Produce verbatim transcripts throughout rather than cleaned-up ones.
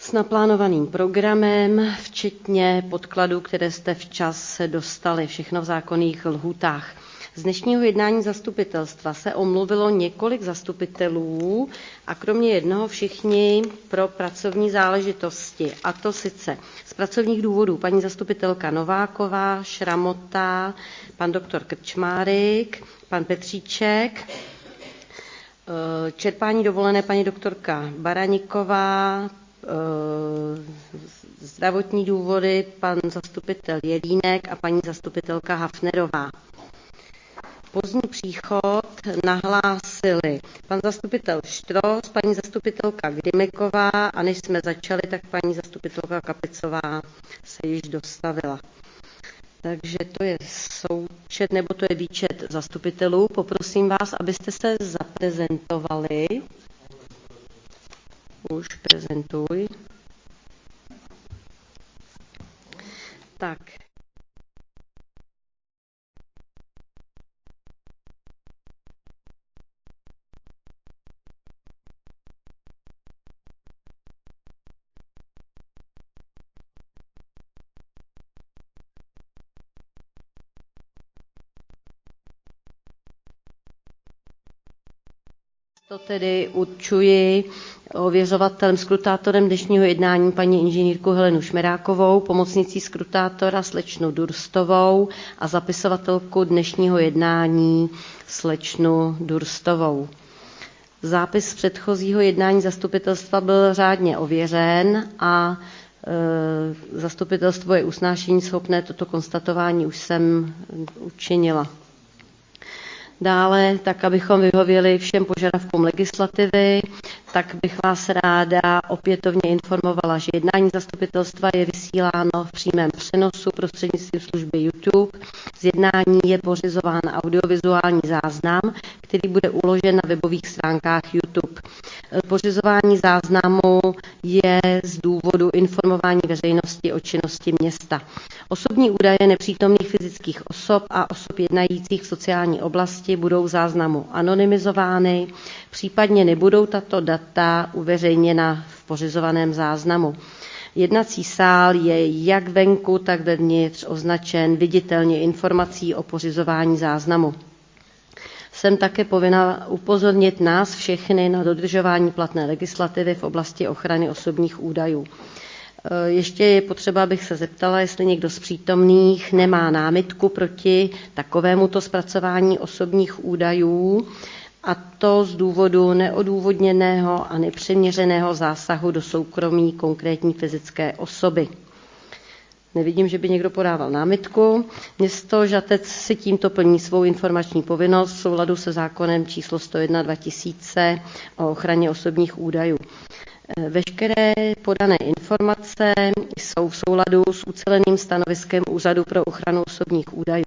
s naplánovaným programem, včetně podkladů, které jste včas dostali, všechno v zákonných lhůtách. Z dnešního jednání zastupitelstva se omluvilo několik zastupitelů a kromě jednoho všichni pro pracovní záležitosti. A to sice z pracovních důvodů paní zastupitelka Nováková, Šramota, pan doktor Krčmárik, pan Petříček, čerpání dovolené paní doktorka Baraníková, zdravotní důvody pan zastupitel Jelínek a paní zastupitelka Hafnerová. Pozdní příchod nahlásili pan zastupitel Štros, paní zastupitelka Gdymeková a než jsme začali, tak paní zastupitelka Kapicová se již dostavila. Takže to je součet, nebo to je výčet zastupitelů. Poprosím vás, abyste se zaprezentovali. Už prezentuj. Tak. To tedy určuji ověřovatelem, skrutátorem dnešního jednání paní inženýrku Helenu Šmerákovou, pomocnicí skrutátora slečnu Durstovou a zapisovatelku dnešního jednání slečnu Durstovou. Zápis z předchozího jednání zastupitelstva byl řádně ověřen a e, zastupitelstvo je usnášení schopné, toto konstatování už jsem učinila. Dále, tak abychom vyhověli všem požadavkům legislativy, tak bych vás ráda opětovně informovala, že jednání zastupitelstva je vysíláno v přímém přenosu prostřednictvím služby YouTube. Z jednání je pořizován audiovizuální záznam, který bude uložen na webových stránkách YouTube. Pořizování záznamu je z důvodu informování veřejnosti o činnosti města. Osobní údaje nepřítomných fyzických osob a osob jednajících v sociální oblasti budou v záznamu anonymizovány, případně nebudou tato data uveřejněna v pořizovaném záznamu. Jednací sál je jak venku, tak vevnitř označen viditelně informací o pořizování záznamu. Jsem také povinna upozornit nás všechny na dodržování platné legislativy v oblasti ochrany osobních údajů. Ještě je potřeba, abych se zeptala, jestli někdo z přítomných nemá námitku proti takovémuto zpracování osobních údajů, a to z důvodu neodůvodněného a nepřiměřeného zásahu do soukromí konkrétní fyzické osoby. Nevidím, že by někdo podával námitku. Město Žatec si tímto plní svou informační povinnost v souladu se zákonem číslo sto jedna dva tisíce o ochraně osobních údajů. Veškeré podané informace jsou v souladu s uceleným stanoviskem Úřadu pro ochranu osobních údajů.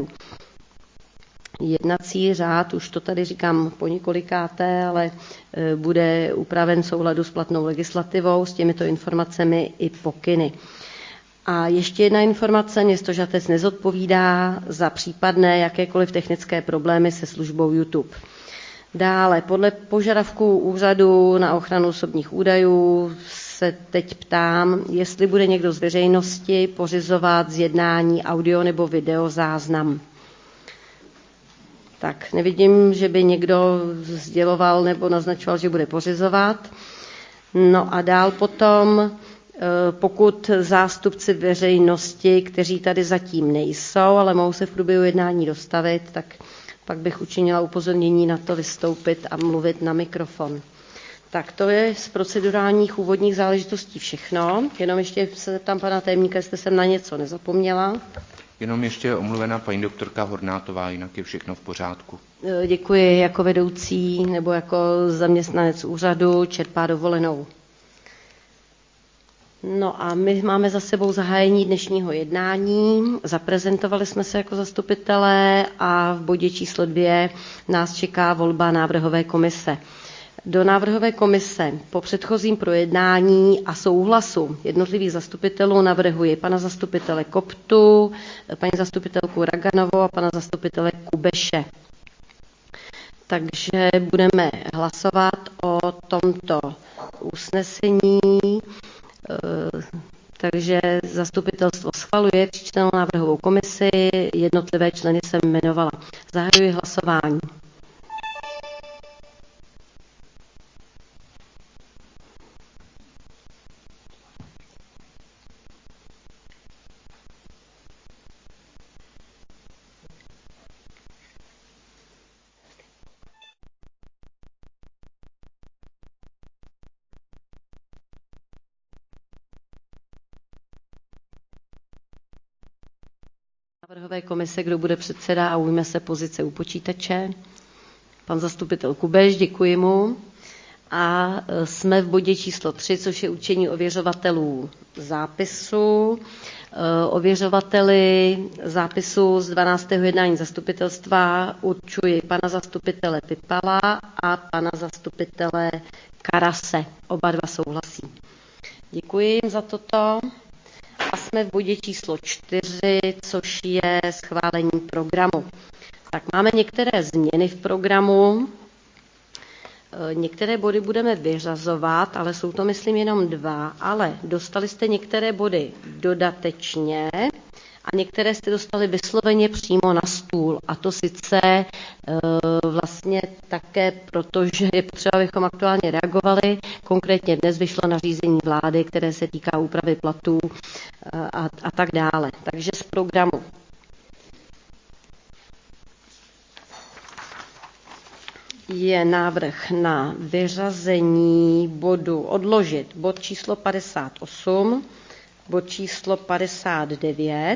Jednací řád, už to tady říkám po několikáté, ale bude upraven v souladu s platnou legislativou, s těmito informacemi i pokyny. A ještě jedna informace, město Žatec nezodpovídá za případné jakékoliv technické problémy se službou YouTube. Dále, podle požadavků Úřadu na ochranu osobních údajů se teď ptám, jestli bude někdo z veřejnosti pořizovat z jednání audio nebo video záznam. Tak, nevidím, že by někdo sděloval nebo naznačoval, že bude pořizovat. No a dál potom, pokud zástupci veřejnosti, kteří tady zatím nejsou, ale mohou se v průběhu jednání dostavit, tak pak bych učinila upozornění na to vystoupit a mluvit na mikrofon. Tak to je z procedurálních úvodních záležitostí všechno. Jenom ještě se zeptám pana tajemníka, jestli jsem na něco nezapomněla. Jenom ještě omluvená paní doktorka Hornátová, jinak je všechno v pořádku. Děkuji, jako vedoucí nebo jako zaměstnanec úřadu čerpá dovolenou. No a my máme za sebou zahájení dnešního jednání. Zaprezentovali jsme se jako zastupitelé a v bodě číslo dvě nás čeká volba návrhové komise. Do návrhové komise po předchozím projednání a souhlasu jednotlivých zastupitelů navrhuji pana zastupitele Koptu, paní zastupitelku Raganovou a pana zastupitele Kubeše. Takže budeme hlasovat o tomto usnesení. Takže zastupitelstvo schvaluje tříčlennou návrhovou komisi, jednotlivé členy jsem jmenovala. Zahajuji hlasování. Návrhové komise, kdo bude předseda a ujme se pozice u počítače. Pan zastupitel Kubeš, děkuji mu. A jsme v bodě číslo tři, což je určení ověřovatelů zápisu. Ověřovateli zápisu z dvanáctého jednání zastupitelstva určuji pana zastupitele Pipala a pana zastupitele Karase. Oba dva souhlasí. Děkuji jim za toto. A jsme v bodě číslo čtyři, což je schválení programu. Tak máme některé změny v programu. Některé body budeme vyřazovat, ale jsou to, myslím, jenom dva. Ale dostali jste některé body dodatečně a některé jste dostali vysloveně přímo na stůl. A to sice vlastně také proto, že je potřeba, abychom aktuálně reagovali. Konkrétně dnes vyšlo nařízení vlády, které se týká úpravy platů a, a tak dále. Takže z programu. Je návrh na vyřazení bodu, odložit bod číslo padesát osm, bod číslo padesát devět.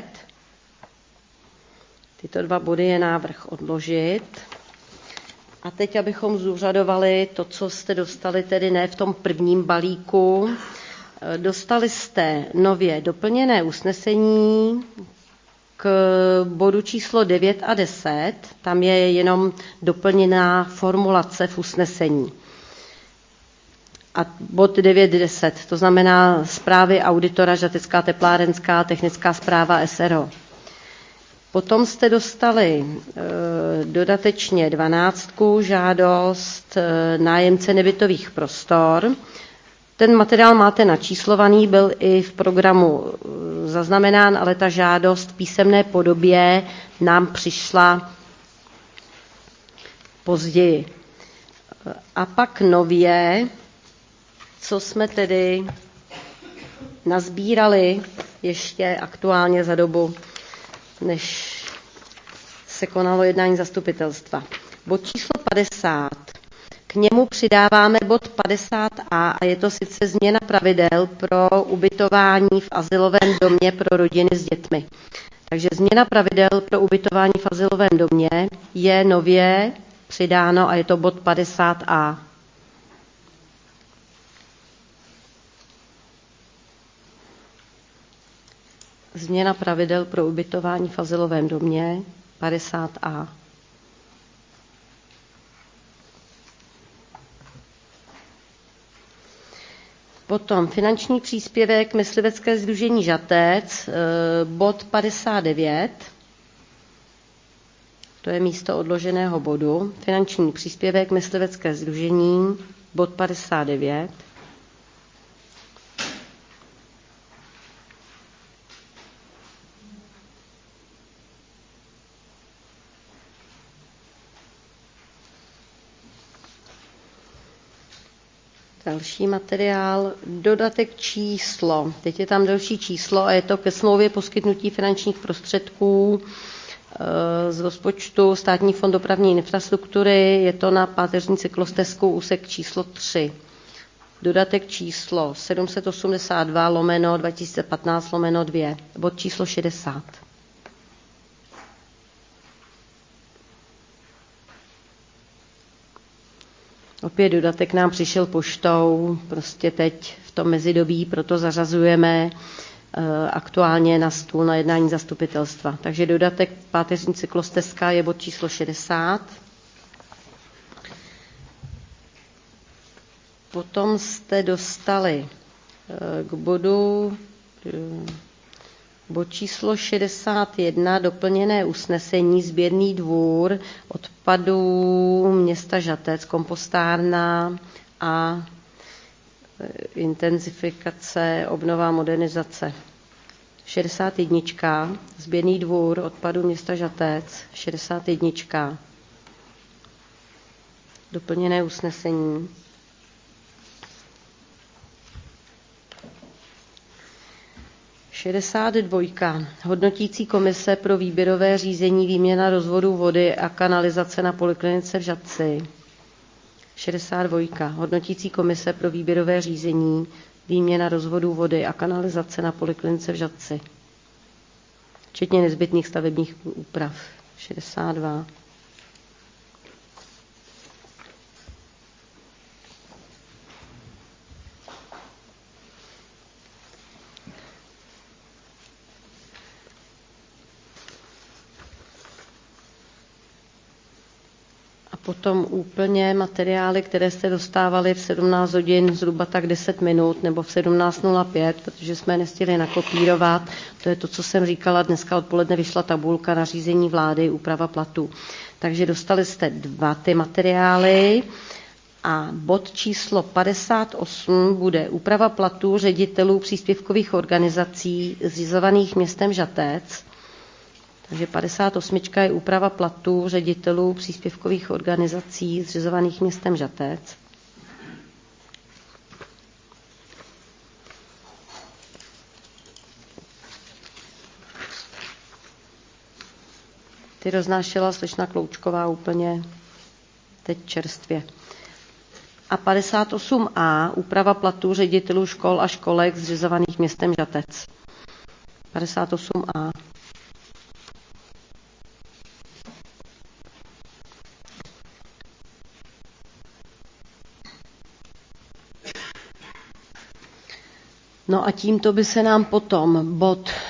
Tyto dva body je návrh odložit. A teď, abychom zúřadovali to, co jste dostali, tedy ne v tom prvním balíku, dostali jste nově doplněné usnesení k bodu číslo devět a deset. Tam je jenom doplněná formulace v usnesení. A bod devět deset, to znamená zprávy auditora Žatecká teplárenská technická zpráva S R O. Potom jste dostali e, dodatečně dvanáctku, žádost e, nájemce nebytových prostor. Ten materiál máte načíslovaný, byl i v programu e, zaznamenán, ale ta žádost v písemné podobě nám přišla později. A pak nově, co jsme tedy nazbírali ještě aktuálně za dobu, než se konalo jednání zastupitelstva. Bod číslo padesát. K němu přidáváme bod padesát a a je to sice změna pravidel pro ubytování v azylovém domě pro rodiny s dětmi. Takže změna pravidel pro ubytování v azylovém domě je nově přidáno a je to bod padesát a. Změna pravidel pro ubytování v azylovém domě padesát a. Potom finanční příspěvek Myslivecké sdružení Žatec, bod padesát devět. To je místo odloženého bodu. Finanční příspěvek Myslivecké sdružení, bod padesát devět. Další materiál, dodatek číslo. Teď je tam další číslo a je to ke smlouvě poskytnutí finančních prostředků z rozpočtu Státní fond dopravní infrastruktury. Je to na páteřní cyklostezku úsek číslo tři. Dodatek číslo sedm set osmdesát dva lomeno dva tisíce patnáct lomeno dva. Bod číslo šedesát. Opět dodatek nám přišel poštou, prostě teď v tom mezidobí, proto zařazujeme aktuálně na stůl na jednání zastupitelstva. Takže dodatek páteřní cyklostezka je bod číslo šedesát. Potom jste dostali k bodu bod číslo šedesát jedna, doplněné usnesení, sběrný dvůr odpadů města Žatec, kompostárna a intenzifikace, obnova, modernizace. šedesát jedna. Sběrný dvůr odpadu města Žatec. šedesát jedna. Doplněné usnesení. šedesát dva. Hodnotící komise pro výběrové řízení výměna rozvodů vody a kanalizace na poliklinice v Žatci. šedesát dva. Hodnotící komise pro výběrové řízení výměna rozvodů vody a kanalizace na poliklinice v Žatci. Včetně nezbytných stavebních úprav. šedesát dva. Potom úplně materiály, které jste dostávali v sedmnáct hodin, zhruba tak deset minut, nebo v sedmnáct nula pět, protože jsme nestihli nakopírovat. To je to, co jsem říkala, dneska odpoledne vyšla tabulka nařízení vlády, úprava platů. Takže dostali jste dva ty materiály a bod číslo padesát osm bude úprava platů ředitelů příspěvkových organizací zřizovaných městem Žatec. Takže padesát osm je úprava platů ředitelů příspěvkových organizací zřizovaných městem Žatec. Ty roznášela slečna Kloučková úplně teď čerstvě. A padesát osm a úprava platů ředitelů škol a školek zřizovaných městem Žatec. padesát osm a. No a tímto by se nám potom bod e,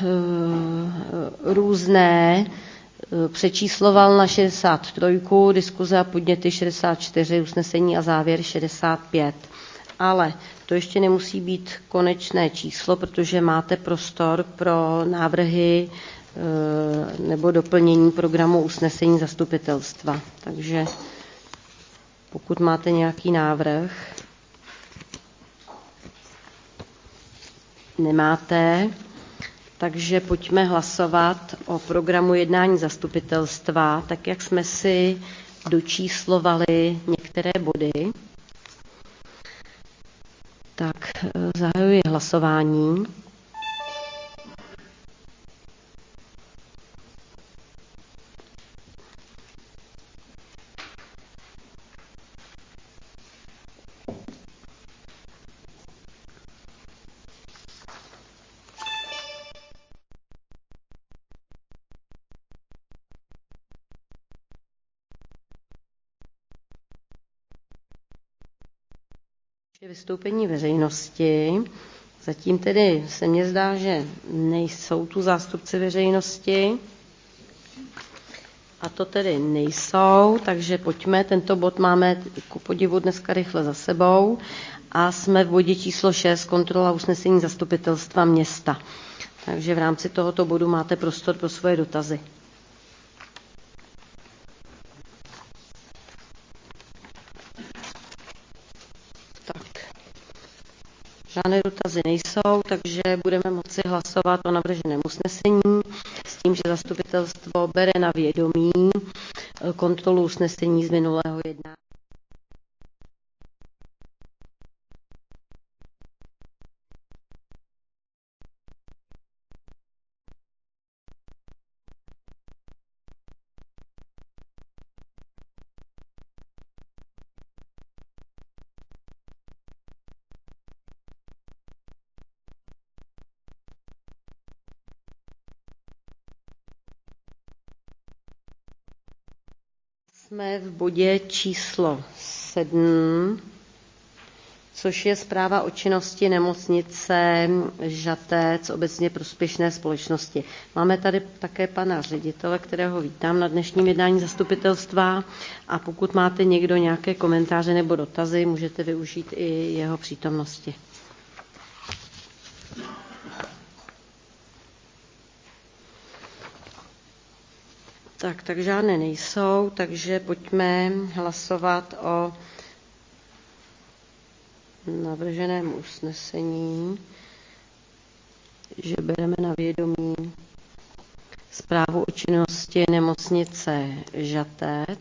různé e, přečísloval na šedesát tři, diskuze a podněty šedesát čtyři, usnesení a závěr šedesát pět. Ale to ještě nemusí být konečné číslo, protože máte prostor pro návrhy e, nebo doplnění programu usnesení zastupitelstva. Takže pokud máte nějaký návrh, nemáte, takže pojďme hlasovat o programu jednání zastupitelstva, tak jak jsme si dočíslovali některé body. Tak zahajuji hlasování. Vystoupení veřejnosti. Zatím tedy se mně zdá, že nejsou tu zástupci veřejnosti. A to tedy nejsou, takže pojďme. Tento bod máme ku podivu dneska rychle za sebou. A jsme v bodě číslo šest, kontrola usnesení zastupitelstva města. Takže v rámci tohoto bodu máte prostor pro svoje dotazy. Žádné dotazy nejsou, takže budeme moci hlasovat o navrženém usnesení s tím, že zastupitelstvo bere na vědomí kontrolu usnesení z minulého jednání. Jsme v bodě číslo sedm, což je zpráva o činnosti nemocnice Žatec, obecně prospěšné společnosti. Máme tady také pana ředitele, kterého vítám na dnešním jednání zastupitelstva, a pokud máte někdo nějaké komentáře nebo dotazy, můžete využít i jeho přítomnosti. Tak, tak žádné nejsou, takže pojďme hlasovat o navrženém usnesení, že bereme na vědomí zprávu o činnosti nemocnice Žatec.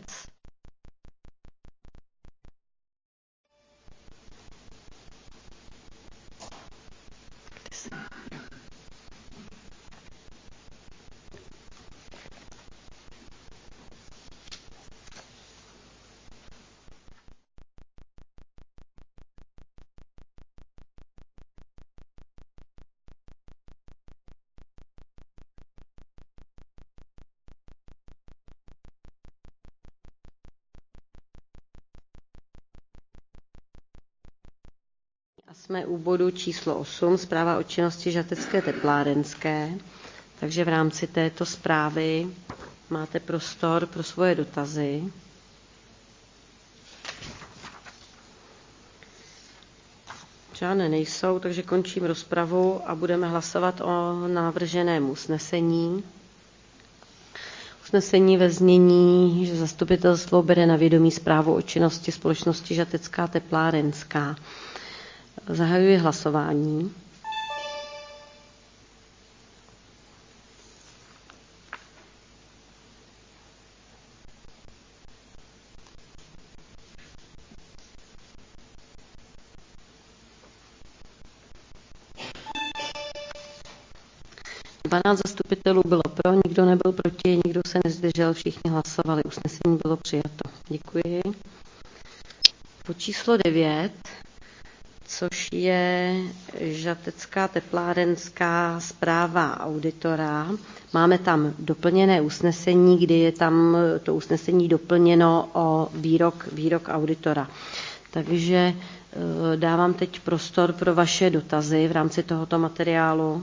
A jsme u bodu číslo osm, zpráva o činnosti Žatecké teplárenské. Takže v rámci této zprávy máte prostor pro svoje dotazy. Žádné nejsou, takže končím rozpravu a budeme hlasovat o navrženém usnesení. Usnesení ve znění, že zastupitelstvo bere na vědomí zprávu o činnosti společnosti Žatecká teplárenská. Zahajuji hlasování. dvanáct zastupitelů bylo pro, nikdo nebyl proti, nikdo se nezdržel, všichni hlasovali. Usnesení bylo přijato. Děkuji. Po číslo devět, což je Žatecká teplárenská zpráva auditora. Máme tam doplněné usnesení, kdy je tam to usnesení doplněno o výrok, výrok auditora. Takže dávám teď prostor pro vaše dotazy v rámci tohoto materiálu.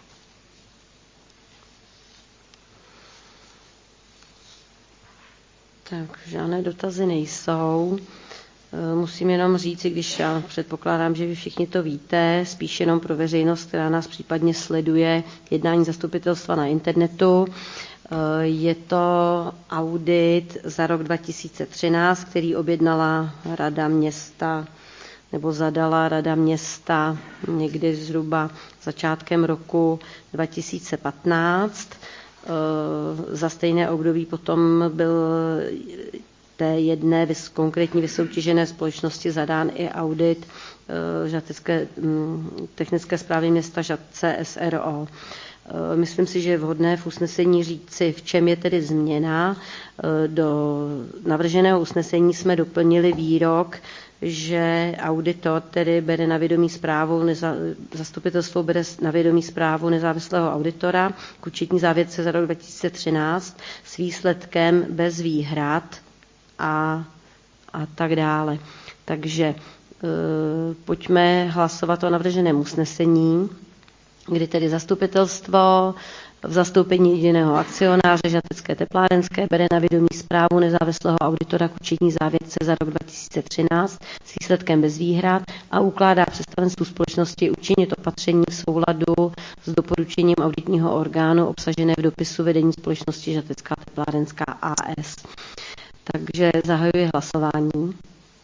Tak, žádné dotazy nejsou. Musím jenom říct, když já předpokládám, že vy všichni to víte, spíš jenom pro veřejnost, která nás případně sleduje jednání zastupitelstva na internetu. Je to audit za rok dva tisíce třináct, který objednala Rada města nebo zadala Rada města někdy zhruba začátkem roku dva tisíce patnáct. Za stejné období potom byl té jedné konkrétní vysoutěžené společnosti zadán i audit Žatecké technické správy města Žatce S R O. Myslím si, že je vhodné v usnesení říci, v čem je tedy změna. Do navrženého usnesení jsme doplnili výrok, že auditor tedy bere na vědomí zprávu, neza, zastupitelstvo bere na vědomí zprávu nezávislého auditora k účetní závěrce za rok dva tisíce třináct s výsledkem bez výhrad a, a tak dále. Takže e, pojďme hlasovat o navrženém usnesení, kdy tedy zastupitelstvo v zastoupení jediného akcionáře Žatecké teplárenské bere na vědomí zprávu nezávislého auditora k účetní závěrce za rok dva tisíce třináct s výsledkem bez výhrad a ukládá představenstvu společnosti učinit opatření v souladu s doporučením auditního orgánu obsažené v dopisu vedení společnosti Žatecká teplárenská A S. Takže zahajuji hlasování.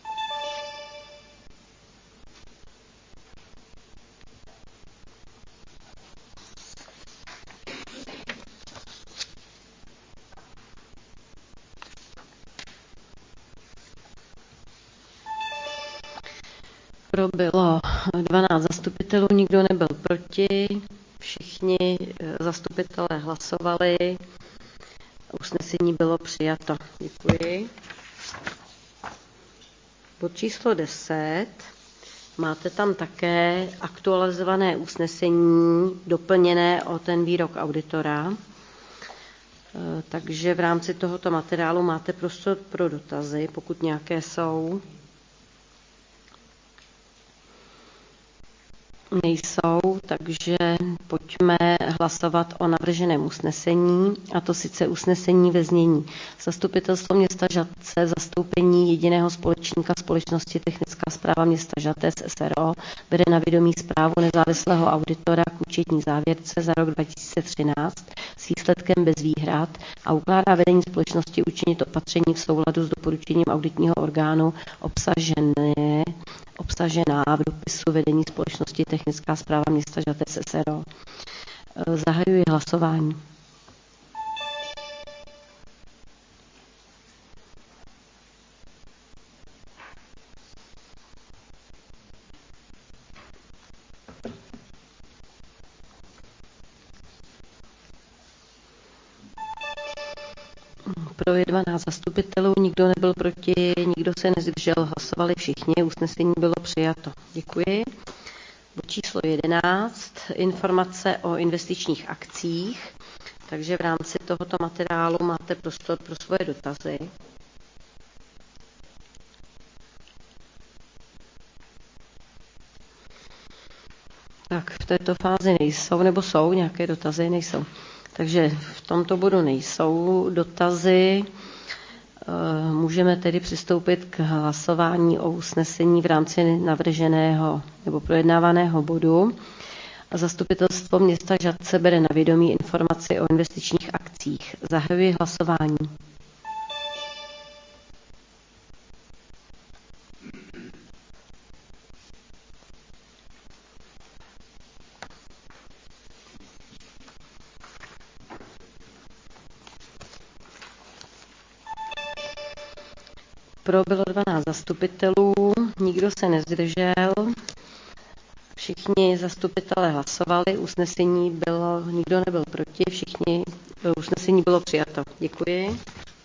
Pro bylo dvanáct zastupitelů, nikdo nebyl proti, všichni zastupitelé hlasovali, usnesení bylo přijato. Děkuji. Bod číslo deset. Máte tam také aktualizované usnesení, doplněné o ten výrok auditora. Takže v rámci tohoto materiálu máte prostor pro dotazy, pokud nějaké jsou. Nejsou, takže pojďme hlasovat o navrženém usnesení, a to sice usnesení ve znění. Zastupitelstvo města Žatce v zastoupení jediného společníka společnosti Technická správa města Žatec S R O bere na vědomí zprávu nezávislého auditora k účetní závěrce za rok dva tisíce třináct s výsledkem bez výhrad a ukládá vedení společnosti učinit opatření v souladu s doporučením auditního orgánu obsažené obsažená v dopisu vedení společnosti Technická správa města Žatec S R O. Zahajuji hlasování. Pro je dvanáct zastupitelů, nikdo nebyl proti, nikdo se nezdržel, hlasovali všichni, usnesení bylo přijato. Děkuji. Bod číslo jedenáct, informace o investičních akcích, takže v rámci tohoto materiálu máte prostor pro svoje dotazy. Tak v této fázi nejsou, nebo jsou nějaké dotazy? Nejsou. Takže v tomto bodu nejsou dotazy. Můžeme tedy přistoupit k hlasování o usnesení v rámci navrženého nebo projednávaného bodu. Zastupitelstvo města Žatce bere na vědomí informaci o investičních akcích. Zahajuji hlasování. Pro bylo dvanáct zastupitelů, nikdo se nezdržel, všichni zastupitelé hlasovali, usnesení bylo, nikdo nebyl proti, všichni, usnesení bylo přijato. Děkuji.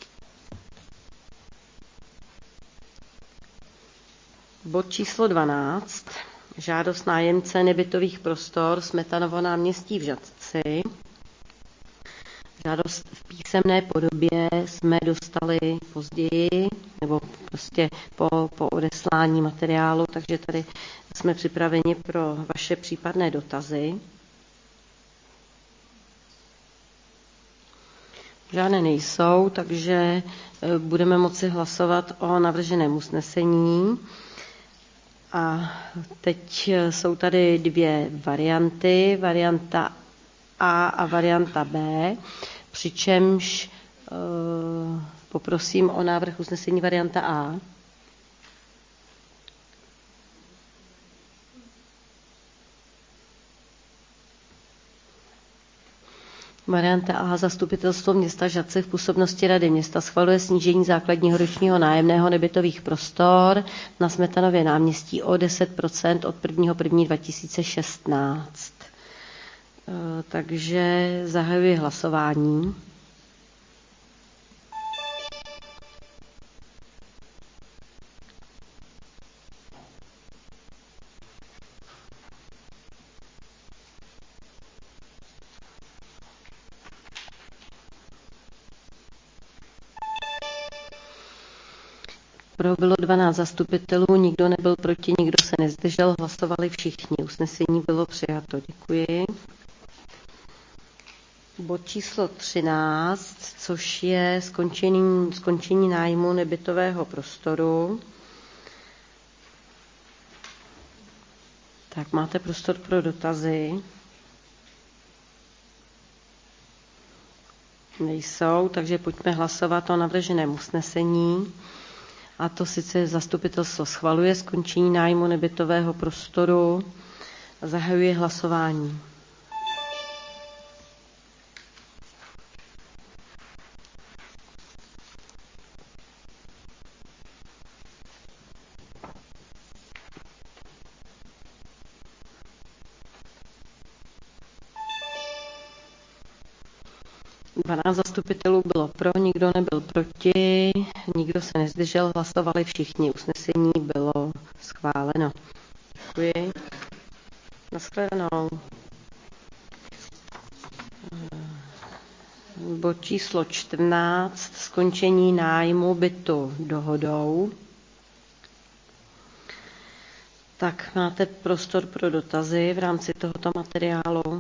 Bod číslo dvanáct, žádost nájemce nebytových prostor Smetanovo náměstí v Žatci. Žádost v písemné podobě jsme dostali později, nebo prostě po, po odeslání materiálu, takže tady jsme připraveni pro vaše případné dotazy. Žádné nejsou, takže budeme moci hlasovat o navrženém usnesení. A teď jsou tady dvě varianty, varianta A a varianta B, přičemž e, poprosím o návrh usnesení varianta A. Varianta A. Zastupitelstvo města Žatce v působnosti Rady města schvaluje snížení základního ročního nájemného nebytových prostor na Smetanově náměstí o deset procent od prvního prvního dva tisíce šestnáct. Takže zahajuji hlasování. Pro bylo dvanáct zastupitelů, nikdo nebyl proti, nikdo se nezdržel, hlasovali všichni. Usnesení bylo přijato. Děkuji. Bod číslo třináct, což je skončení, skončení nájmu nebytového prostoru. Tak máte prostor pro dotazy. Nejsou, takže pojďme hlasovat o navrženém usnesení. A to sice zastupitelstvo schvaluje skončení nájmu nebytového prostoru. Zahajuje hlasování. dvanáct zastupitelů bylo pro, nikdo nebyl proti, nikdo se nezdržel, hlasovali všichni. Usnesení bylo schváleno. Děkuji. Nashledanou. Bod číslo čtrnáct, skončení nájmu bytu dohodou. Tak máte prostor pro dotazy v rámci tohoto materiálu.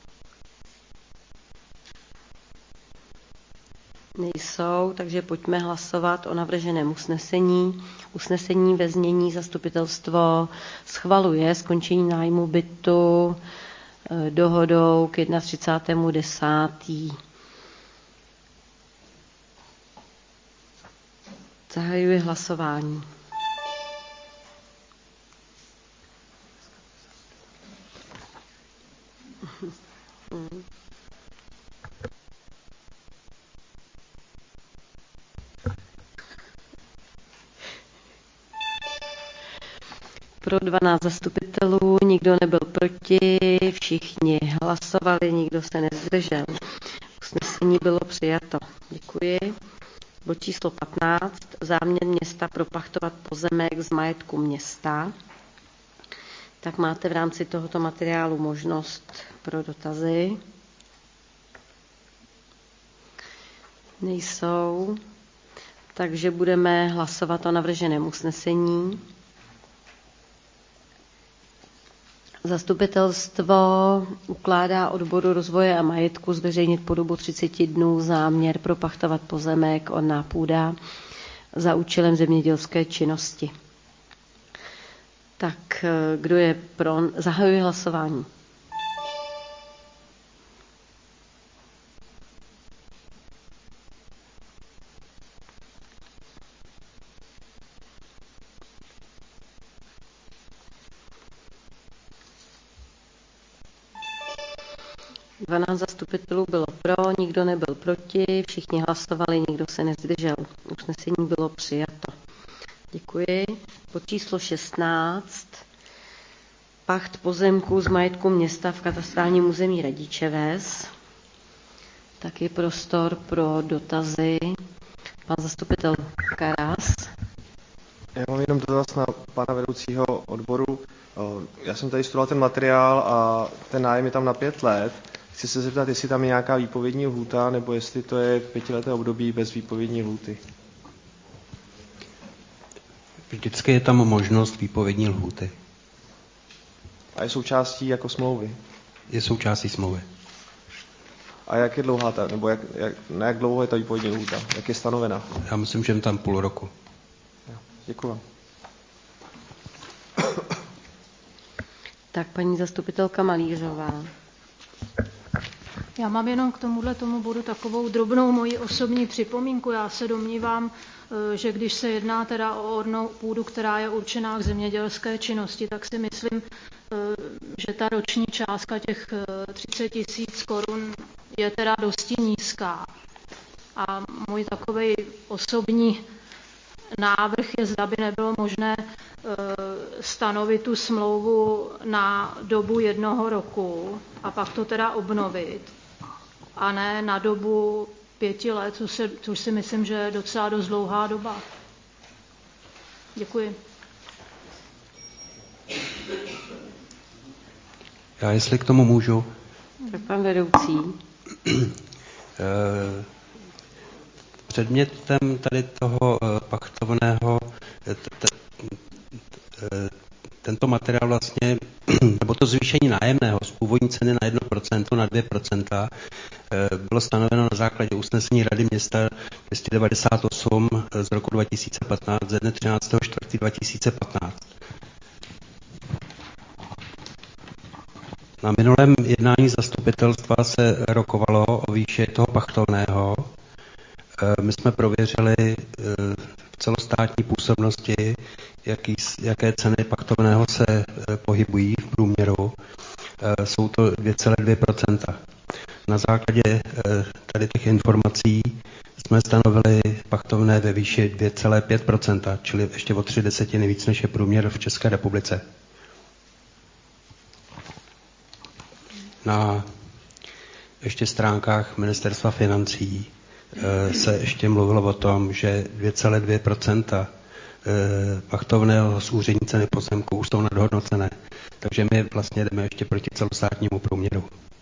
Nejsou, takže pojďme hlasovat o navrženém usnesení. Usnesení ve znění zastupitelstvo schvaluje skončení nájmu bytu dohodou k třicátému prvnímu desátého Zahajuji hlasování. Pro dvanáct zastupitelů, nikdo nebyl proti, všichni hlasovali, nikdo se nezdržel. Usnesení bylo přijato. Děkuji. Bod číslo patnáct. Záměr města propachtovat pozemek z majetku města. Tak máte v rámci tohoto materiálu možnost pro dotazy. Nejsou. Takže budeme hlasovat o navrženém usnesení. Zastupitelstvo ukládá odboru rozvoje a majetku zveřejnit po dobu třiceti dnů záměr propachtovat pozemek orná půda za účelem zemědělské činnosti. Tak kdo je pro? Zahajuji hlasování. dvanáct zastupitelů bylo pro, nikdo nebyl proti, všichni hlasovali, nikdo se nezdržel. Usnesení bylo přijato. Děkuji. Bod číslo šestnáct. Pacht pozemků z majetku města v katastrálním území Radičeves. Taky prostor pro dotazy. Pan zastupitel Karas. Já mám jenom dotaz na pana vedoucího odboru. Já jsem tady studoval ten materiál a ten nájem je tam na pět let. Chci se zeptat, jestli tam je nějaká výpovědní lhůta, nebo jestli to je pětileté období bez výpovědní lhůty. Vždycky je tam možnost výpovědní lhůty. A je součástí jako smlouvy? Je součástí smlouvy. A jak je dlouhá ta, nebo jak, jak, na jak dlouho je ta výpovědní lhůta? Jak je stanovena? Já myslím, že je tam půl roku. Děkuji vám. Tak paní zastupitelka Malířová. Já mám jenom k tomuhle tomu bodu takovou drobnou moji osobní připomínku. Já se domnívám, že když se jedná teda o ornou půdu, která je určená k zemědělské činnosti, tak si myslím, že ta roční částka těch třicet tisíc korun je teda dosti nízká. A můj takový osobní návrh je, zda by nebylo možné stanovit tu smlouvu na dobu jednoho roku a pak to teda obnovit. A ne na dobu pěti let, což, se, což si myslím, že je docela dost dlouhá doba. Děkuji. Já jestli k tomu můžu. Tak pan vedoucí. Předmětem tady toho pachtovného, tento materiál vlastně, nebo to zvýšení nájemného z původní ceny na jedno procento na dvě procenta bylo stanoveno na základě usnesení Rady města dvě stě devadesát osm z roku dva tisíce patnáct ze dne třináctého čtvrtého dva tisíce patnáct. Na minulém jednání zastupitelstva se rokovalo o výši toho pachtovného. My jsme prověřili v celostátní působnosti, jaký, jaké ceny pachtovného se pohybují v průměru. Jsou to dvě celá dvě procenta. Na základě tady těch informací jsme stanovili pachtovné ve výši dvě celá pět procenta, čili ještě o tři desetiny víc, než je průměr v České republice. Na ještě stránkách Ministerstva financí se ještě mluvilo o tom, že dvě celá dvě procenta pachtovného z úřední ceny pozemku už jsou nadhodnocené. Takže my vlastně jdeme ještě proti celostátnímu průměru.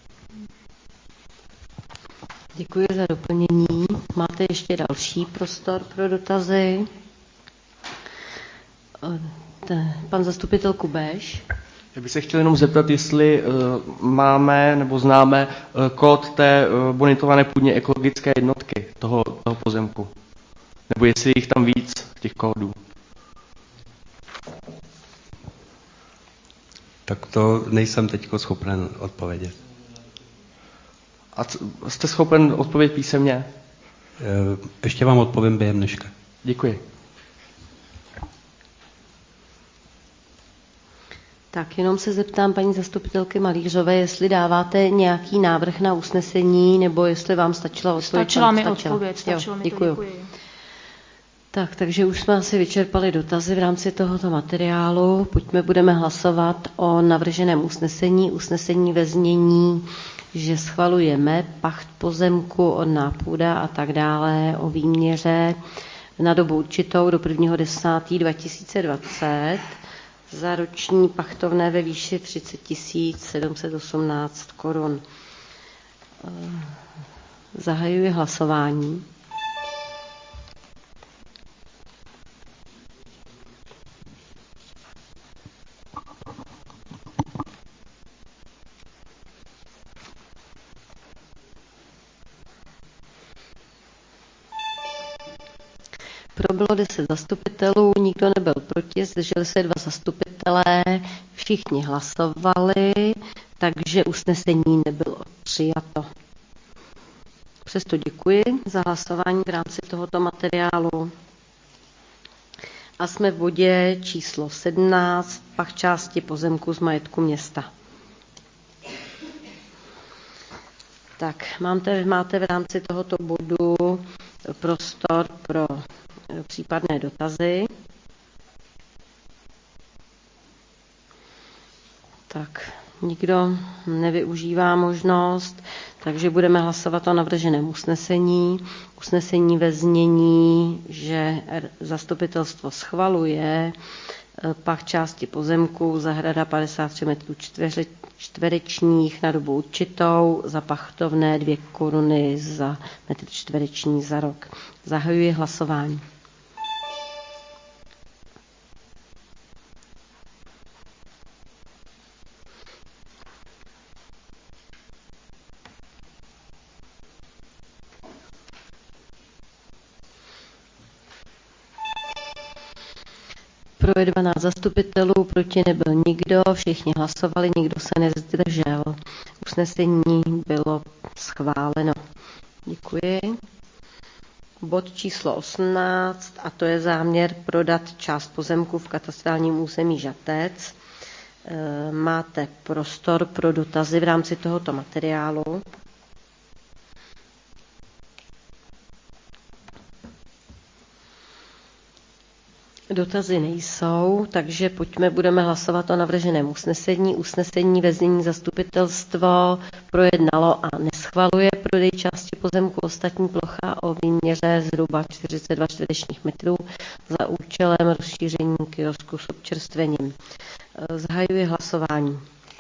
Děkuji za doplnění. Máte ještě další prostor pro dotazy? Pan zastupitel Kubeš. Já bych se chtěl jenom zeptat, jestli uh, máme nebo známe uh, kód té uh, bonitované půdně ekologické jednotky toho, toho pozemku. Nebo jestli jich tam víc, těch kódů. Tak to nejsem teď schopen odpovědět. A c- jste schopen odpovědět písemně? Ještě vám odpovím během dneška. Děkuji. Tak jenom se zeptám paní zastupitelky Malířové, jestli dáváte nějaký návrh na usnesení, nebo jestli vám stačila odpověď. Stačila mi odpověď, stačilo jo, mi děkuju. to, děkuji. Tak, takže už jsme asi vyčerpali dotazy v rámci tohoto materiálu. Pojďme, budeme hlasovat o navrženém usnesení. Usnesení ve znění, že schvalujeme pacht pozemku, orná půda a tak dále o výměře na dobu určitou do prvního desátého dva tisíce dvacet za roční pachtovné ve výši třicet tisíc sedm set osmnáct korun. Zahajuji hlasování. Pro bylo deset zastupitelů, nikdo nebyl proti, zdrželi se dva zastupitelé, všichni hlasovali, takže usnesení nebylo přijato. Přesto děkuji za hlasování v rámci tohoto materiálu. A jsme v bodě číslo sedmnáct, pacht části pozemku z majetku města. Tak, máte, máte v rámci tohoto bodu prostor pro případné dotazy. Tak, nikdo nevyužívá možnost, takže budeme hlasovat o navrženém usnesení. Usnesení ve znění, že zastupitelstvo schvaluje pacht části pozemku, zahrada padesát tři metrů čtverečních na dobu určitou, za pachtovné dvě koruny za metr čtvereční za rok. Zahajuji hlasování. Pro je dvanáct zastupitelů, proti nebyl nikdo, všichni hlasovali, nikdo se nezdržel. Usnesení bylo schváleno. Děkuji. Bod číslo osmnáct, a to je záměr prodat část pozemku v katastrálním území Žatec. Máte prostor pro dotazy v rámci tohoto materiálu. Dotazy nejsou, takže pojďme, budeme hlasovat o navrženém usnesení. Usnesení ve znění zastupitelstvo projednalo a neschvaluje prodej části pozemku, ostatní plocha o výměře zhruba čtyřicet dva čtverečních metrů za účelem rozšíření kiosku s občerstvením. Zahajuji hlasování.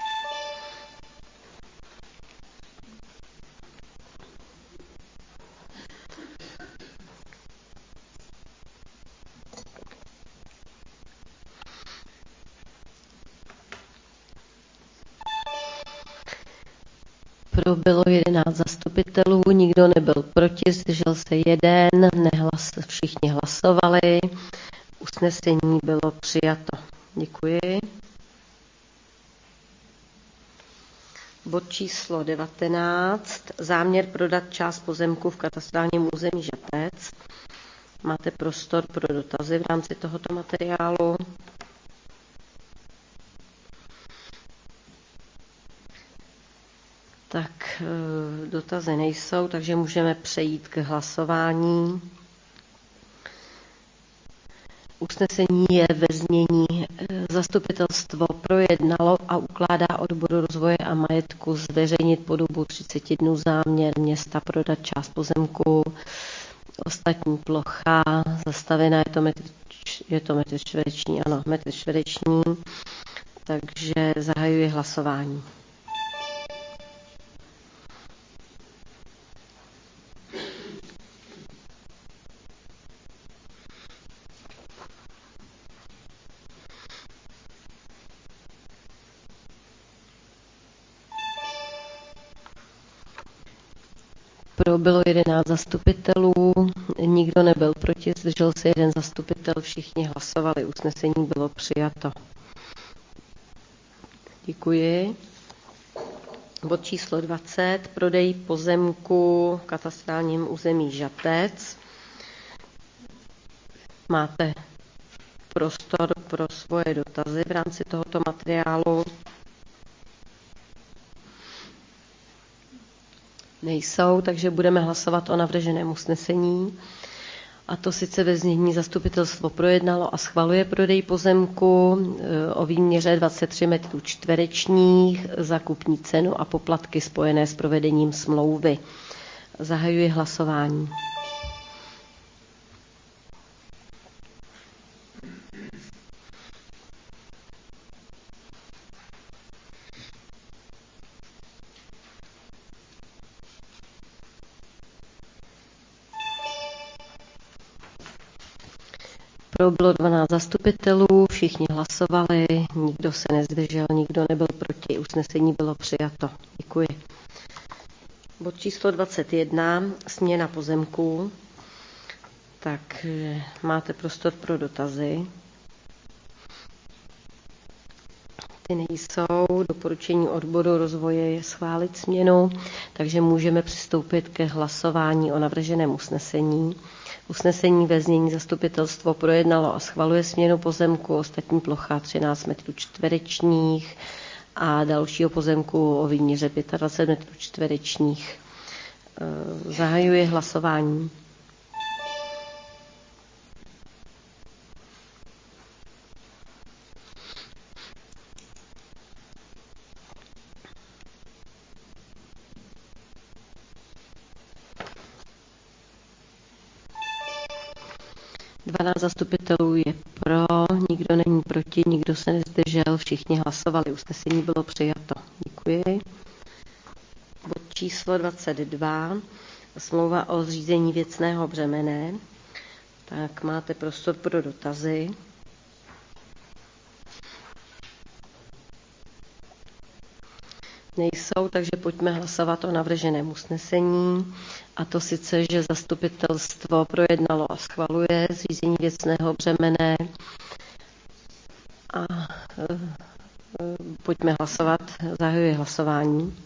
Pro bylo jedenáct zastupitelů, nikdo nebyl proti, zdržel se jeden, nehlas, všichni hlasovali. Usnesení bylo přijato. Děkuji. Bod číslo devatenáct. Záměr prodat část pozemku v katastrálním území Žatec. Máte prostor pro dotazy v rámci tohoto materiálu. Tak dotazy nejsou, takže můžeme přejít k hlasování. Usnesení je ve znění zastupitelstvo projednalo a ukládá odboru rozvoje a majetku zveřejnit po dobu třicet dnů záměr města prodat část pozemku. Ostatní plocha zastavená, je to metr, je to metr čtvereční, ano, metr čtvereční, takže zahajuji hlasování. Pro bylo jedenáct zastupitelů, nikdo nebyl proti, zdržel se jeden zastupitel, všichni hlasovali, usnesení bylo přijato. Děkuji. Bod číslo dvacet, prodej pozemku v katastrálním území Žatec. Máte prostor pro svoje dotazy v rámci tohoto materiálu. Nejsou, takže budeme hlasovat o navrženém usnesení. A to sice ve znění zastupitelstvo projednalo a schvaluje prodej pozemku o výměře dvacet tři metrů čtverečních za kupní cenu a poplatky spojené s provedením smlouvy. Zahajuji hlasování. Pro bylo dvanáct zastupitelů, všichni hlasovali, nikdo se nezdržel, nikdo nebyl proti, usnesení bylo přijato. Děkuji. Bod číslo dvacet jedna, směna pozemků. Tak máte prostor pro dotazy. Ty nejsou, doporučení odboru rozvoje je schválit směnu, takže můžeme přistoupit ke hlasování o navrženém usnesení. Usnesení ve znění zastupitelstvo projednalo a schvaluje směnu pozemku, ostatní plocha třináct metrů čtverečních a dalšího pozemku o výměře dvacet pět metrů čtverečních. Zahajuji hlasování. dvanáct zastupitelů je pro, nikdo není proti, nikdo se nezdržel, všichni hlasovali, usnesení bylo přijato. Děkuji. Bod číslo dvacet dva, smlouva o zřízení věcného břemene. Tak máte prostor pro dotazy. Nejsou, takže pojďme hlasovat o navrženém usnesení. A to sice, že zastupitelstvo projednalo a schvaluje zřízení věcného břemene. A e, e, pojďme hlasovat, zahajuji hlasování.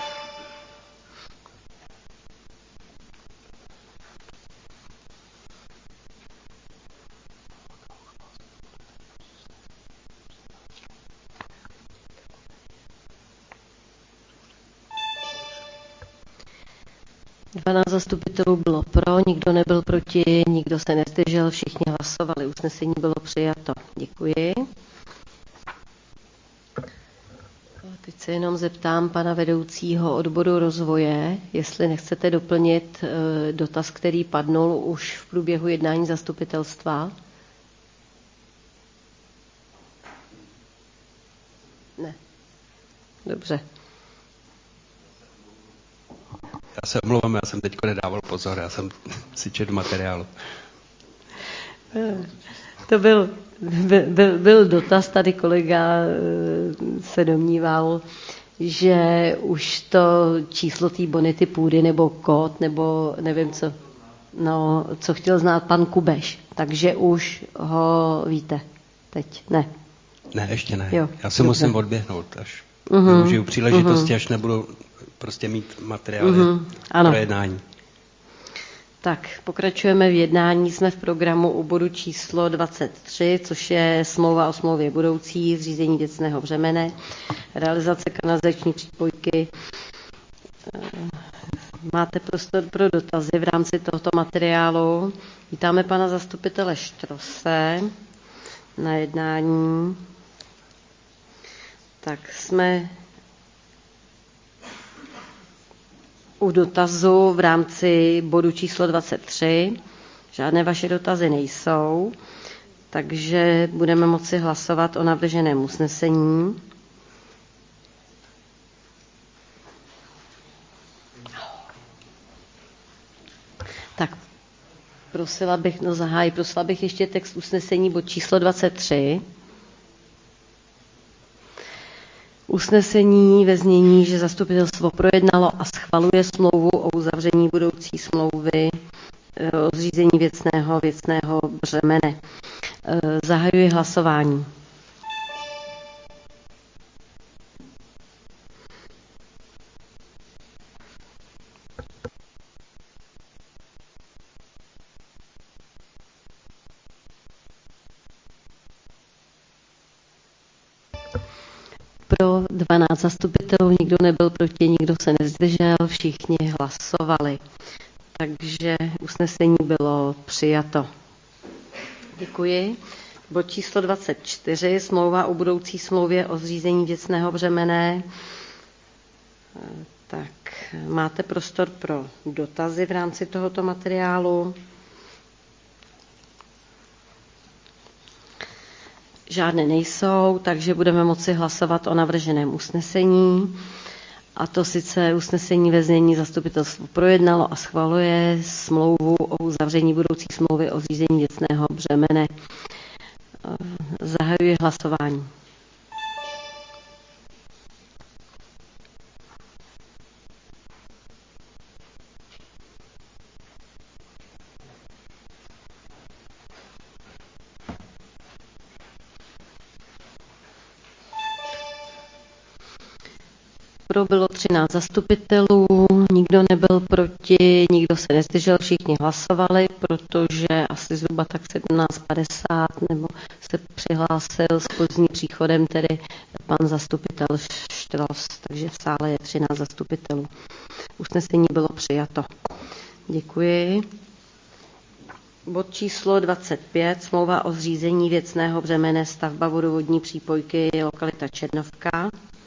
dvanáct zastupitelů bylo pro, nikdo nebyl proti, nikdo se nezdržel, všichni hlasovali, usnesení bylo přijato. Děkuji. Teď se jenom zeptám pana vedoucího odboru rozvoje, jestli nechcete doplnit dotaz, který padnul už v průběhu jednání zastupitelstva. Ne. Dobře. Já se omlouvám, já jsem teďko nedával pozor, já jsem si četl materiálu. To byl, byl, byl dotaz, tady kolega se domníval, že už to číslo té bonity půdy nebo kód, nebo nevím co, no, co chtěl znát pan Kubeš, takže už ho víte teď, ne? Ne, ještě ne. Jo, já se musím odběhnout, až uh-huh, využiju příležitosti, uh-huh. až nebudu prostě mít materiály uh-huh, ano. pro jednání. Tak, pokračujeme v jednání. Jsme v programu u bodu číslo dvacet tři, což je smlouva o smlouvě budoucí, zřízení věcného břemene, realizace kanalizační přípojky. Máte prostor pro dotazy v rámci tohoto materiálu. Vítáme pana zastupitele Štrose na jednání. Tak jsme u dotazu v rámci bodu číslo dvacet tři. Žádné vaše dotazy nejsou, takže budeme moci hlasovat o navrženém usnesení. Tak prosila bych, no zahájí, prosila bych ještě text usnesení bod číslo dvacet tři. Usnesení ve znění, že zastupitelstvo projednalo a schvaluje smlouvu o uzavření budoucí smlouvy o zřízení věcného věcného břemene. Zahajuji hlasování. Pro dvanáct zastupitelů, nikdo nebyl proti, nikdo se nezdržel, všichni hlasovali. Takže usnesení bylo přijato. Děkuji. Bod číslo dvacet čtyři, smlouva o budoucí smlouvě o zřízení věcného břemene. Tak máte prostor pro dotazy v rámci tohoto materiálu. Žádné nejsou, takže budeme moci hlasovat o navrženém usnesení. A to sice usnesení ve znění zastupitelstvo projednalo a schvaluje smlouvu o uzavření budoucí smlouvy o zřízení věcného břemene. Zahajuji hlasování. Pro bylo třináct zastupitelů, nikdo nebyl proti, nikdo se nezdržel, všichni hlasovali, protože asi zhruba tak sedmnáct padesát nebo se přihlásil s pozdním příchodem tedy pan zastupitel Štros, takže v sále je třináct zastupitelů. Usnesení bylo přijato. Děkuji. Bod číslo dvacet pět, smlouva o zřízení věcného břemene, stavba vodovodní přípojky, lokalita Černovka.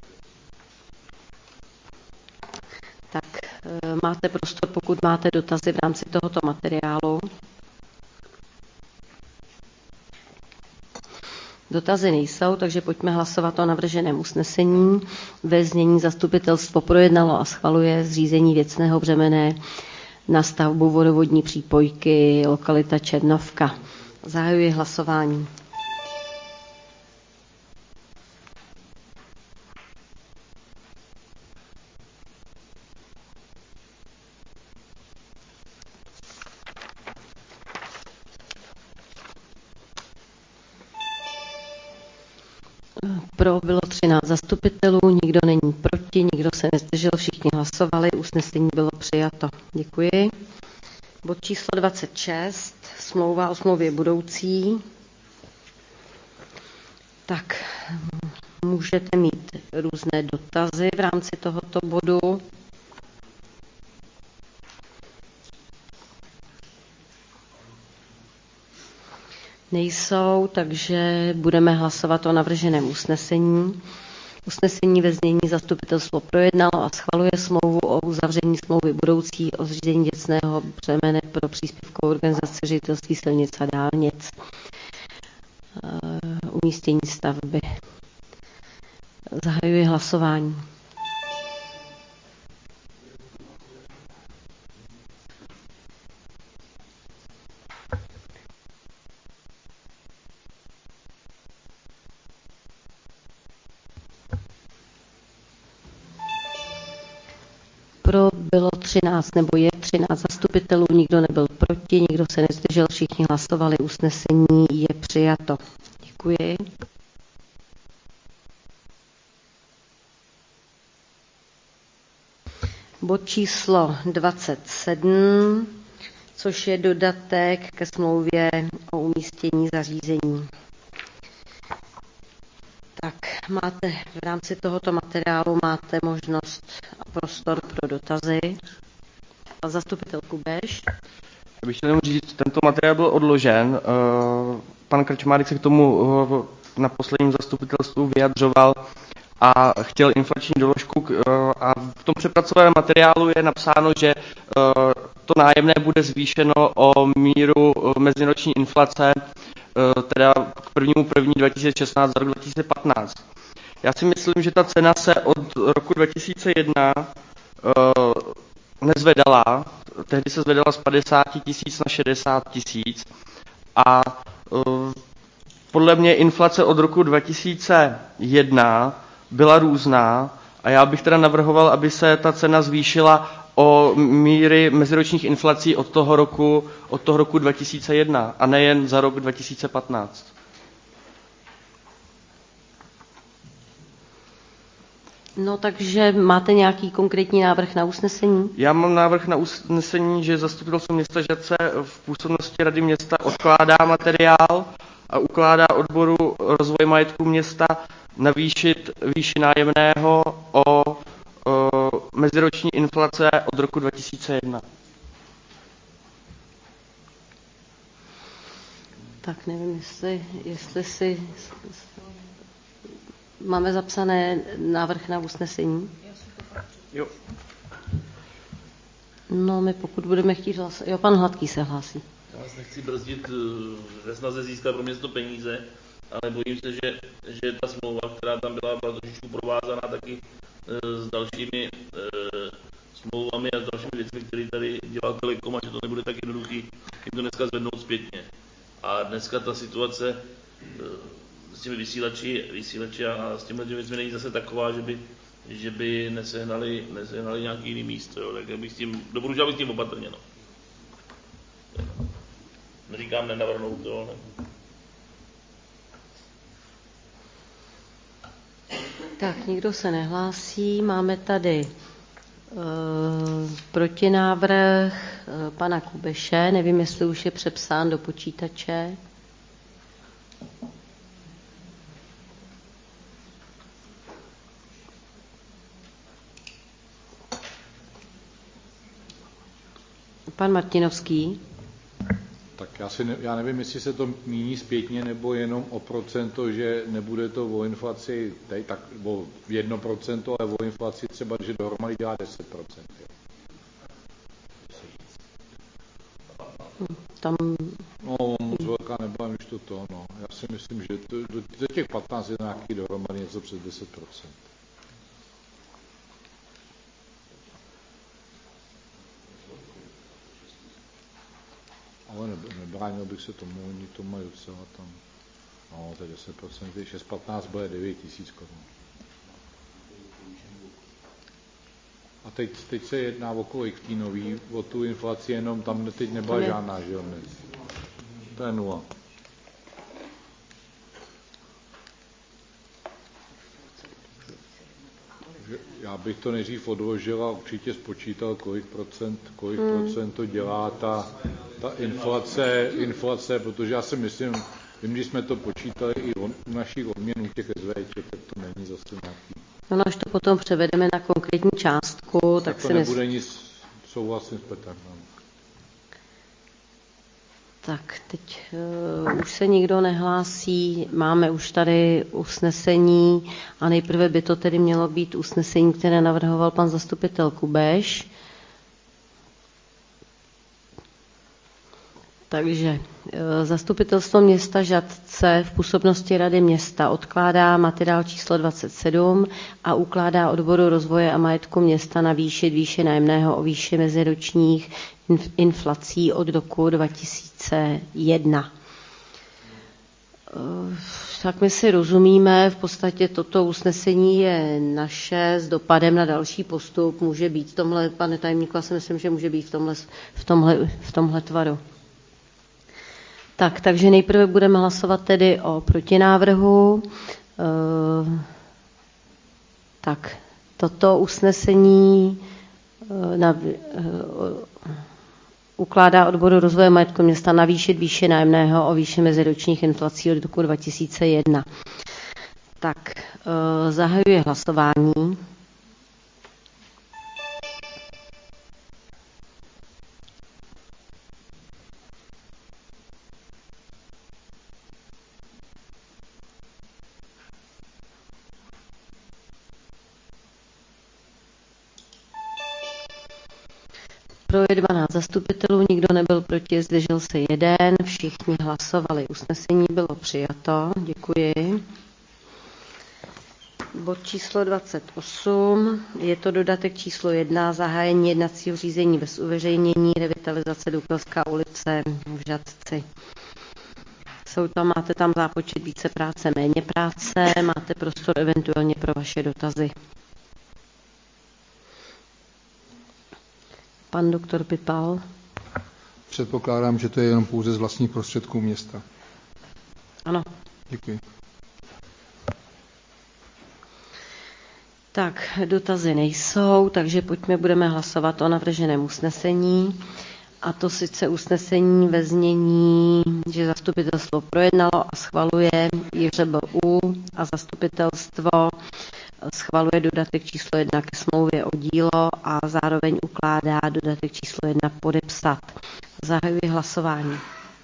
Tak máte prostor, pokud máte dotazy v rámci tohoto materiálu. Dotazy nejsou, takže pojďme hlasovat o navrženém usnesení. Ve znění zastupitelstvo projednalo a schvaluje zřízení věcného břemene na stavbu vodovodní přípojky, lokalita Černovka. Zahajuji hlasování. Pro bylo třináct zastupitelů, nikdo není proti, nikdo se nezdržel, všichni hlasovali, usnesení bylo přijato. Děkuji. Bod číslo dvacet šest, smlouva o smlouvě budoucí. Tak můžete mít různé dotazy v rámci tohoto bodu. Nejsou, takže budeme hlasovat o navrženém usnesení. Usnesení ve znění zastupitelstvo projednalo a schvaluje smlouvu o uzavření smlouvy budoucí o zřízení věcného břemene pro příspěvkovou organizaci Ředitelství silnic a dálnic. Umístění stavby. Zahajuji hlasování. Pro bylo třináct nebo je třináct zastupitelů, nikdo nebyl proti, nikdo se nezdržel, všichni hlasovali, usnesení je přijato. Děkuji. Bod číslo dvacet sedm, což je dodatek ke smlouvě o umístění zařízení. Tak máte v rámci tohoto materiálu máte možnost a prostor pro dotazy. Pan zastupitel Kubeš. Já bych chtěl jenom říct, tento materiál byl odložen. Pan Krčmárik se k tomu na posledním zastupitelstvu vyjadřoval a chtěl inflační doložku a v tom přepracovaném materiálu je napsáno, že to nájemné bude zvýšeno o míru meziroční inflace, teda k prvnímu první dva tisíce šestnáct za rok dva tisíce patnáct. Já si myslím, že ta cena se od roku dva tisíce jedna nezvedala, tehdy se zvedala z padesát tisíc na šedesát tisíc a podle mě inflace od roku dva tisíce jedna byla různá a já bych teda navrhoval, aby se ta cena zvýšila o míry meziročních inflací od toho roku, od toho roku dva tisíce jedna a nejen za rok dva tisíce patnáct. No takže máte nějaký konkrétní návrh na usnesení? Já mám návrh na usnesení, že zastupitelstvo města Žatce v působnosti Rady města odkládá materiál a ukládá odboru rozvoje majetku města navýšit výši nájemného o, o meziroční inflace od roku dva tisíce jedna. Tak nevím, jestli, jestli si máme zapsané návrh na usnesení. Jo. No, my pokud budeme chtít hlasovat. Jo, pan Hladký se hlásí. Já vás nechci brzdit ve snaze získat pro město peníze, ale bojím se, že, že ta smlouva, která tam byla, byla trošičku provázaná taky s dalšími e, smlouvami a s dalšími věcmi, které tady dělá Telekom, a že to nebude tak jednoduchý jim to dneska zvednout zpětně. A dneska ta situace e, s těmi vysílači, vysílači a s těmi věcmi není zase taková, že by, že by nesehnali, nesehnali nějaký jiný místo. Jo. Tak bych s tím, doporučil bych s tím opatrně. No. Neříkám nenavrhnout to, ne. Tak, nikdo se nehlásí. Máme tady e, protinávrh e, pana Kubeše. Nevím, jestli už je přepsán do počítače. Pan Martinovský. Tak já, si ne, já nevím, jestli se to míní zpětně, nebo jenom o procento, že nebude to o inflaci teď, tak o jedno procento, ale o inflaci třeba, že dohromady dělá deset procent. Tam... No, moc velká nebyla, už to to, no. Já si myslím, že to, do, do těch patnáct je nějaký dohromady něco přes deset procent. Ale nebránil bych se tomu, oni to mají docela tam, no to je deset procent, šest patnáct bude devět tisíc korun. A teď, teď se jedná o kolik tý nový, o tu inflaci, jenom tam teď nebyla žádná, že jo, to je nula. Já bych to nejdřív odložil a určitě spočítal, kolik procent, kolik hmm. procent to dělá ta, ta inflace, inflace, protože já si myslím, vím, že jsme to počítali i u našich odměnů těch SVček, tak to není zase nějaký. No, až to potom převedeme na konkrétní částku, tak, tak to si nebude nes... nic, souhlasím s Petrem. Tak, teď uh, už se nikdo nehlásí, máme už tady usnesení a nejprve by to tedy mělo být usnesení, které navrhoval pan zastupitel Kubeš. Takže zastupitelstvo města Žatce v působnosti Rady města odkládá materiál číslo dvacet sedm a ukládá odboru rozvoje a majetku města navýšit výši nájemného o výši meziročních inflací od roku dva tisíce jedna. Tak my si rozumíme, v podstatě toto usnesení je naše s dopadem na další postup, může být v tomhle, pane tajemníku, já si myslím, že může být v tomhle, v tomhle, v tomhle tvaru. Tak, takže nejprve budeme hlasovat tedy o protinávrhu. E, tak, toto usnesení e, na, e, ukládá odboru rozvoje majetku města navýšit výši nájemného o výši meziročních inflací od roku dva tisíce jedna. Tak, e, zahajuji hlasování. Pro je dvanáct zastupitelů, nikdo nebyl proti, zdržel se jeden, všichni hlasovali. Usnesení bylo přijato, děkuji. Bod číslo dvacet osm, je to dodatek číslo jedna, zahájení jednacího řízení bez uveřejnění, revitalizace Dukelská ulice v Žatci. Jsou tam, máte tam zápočet více práce, méně práce, máte prostor eventuálně pro vaše dotazy. Pan doktor Pipal. Předpokládám, že to je jenom pouze z vlastních prostředků města. Ano. Děkuji. Tak, dotazy nejsou, takže pojďme, budeme hlasovat o navrženém usnesení. A to sice usnesení ve znění, že zastupitelstvo projednalo a schvaluje J R B U a zastupitelstvo schvaluje dodatek číslo jedna ke smlouvě o dílo a zároveň ukládá dodatek číslo jedna podepsat. Zahajuji hlasování.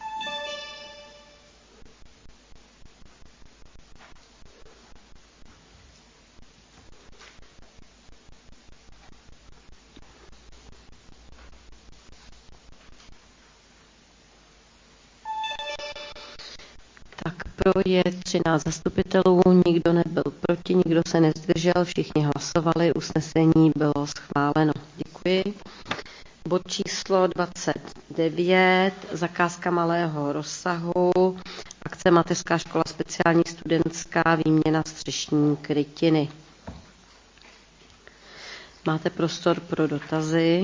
Pro je třináct zastupitelů, nikdo nebyl proti, nikdo se nezdržel, všichni hlasovali, usnesení bylo schváleno. Děkuji. Bod číslo dvacet devět, zakázka malého rozsahu, akce Mateřská škola speciální studentská, výměna střešní krytiny. Máte prostor pro dotazy.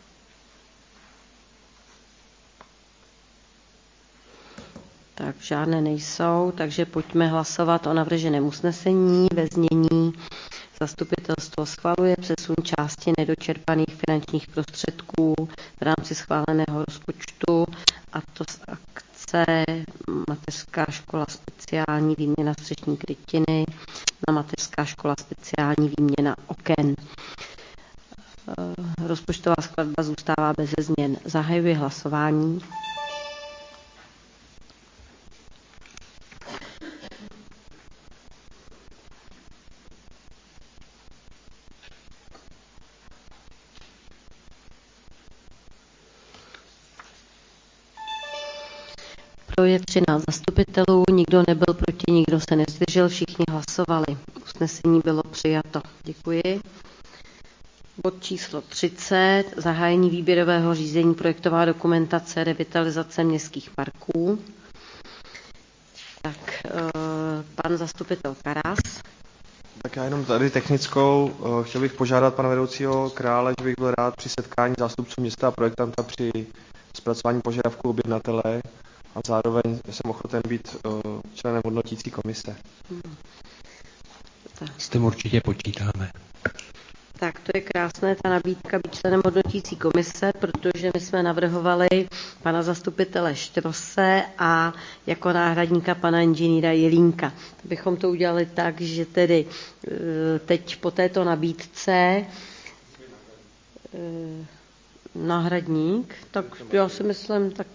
Tak žádné nejsou, takže pojďme hlasovat o navrženém usnesení ve znění. Zastupitelstvo schvaluje přesun části nedočerpaných finančních prostředků v rámci schváleného rozpočtu, a to z akce Mateřská škola speciální výměna střešní krytiny na Mateřská škola speciální výměna oken. Rozpočtová skladba zůstává beze změn. Zahajuji hlasování. Je třináct zastupitelů, nikdo nebyl proti, nikdo se nezdržel, všichni hlasovali. Usnesení bylo přijato. Děkuji. Bod číslo třicet, zahájení výběrového řízení, projektová dokumentace, revitalizace městských parků. Tak, pan zastupitel Karas. Tak já jenom tady technickou, chtěl bych požádat pana vedoucího Krále, že bych byl rád při setkání zástupců města a projektanta při zpracování požadavků objednatele a zároveň jsem ochoten být členem hodnotící komise. Hmm. S tím určitě počítáme. Tak to je krásné, ta nabídka být členem hodnotící komise, protože my jsme navrhovali pana zastupitele Štrose a jako náhradníka pana inženýra Jelínka. Bychom to udělali tak, že tedy teď po této nabídce náhradník, tak já si myslím, tak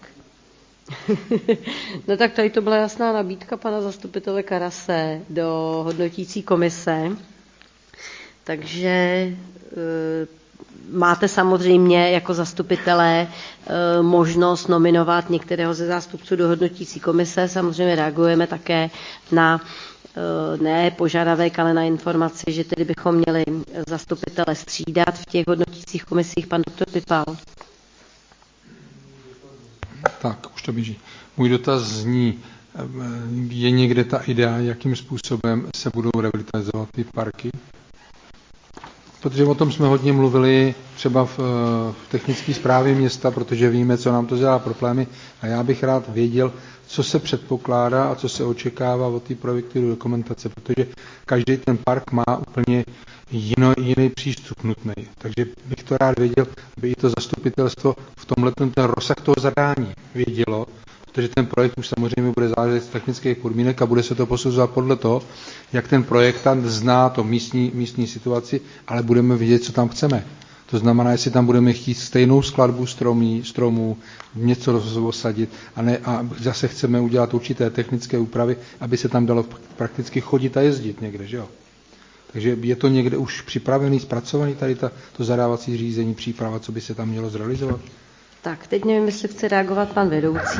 no tak tady to byla jasná nabídka pana zastupitele Karase do hodnotící komise. Takže e, máte samozřejmě jako zastupitelé e, možnost nominovat některého ze zástupců do hodnotící komise. Samozřejmě reagujeme také na e, ne požadavek, ale na informaci, že tedy bychom měli zastupitele střídat v těch hodnotících komisích. Pan doktor Pipal. Tak, už to běží. Můj dotaz zní, je někde ta idea, jakým způsobem se budou revitalizovat ty parky? Protože o tom jsme hodně mluvili třeba v, v technické správě města, protože víme, co nám to dělá problémy, a já bych rád věděl, co se předpokládá a co se očekává od té projektové dokumentace, protože každý ten park má úplně jino, jiný přístup nutný. Takže bych to rád věděl, aby i to zastupitelstvo v tomhle ten rozsah toho zadání vědělo, protože ten projekt už samozřejmě bude záležet z technických podmínek a bude se to posuzovat podle toho, jak ten projektant zná to místní, místní situaci, ale budeme vidět, co tam chceme. To znamená, jestli tam budeme chtít stejnou skladbu stromí, stromů, něco rozsadit, a, ne, a zase chceme udělat určité technické úpravy, aby se tam dalo prakticky chodit a jezdit někde, že jo? Takže je to někde už připravený, zpracovaný tady ta, to zadávací řízení, příprava, co by se tam mělo zrealizovat? Tak, teď nevím, jestli chce reagovat pan vedoucí.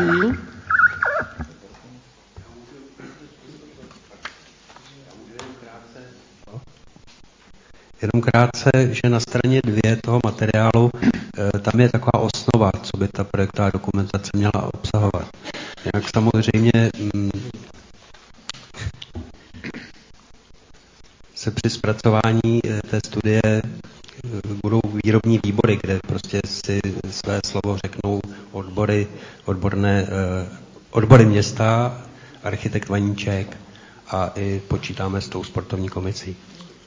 Jenom krátce, že na straně dvě toho materiálu tam je taková osnova, co by ta projektová dokumentace měla obsahovat. Jak samozřejmě mm, se při zpracování té studie budou výrobní výbory, kde prostě si své slovo řeknou odbory, odborné, odbory města, architekt Vaníček a i počítáme s tou sportovní komisí.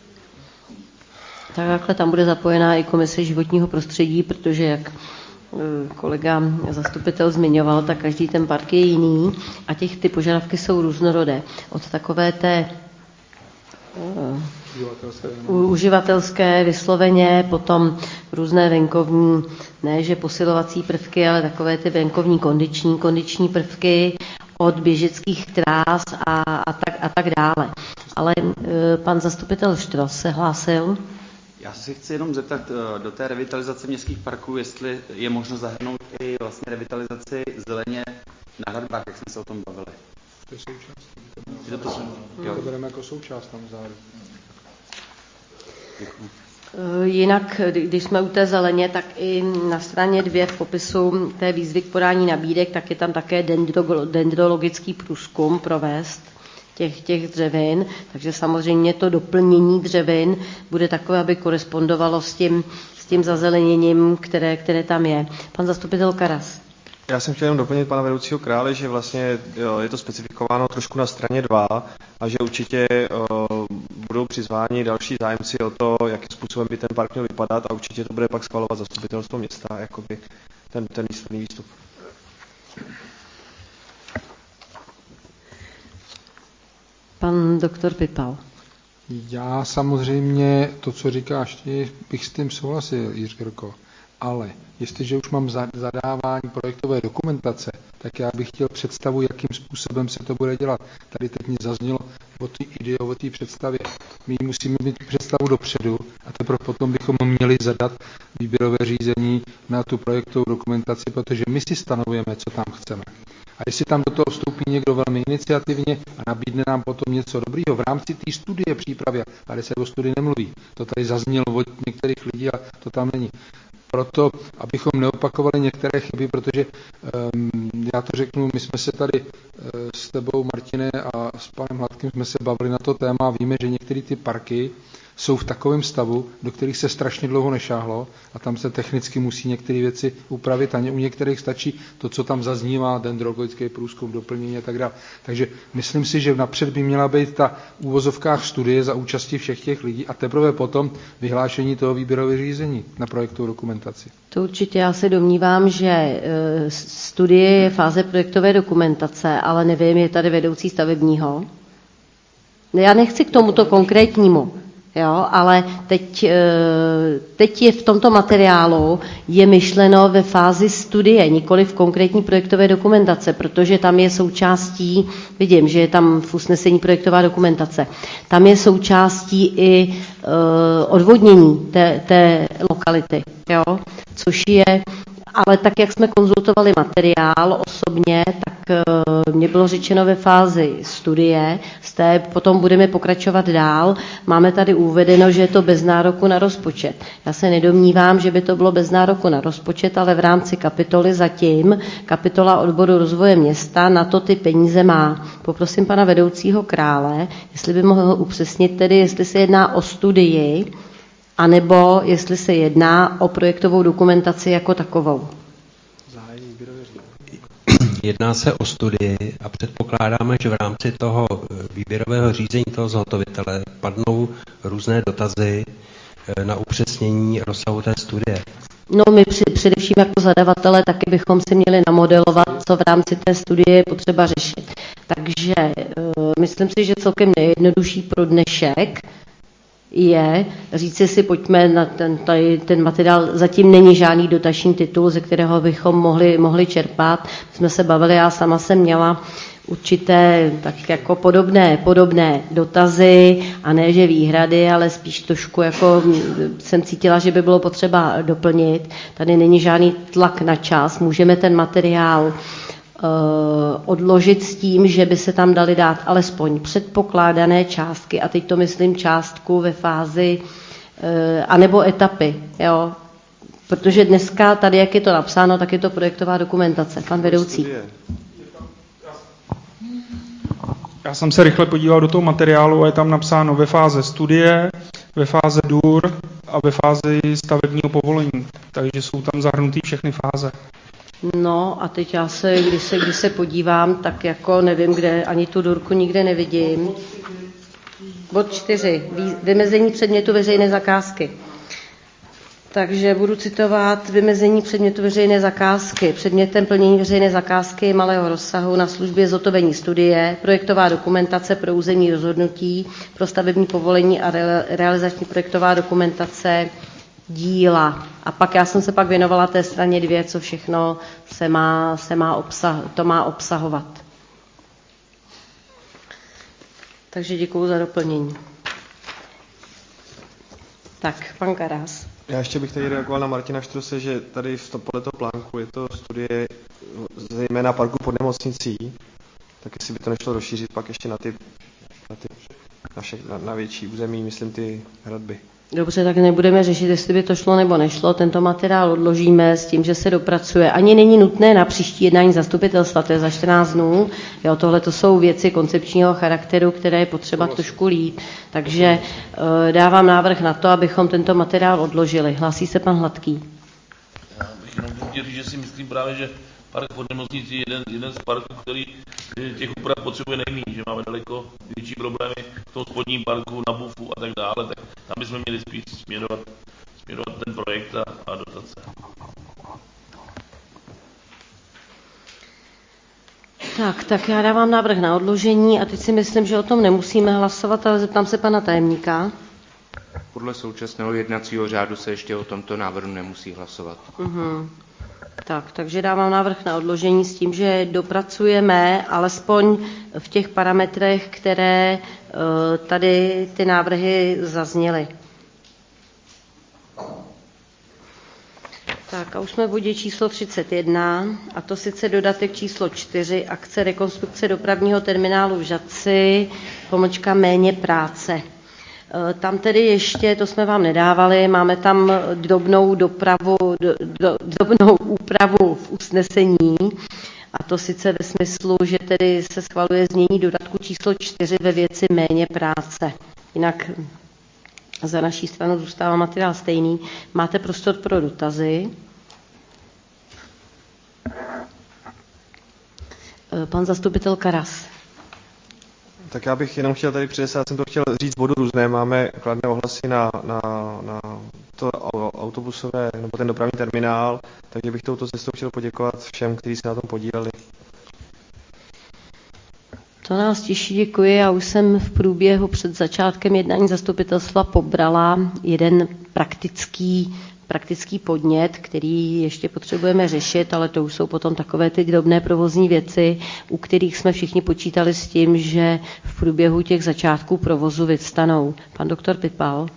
Takhle tam bude zapojená i komise životního prostředí, protože jak kolega zastupitel zmiňoval, tak každý ten park je jiný a těch ty požadavky jsou různorodé. Od takové té uh, uživatelské vysloveně, potom různé venkovní, ne že posilovací prvky, ale takové ty venkovní kondiční, kondiční prvky, od běžeckých trás a, a, tak, a tak dále. Ale uh, pan zastupitel Štros se hlásil. Já se chci jenom zeptat do té revitalizace městských parků, jestli je možno zahrnout i vlastně revitalizaci zeleně na hradbách, jak jsme se o tom bavili. To je součást. To, to, to, to bereme jako součást tam zároveň. Děkuji. Jinak, když jsme u té zeleně, tak i na straně dvě v popisu té výzvy k podání nabídek, tak je tam také dendro, dendrologický průzkum provést těch, těch dřevin, takže samozřejmě to doplnění dřevin bude takové, aby korespondovalo s tím, s tím zazeleněním, které, které tam je. Pan zastupitel Karas. Já jsem chtěl jenom doplnit pana vedoucího Krále, že vlastně jo, je to specifikováno trošku na straně dva a že určitě o, budou přizváni další zájemci o to, jakým způsobem by ten park měl vypadat a určitě to bude pak schvalovat zastupitelstvo města, jakoby ten, ten výsledný výstup. Pan doktor Pipal. Já samozřejmě to, co říkáš ty, bych s tím souhlasil, Jiřko, ale jestliže už mám zadávání projektové dokumentace, tak já bych chtěl představu, jakým způsobem se to bude dělat. Tady teď mi zaznělo o té ideové představě. My musíme mít představu dopředu a teprve potom bychom měli zadat výběrové řízení na tu projektovou dokumentaci, protože my si stanovujeme, co tam chceme. A jestli tam do toho vstoupí někdo velmi iniciativně a nabídne nám potom něco dobrýho v rámci té studie přípravy, tady se o studii nemluví, to tady zaznělo od některých lidí a to tam není. Proto, abychom neopakovali některé chyby, protože um, já to řeknu, my jsme se tady uh, s tebou, Martine, a s panem Hladkým jsme se bavili na to téma a víme, že některé ty parky jsou v takovém stavu, do kterých se strašně dlouho nešáhlo a tam se technicky musí některé věci upravit a u některých stačí to, co tam zaznívá, dendrologický průzkum, doplnění a tak dále. Takže myslím si, že napřed by měla být ta úvozovkách studie za účasti všech těch lidí a teprve potom vyhlášení toho výběrového řízení na projektovou dokumentaci. To určitě já se domnívám, že studie je fáze projektové dokumentace, ale nevím, je tady vedoucí stavebního. Já nechci k tomuto konkrétnímu. Jo, ale teď, teď je v tomto materiálu je myšleno ve fázi studie, nikoli v konkrétní projektové dokumentace, protože tam je součástí, vidím, že je tam v usnesení projektová dokumentace, tam je součástí i odvodnění té, té lokality, jo, což je, ale tak, jak jsme konzultovali materiál osobně, tak mně bylo řečeno ve fázi studie, z té potom budeme pokračovat dál. Máme tady uvedeno, že je to bez nároku na rozpočet. Já se nedomnívám, že by to bylo bez nároku na rozpočet, ale v rámci kapitoly zatím, kapitola odboru rozvoje města, na to ty peníze má. Poprosím pana vedoucího Krále, jestli by mohl upřesnit tedy, jestli se jedná o studii, anebo jestli se jedná o projektovou dokumentaci jako takovou. Jedná se o studii a předpokládáme, že v rámci toho výběrového řízení toho zhotovitele padnou různé dotazy na upřesnění rozsahu té studie. No my při, především jako zadavatelé taky bychom si měli namodelovat, co v rámci té studie je potřeba řešit. Takže uh, myslím si, že celkem nejjednodušší pro dnešek je říci si, pojďme na ten, tady, ten materiál, zatím není žádný dotační titul, ze kterého bychom mohli, mohli čerpat. My jsme se bavili, já sama jsem měla určité tak jako podobné, podobné dotazy a ne, že výhrady, ale spíš trošku jako jsem cítila, že by bylo potřeba doplnit. Tady není žádný tlak na čas, můžeme ten materiál odložit s tím, že by se tam dali dát alespoň předpokládané částky, a teď to myslím částku ve fázi, anebo etapy, jo. Protože dneska tady, jak je to napsáno, tak je to projektová dokumentace. Pan vedoucí. Já jsem se rychle podíval do toho materiálu a je tam napsáno ve fáze studie, ve fáze D U R a ve fázi stavebního povolení. Takže jsou tam zahrnuty všechny fáze. No a teď já se, když se, když se podívám, tak jako nevím, kde, ani tu důrku nikde nevidím. Bod čtyři. Vymezení předmětu veřejné zakázky. Takže budu citovat vymezení předmětu veřejné zakázky. Předmětem plnění veřejné zakázky malého rozsahu na službě zhotovení studie, projektová dokumentace pro územní rozhodnutí, pro stavební povolení a realizační projektová dokumentace díla. A pak já jsem se pak věnovala té straně dvě, co všechno se má, se má obsah, to má obsahovat. Takže děkuju za doplnění. Tak, pan Karas. Já ještě bych tady reagoval na Martina Štrose, že tady v to, podle toho plánku je to studie zejména parku pod nemocnicí, tak jestli by to nešlo rozšířit pak ještě na ty, na, ty naše, na, na větší území, myslím ty hradby. Dobře, tak nebudeme řešit, jestli by to šlo nebo nešlo. Tento materiál odložíme s tím, že se dopracuje. Ani není nutné na příští jednání zastupitelstva, to je za čtrnáct dnů. Jo, tohle to jsou věci koncepčního charakteru, které je potřeba trošku líp. Takže e, dávám návrh na to, abychom tento materiál odložili. Hlásí se pan Hladký. Já bych jenom chtěl říct, že si myslím právě, že park pod nemocnicí je jeden, jeden z parků, který těch úprav potřebuje nejméně, že máme daleko větší problémy v tom spodním parku, na bufu a tak dále, tak tam bychom měli spíš směrovat, směrovat ten projekt a, a dotace. Tak, tak já dávám návrh na odložení a teď si myslím, že o tom nemusíme hlasovat, ale zeptám se pana tajemníka. Podle současného jednacího řádu se ještě o tomto návrhu nemusí hlasovat. Uhum. Tak, takže dávám návrh na odložení s tím, že dopracujeme alespoň v těch parametrech, které tady ty návrhy zazněly. Tak a už jsme v bodě číslo třicet jedna, a to sice dodatek číslo čtyři, akce rekonstrukce dopravního terminálu v Žatci, pomlčka méně práce. Tam tedy ještě, to jsme vám nedávali, máme tam drobnou dopravu, do, do, drobnou úpravu v usnesení, a to sice ve smyslu, že tedy se schvaluje znění dodatku číslo čtyři ve věci méně práce. Jinak za naší stranu zůstává materiál stejný. Máte prostor pro dotazy. Pan zastupitel Karas. Tak já bych jenom chtěl tady předesat, jsem to chtěl říct bodu různé, máme kladné ohlasy na, na, na to autobusové nebo ten dopravní terminál, takže bych touto cestou chtěl poděkovat všem, kteří se na tom podíleli. To nás těší, děkuji. Já už jsem v průběhu před začátkem jednání zastupitelstva pobrala jeden praktický, praktický podnět, který ještě potřebujeme řešit, ale to už jsou potom takové ty drobné provozní věci, u kterých jsme všichni počítali s tím, že v průběhu těch začátků provozu vyvstanou. Pan doktor Pipal.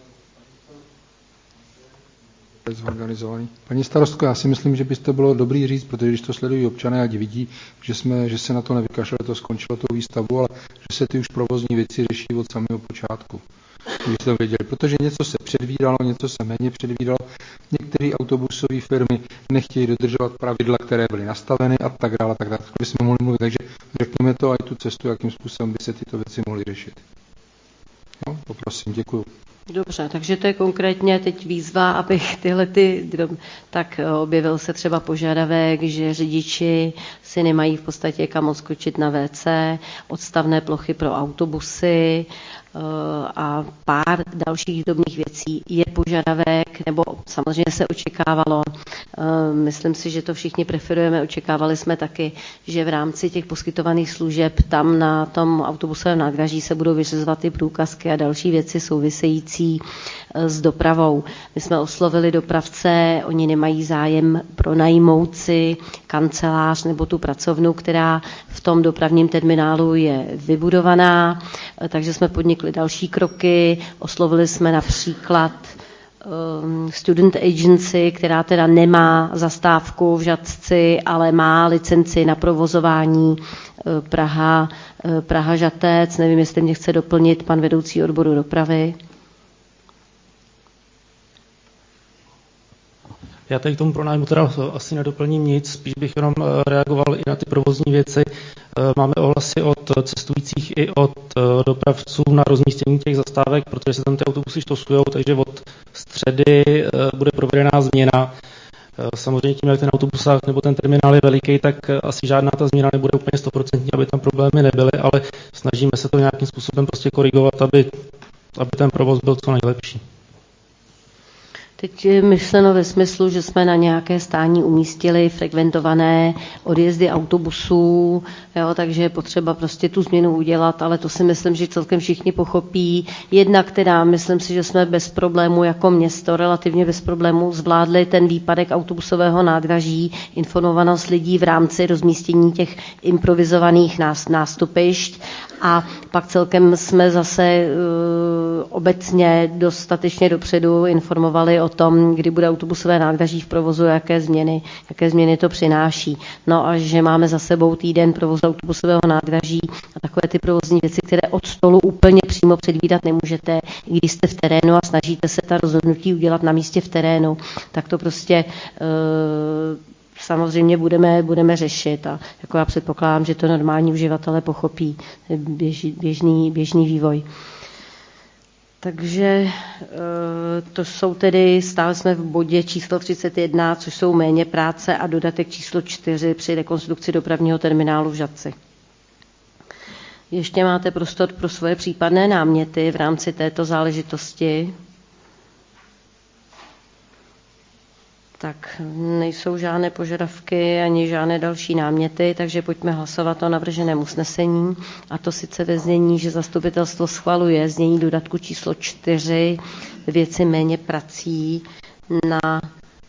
Zorganizovaný. Paní starostko, já si myslím, že by to bylo dobrý říct, protože když to sledují občané, ať vidí, že, jsme, že se na to nevykašlali, to skončilo tou výstavbu, ale že se ty už provozní věci řeší od samého počátku. Kdybyste to věděli, protože něco se předvídalo, něco se méně předvídalo. Některé autobusové firmy nechtějí dodržovat pravidla, které byly nastaveny a tak dále, tak dále. Tak bychom mohli mluvit, takže řekněme to a i tu cestu, jakým způsobem by se tyto věci mohly řešit. No, poprosím, děkuju. Dobře, takže to je konkrétně teď výzva, abych tyhle ty, tak objevil se třeba požadavek, že řidiči si nemají v podstatě kam odskočit na vé cé, odstavné plochy pro autobusy a pár dalších drobných věcí. Je požadavek, nebo samozřejmě se očekávalo, myslím si, že to všichni preferujeme, očekávali jsme taky, že v rámci těch poskytovaných služeb tam na tom autobusovém nádraží se budou vyřizovat ty průkazky a další věci související s dopravou. My jsme oslovili dopravce, oni nemají zájem pronajmout si kancelář nebo tu pracovnu, která v tom dopravním terminálu je vybudovaná, takže jsme podnikli další kroky, oslovili jsme například Student Agency, která teda nemá zastávku v Žatci, ale má licenci na provozování Praha, Praha Žatec. Nevím, jestli mě chce doplnit pan vedoucí odboru dopravy. Já tady k tomu pronájmu teda asi nedoplním nic, spíš bych jenom reagoval i na ty provozní věci. Máme ohlasy od cestujících i od dopravců na rozmístění těch zastávek, protože se tam ty autobusy štosujou, takže od středy bude provedená změna. Samozřejmě tím, jak ten autobusák nebo ten terminál je veliký, tak asi žádná ta změna nebude úplně stoprocentní, aby tam problémy nebyly, ale snažíme se to nějakým způsobem prostě korigovat, aby, aby ten provoz byl co nejlepší. Teď je myšleno ve smyslu, že jsme na nějaké stání umístili frekventované odjezdy autobusů, jo, takže je potřeba prostě tu změnu udělat, ale to si myslím, že celkem všichni pochopí. Jednak teda myslím si, že jsme bez problému jako město relativně bez problému zvládli ten výpadek autobusového nádraží, informovanost lidí v rámci rozmístění těch improvizovaných nástupišť a pak celkem jsme zase uh, obecně dostatečně dopředu informovali o tom, kdy bude autobusové nádraží v provozu, jaké změny, jaké změny to přináší. No a že máme za sebou týden provozu autobusového nádraží a takové ty provozní věci, které od stolu úplně přímo předvídat nemůžete, i když jste v terénu a snažíte se ta rozhodnutí udělat na místě v terénu, tak to prostě uh, samozřejmě budeme, budeme řešit a jako já předpokládám, že to normální uživatelé pochopí běž, běžný, běžný vývoj. Takže to jsou tedy, stále jsme v bodě číslo třicet jedna, což jsou méně práce a dodatek číslo čtyři při rekonstrukci dopravního terminálu v Žatci. Ještě máte prostor pro svoje případné náměty v rámci této záležitosti. Tak nejsou žádné požadavky ani žádné další náměty, takže pojďme hlasovat o navrženém usnesení. A to sice ve znění, že zastupitelstvo schvaluje znění dodatku číslo čtyři věci méně prací na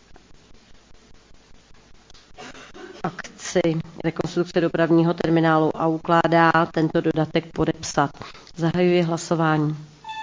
akci rekonstrukce dopravního terminálu a ukládá tento dodatek podepsat. Zahajuji hlasování.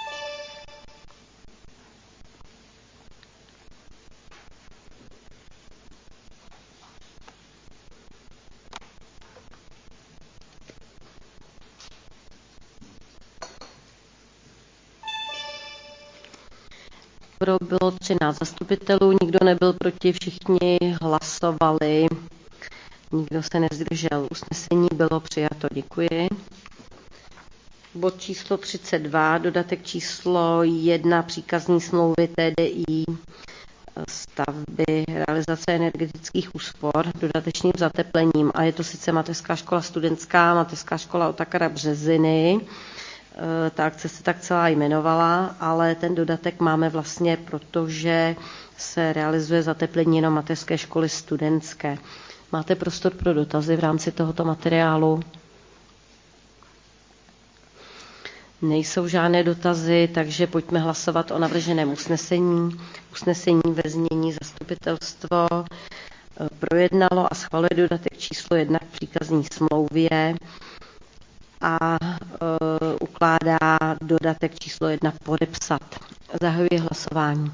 Pro bylo třináct zastupitelů, nikdo nebyl proti, všichni hlasovali, nikdo se nezdržel. Usnesení bylo přijato, děkuji. Bod číslo třicet dva, dodatek číslo jedna příkazní smlouvy T D I stavby realizace energetických úspor dodatečným zateplením. A je to sice mateřská škola studentská, mateřská škola Otakara Březiny. Ta akce se tak celá jmenovala, ale ten dodatek máme vlastně, protože se realizuje zateplení jenom mateřské školy studentské. Máte prostor pro dotazy v rámci tohoto materiálu? Nejsou žádné dotazy, takže pojďme hlasovat o navrženém usnesení. Usnesení ve znění zastupitelstvo projednalo a schvaluje dodatek číslo jedna k příkazní smlouvě a e, ukládá dodatek číslo jedna podepsat. Zahajuji hlasování.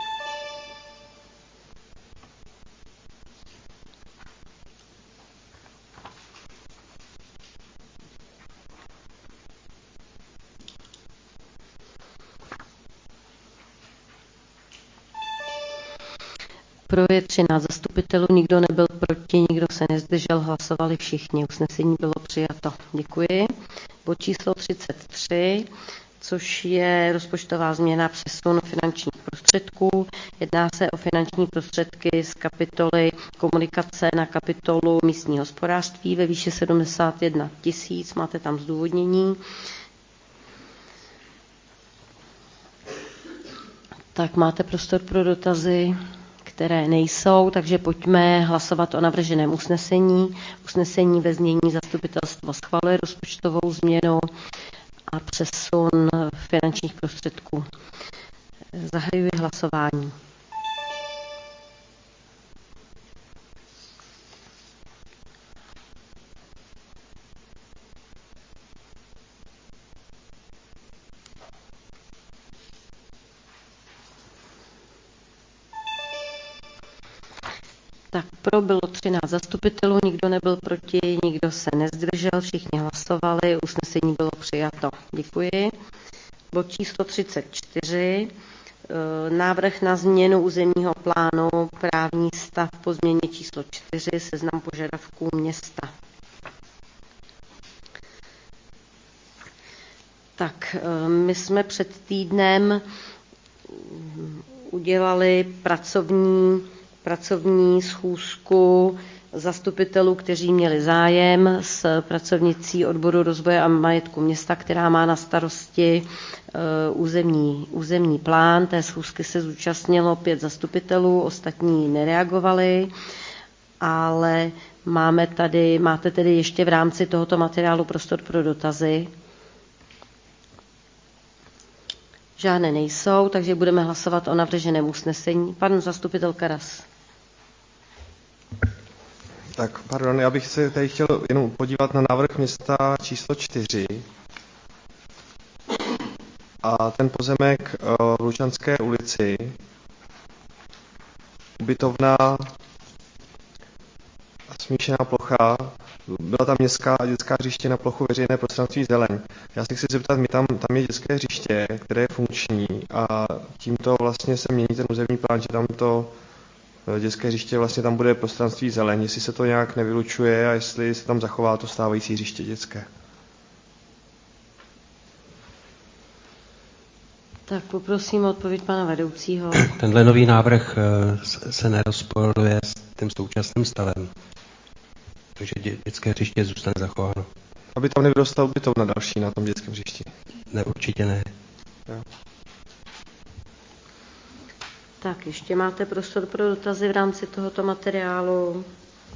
Pro je třináct zastupitelů, nikdo nebyl proti, nikdo se nezdržel, hlasovali všichni. Usnesení bylo přijato. Děkuji. Bod číslo třicet tři, což je rozpočtová změna přesun finančních prostředků. Jedná se o finanční prostředky z kapitoly komunikace na kapitolu místní hospodářství ve výši sedmdesát jedna tisíc. Máte tam zdůvodnění. Tak máte prostor pro dotazy, které nejsou, takže pojďme hlasovat o navrženém usnesení. Usnesení ve znění zastupitelstva schvaluje rozpočtovou změnu a přesun finančních prostředků. Zahajuji hlasování. Tak pro bylo třináct zastupitelů, nikdo nebyl proti, nikdo se nezdržel, všichni hlasovali, usnesení bylo přijato. Děkuji. Bod číslo třicet čtyři, návrh na změnu územního plánu, právní stav po změně číslo čtyři, seznam požadavků města. Tak my jsme před týdnem udělali pracovní, pracovní schůzku zastupitelů, kteří měli zájem, s pracovnicí odboru rozvoje a majetku města, která má na starosti územní, územní plán. Té schůzky se zúčastnilo pět zastupitelů, ostatní nereagovali, ale máme tady, máte tedy ještě v rámci tohoto materiálu prostor pro dotazy. Žádné nejsou, takže budeme hlasovat o navrženém usnesení. Pan zastupitel Karas. Tak, pardon, já bych se tady chtěl jenom podívat na návrh města číslo čtyři. A ten pozemek v Lučanské ulici, ubytovna a smíšená plocha, byla tam městská a dětská hřiště na plochu veřejné prostranství zeleň. Já se chci zeptat, my tam, tam je dětské hřiště, které je funkční a tímto vlastně se mění ten územní plán, že tam to dětské hřiště vlastně tam bude prostranství zeleň, jestli se to nějak nevylučuje a jestli se tam zachová to stávající hřiště dětské. Tak poprosím o odpověď pana vedoucího. Tenhle nový návrh se nerozporuje s tím současným stavem. Takže dětské hřiště zůstane zachováno. Aby tam nevyrostla ubytovna další na tom dětském hřišti. Ne, určitě ne. Jo. Tak, ještě máte prostor pro dotazy v rámci tohoto materiálu?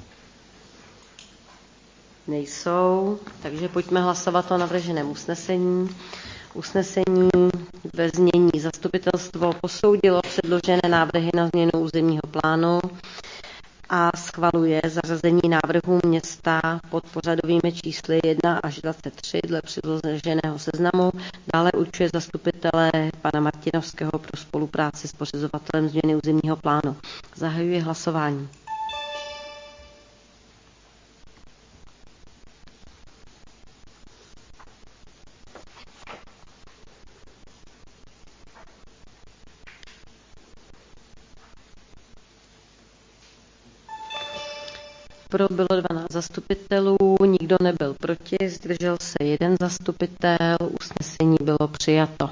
Nejsou, takže pojďme hlasovat o navrženém usnesení. Usnesení ve znění zastupitelstvo posoudilo předložené návrhy na změnu územního plánu a schvaluje zařazení návrhů města pod pořadovými čísly jedna až dvacet tři dle předloženého seznamu. Dále určuje zastupitele pana Martinovského pro spolupráci s pořizovatelem změny územního plánu. Zahajuji hlasování. Pro bylo dvanáct zastupitelů, nikdo nebyl proti, zdržel se jeden zastupitel, usnesení bylo přijato.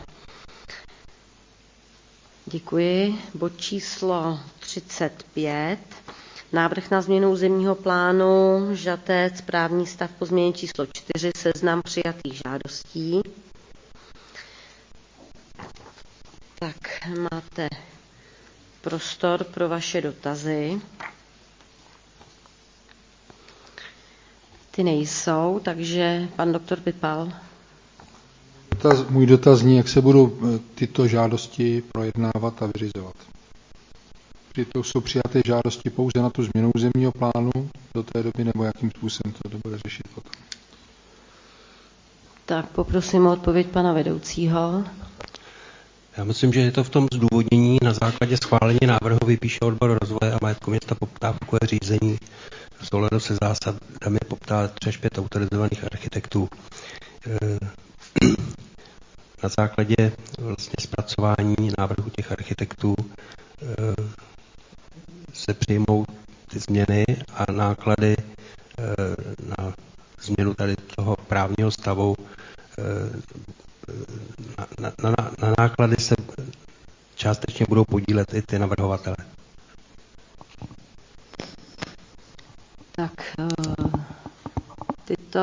Děkuji. Bod číslo třicet pět. Návrh na změnu územního plánu, Žatec, právní stav po změně číslo čtyři, seznam přijatých žádostí. Tak, máte prostor pro vaše dotazy. Ty nejsou, takže pan doktor Pipal. Dotaz, můj dotaz zní, jak se budou tyto žádosti projednávat a vyřizovat. To jsou přijaté žádosti pouze na tu změnu územního plánu do té doby, nebo jakým způsobem to bude řešit potom? Tak poprosím o odpověď pana vedoucího. Já myslím, že je to v tom zdůvodnění na základě schválení návrhu vypíše odbor rozvoje a majetku města poptávkové řízení v souladu se zásadami poptávek tři až pět autorizovaných architektů. Na základě vlastně zpracování návrhu těch architektů se přijmou ty změny a náklady na změnu tady toho právního stavu na, na, na, na náklady se částečně budou podílet i ty navrhovatele. Tak, tyto...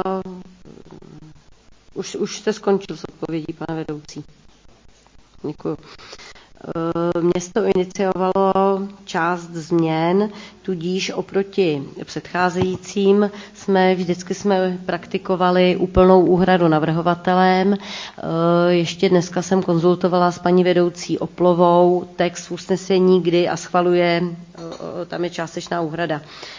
Už, už jste skončil s odpovědí, pane vedoucí. Děkuju. Město iniciovalo část změn, tudíž oproti předcházejícím jsme vždycky jsme praktikovali úplnou úhradu navrhovatelem. Ještě dneska jsem konzultovala s paní vedoucí Oplovou text usnesení, kdy a schvaluje, tam je částečná úhrada.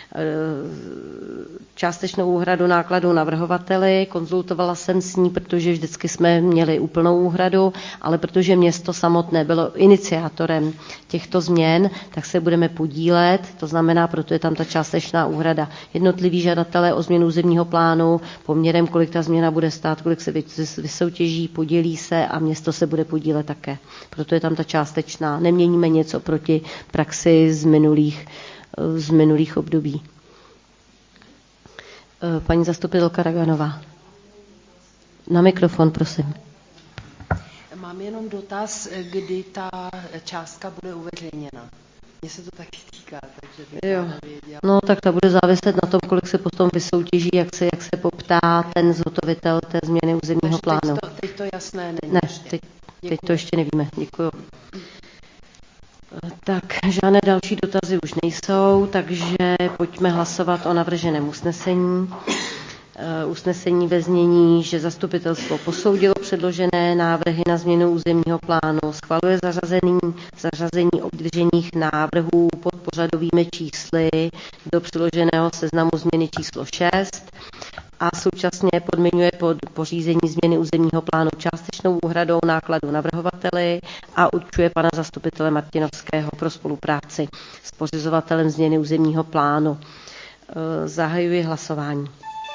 Částečnou úhradu nákladů navrhovateli, konzultovala jsem s ní, protože vždycky jsme měli úplnou úhradu, ale protože město samotné bylo iniciátorem těchto změn, tak se budeme podílet, to znamená, proto je tam ta částečná úhrada. Jednotliví žadatelé o změnu územního plánu, poměrem, kolik ta změna bude stát, kolik se vysoutěží, podělí se a město se bude podílet také. Proto je tam ta částečná. Neměníme něco proti praxi z minulých, z minulých období. Paní zastupitelka Raganová. Na mikrofon, prosím. mám jenom dotaz, kdy ta částka bude uveřejněna. Mně se to taky týká, takže bych jo. nevěděla. No tak ta bude záviset na tom, kolik se potom vysoutěží, jak se, jak se poptá ten zhotovitel té změny územního plánu. Teď to, teď to jasné není. Ne, ještě. teď, teď to ještě nevíme. Děkuju. Tak, žádné další dotazy už nejsou, takže pojďme hlasovat o navrženém usnesení. Usnesení ve znění, že zastupitelstvo posoudilo předložené návrhy na změnu územního plánu, schvaluje zařazení, zařazení obdržených návrhů pod pořadovými čísly do přiloženého seznamu změny číslo šest a současně podmiňuje pod pořízení změny územního plánu částečnou úhradou nákladů navrhovateli a určuje pana zastupitele Martinovského pro spolupráci s pořizovatelem změny územního plánu. Zahajuji hlasování.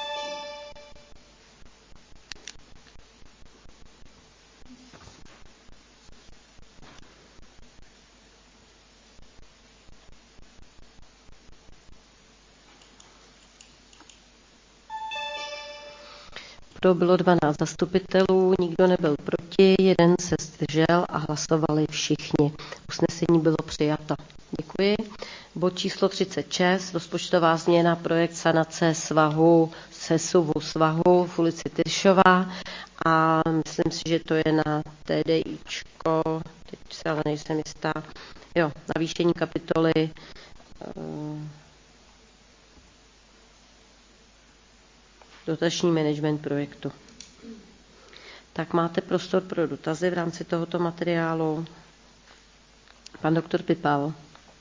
Pro bylo dvanáct zastupitelů, nikdo nebyl proti, jeden se zdržel a hlasovali všichni. Usnesení bylo přijato. Děkuji. Bod číslo třicet šest, rozpočtová změna, projekt sanace svahu, sesuvu svahu v ulici Tyršová a myslím si, že to je na TDIčko, teď se ale nejsem jistá, jo, navýšení kapitoly dotační management projektu. Tak máte prostor pro dotazy v rámci tohoto materiálu. Pan doktor Pipal.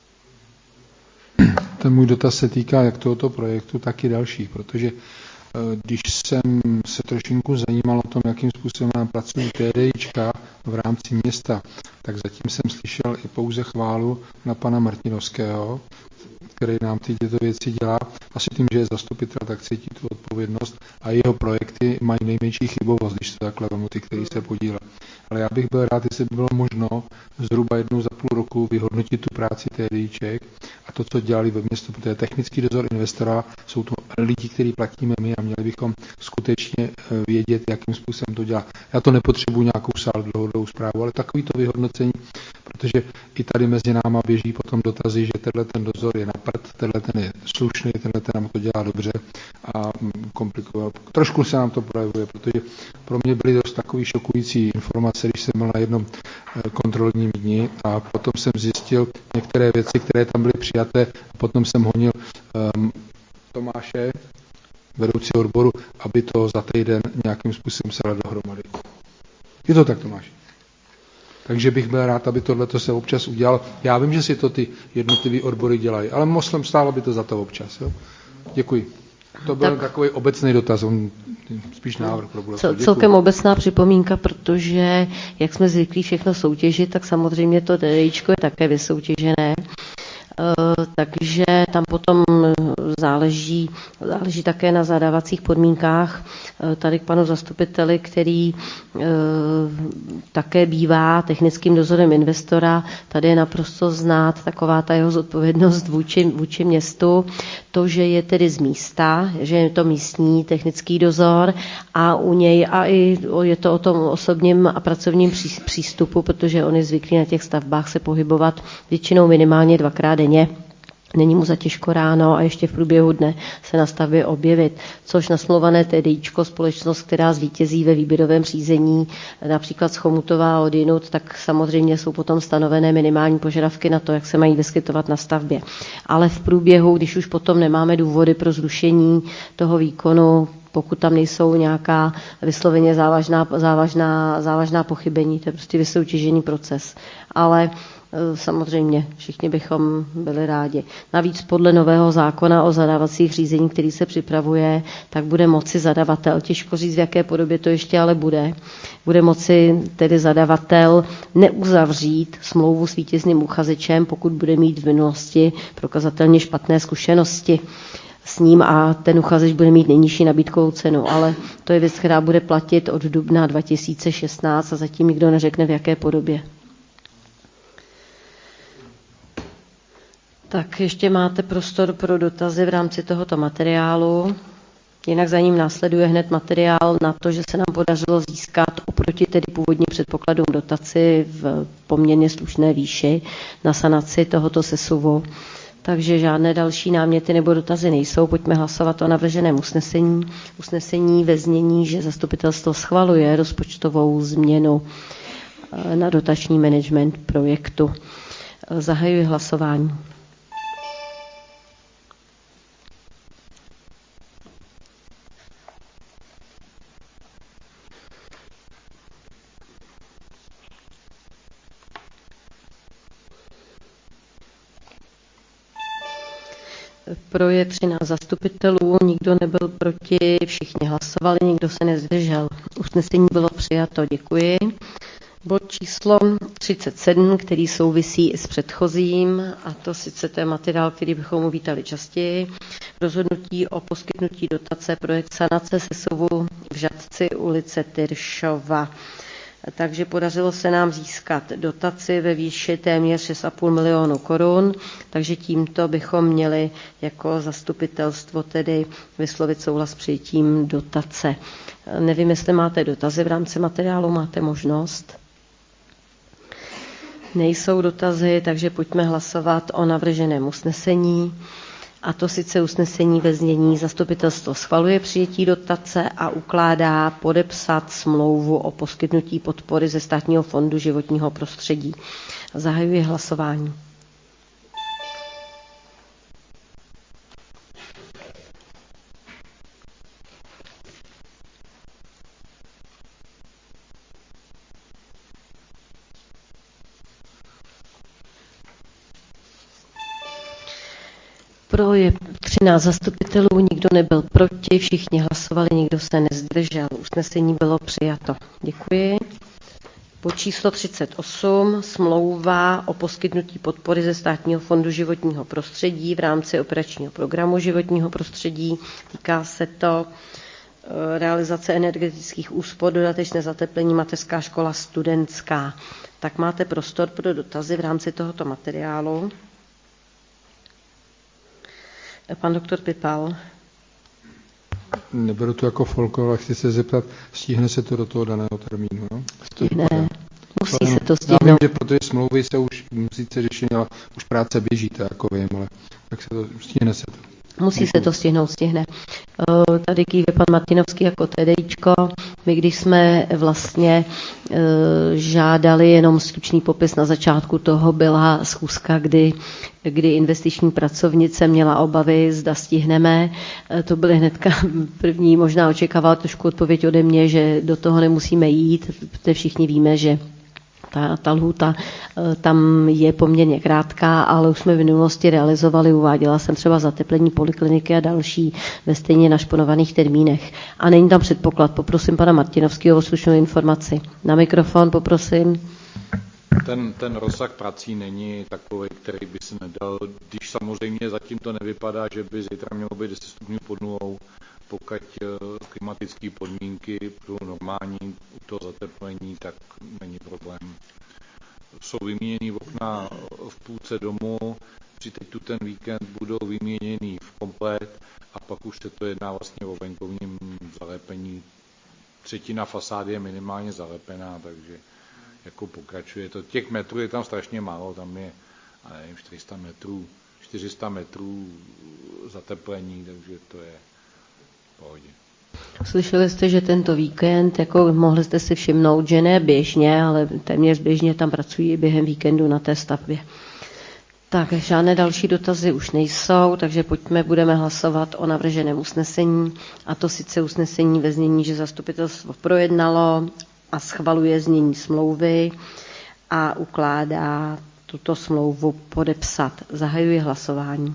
Ten můj dotaz se týká jak tohoto projektu, tak i dalších, protože když jsem se trošinku zajímal o tom, jakým způsobem pracují TDIčka v rámci města, tak zatím jsem slyšel i pouze chválu na pana Martinovského, který nám ty tyto věci dělá. Asi tím, že je zastupitel, tak cítí tu odpovědnost a jeho projekty mají nejmenší chybovost, když to takhle vemu, ty, který se podílel. Ale já bych byl rád, jestli by bylo možno zhruba jednou za půl roku vyhodnotit tu práci TDIček a to, co dělali ve městu, protože technický dozor investora jsou to lidi, kteří platíme my a měli bychom skutečně vědět, jakým způsobem to dělá. Já to nepotřebuji nějakou sál dlouhodobou zprávu, ale takový to vyhodnocení, protože i tady mezi náma běží potom dotazy, že tenhle ten dozor je na prd, tenhle ten je slušný, tenhle ten nám to dělá dobře a komplikoval. Trošku se nám to projevuje, protože pro mě byly dost takový šokující informace, když jsem byl na jednom kontrolním dni a potom jsem zjistil některé věci, které tam byly přijaté a potom jsem honil um, Tomáše, vedoucí odboru, aby to za týden nějakým způsobem se dalo dohromady. Je to tak, Tomáš? Takže bych byl rád, aby tohleto se občas udělalo. Já vím, že si to ty jednotlivé odbory dělají, ale moslem stálo by to za to občas. Jo? Děkuji. To byl tak, takový obecný dotaz, on spíš návrh pro Cel, Celkem obecná připomínka, protože jak jsme zvyklí všechno soutěžit, tak samozřejmě to DDIčko je také vysoutěžené. Uh, takže tam potom záleží, záleží také na zadávacích podmínkách. Uh, tady k panu zastupiteli, který uh, také bývá technickým dozorem investora, tady je naprosto znát taková ta jeho zodpovědnost vůči, vůči městu. To, že je tedy z místa, že je to místní technický dozor a u něj a i je to o tom osobním a pracovním přístupu, protože on je zvyklý na těch stavbách se pohybovat většinou minimálně dvakrát denně. Není mu zatěžko ráno a ještě v průběhu dne se na stavbě objevit, což nasmluvané TDIčko, společnost, která zvítězí ve výběrovém řízení, například z Chomutova a odjinud, tak samozřejmě jsou potom stanovené minimální požadavky na to, jak se mají vyskytovat na stavbě. Ale v průběhu, když už potom nemáme důvody pro zrušení toho výkonu, pokud tam nejsou nějaká vysloveně závažná, závažná, závažná pochybení, to je prostě vysoutěžený proces. Ale samozřejmě všichni bychom byli rádi. Navíc podle nového zákona o zadávacích řízení, který se připravuje, tak bude moci zadavatel, těžko říct, v jaké podobě to ještě ale bude, bude moci tedy zadavatel neuzavřít smlouvu s vítězným uchazečem, pokud bude mít v minulosti prokazatelně špatné zkušenosti s ním a ten uchazeč bude mít nejnižší nabídkovou cenu, ale to je věc, která bude platit od dubna dva tisíce šestnáct a zatím nikdo neřekne, v jaké podobě. Tak ještě máte prostor pro dotazy v rámci tohoto materiálu. Jinak za ním následuje hned materiál na to, že se nám podařilo získat oproti tedy původním předpokladům dotaci v poměrně slušné výši na sanaci tohoto sesuvu. Takže žádné další náměty nebo dotazy nejsou. Pojďme hlasovat o navrženém usnesení. Usnesení ve znění, že zastupitelstvo schvaluje rozpočtovou změnu na dotační management projektu. Zahajuji hlasování. Pro je třináct zastupitelů, nikdo nebyl proti, všichni hlasovali, nikdo se nezdržel. Usnesení bylo přijato, děkuji. Bod číslo třicet sedm, který souvisí i s předchozím, a to sice to je materiál, který bychom uvítali častěji. Rozhodnutí o poskytnutí dotace projekt sanace sesuvu v Žatci ulice Tyršova. Takže podařilo se nám získat dotaci ve výši téměř šest a půl milionu korun, takže tímto bychom měli jako zastupitelstvo tedy vyslovit souhlas s přijetím dotace. Nevím, jestli máte dotazy v rámci materiálu, máte možnost. Nejsou dotazy, takže pojďme hlasovat o navrženém usnesení. A to sice usnesení ve znění zastupitelstvo schvaluje přijetí dotace a ukládá podepsat smlouvu o poskytnutí podpory ze Státního fondu životního prostředí. Zahajuji hlasování. Pro je třináct zastupitelů, nikdo nebyl proti, všichni hlasovali, nikdo se nezdržel. Usnesení bylo přijato. Děkuji. Bod číslo třicet osm, smlouva o poskytnutí podpory ze Státního fondu životního prostředí v rámci operačního programu životního prostředí. Týká se to realizace energetických úspor, dodatečné zateplení, mateřská škola studentská. Tak máte prostor pro dotazy v rámci tohoto materiálu. Pan doktor Pipal. Neberu to jako folklor, ale chci se zeptat, stihne se to do toho daného termínu? No? Stihne, musí ale se to stihnout. Já vím, že protože smlouvy se už sice řešení, ale už práce běží, to jako vím, ale tak se to, stihne se to. Musí se to stihnout, stihne. Tady kýve pan Martinovský jako TDIčko. My když jsme vlastně žádali jenom stručný popis na začátku toho, byla schůzka, kdy, kdy investiční pracovnice měla obavy, zda stihneme. To byly hnedka první, možná očekávala trošku odpověď ode mě, že do toho nemusíme jít, protože všichni víme, že Ta, ta lhůta tam je poměrně krátká, ale už jsme v minulosti realizovali, uváděla jsem třeba zateplení polikliniky a další ve stejně našponovaných termínech. A není tam předpoklad. Poprosím pana Martinovského o slušnou informaci. Na mikrofon poprosím. Ten, ten rozsah prací není takový, který by se nedal, když samozřejmě zatím to nevypadá, že by zítra mělo být deset stupňů pod nulou, pokud klimatické podmínky budou normální u toho zateplení, tak není problém. Jsou vyměněny okna v půlce domu, při teď tu ten víkend budou vyměněny v komplet a pak už se to jedná vlastně o venkovním zalepení. Třetina fasády je minimálně zalepená, takže jako pokračuje to. Těch metrů je tam strašně málo, tam je nevím, čtyři sta metrů, čtyři sta metrů zateplení, takže to je v pohodě. Slyšeli jste, že tento víkend, jako mohli jste si všimnout, že ne běžně, ale téměř běžně tam pracují během víkendu na té stavbě. Tak, žádné další dotazy už nejsou, takže pojďme, budeme hlasovat o navrženém usnesení, a to sice usnesení ve znění, že zastupitelstvo projednalo a schvaluje znění smlouvy a ukládá tuto smlouvu podepsat. Zahajuji hlasování.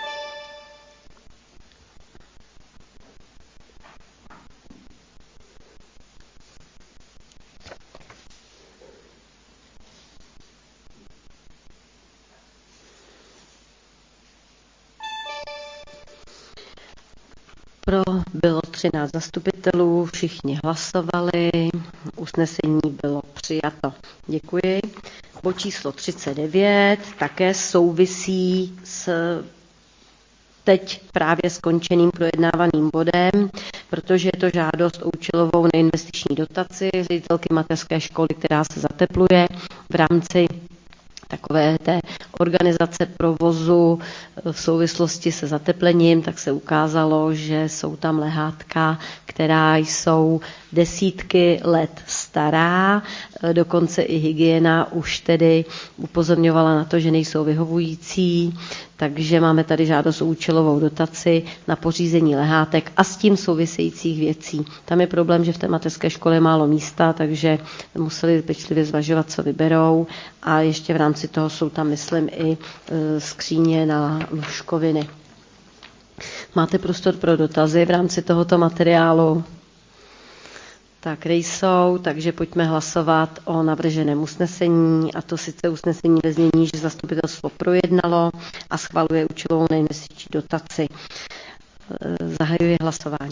Pro bylo třináct zastupitelů, všichni hlasovali, usnesení bylo přijato. Děkuji. Bod číslo třicet devět také souvisí s teď právě skončeným projednávaným bodem, protože je to žádost o účelovou neinvestiční dotaci ředitelky mateřské školy, která se zatepluje v rámci takové té organizace provozu v souvislosti se zateplením, tak se ukázalo, že jsou tam lehátka, která jsou desítky let stará, dokonce i hygiena už tedy upozorňovala na to, že nejsou vyhovující, takže máme tady žádost o účelovou dotaci na pořízení lehátek a s tím souvisejících věcí. Tam je problém, že v té mateřské škole je málo místa, takže museli pečlivě zvažovat, co vyberou a ještě v rámci toho jsou tam, myslím, i skříně na lůžkoviny. Máte prostor pro dotazy v rámci tohoto materiálu? Tak nejsou, takže pojďme hlasovat o navrženém usnesení, a to sice usnesení ve znění, že zastupitelstvo projednalo a schvaluje účelovou neinvestiční dotaci. Zahajuji hlasování.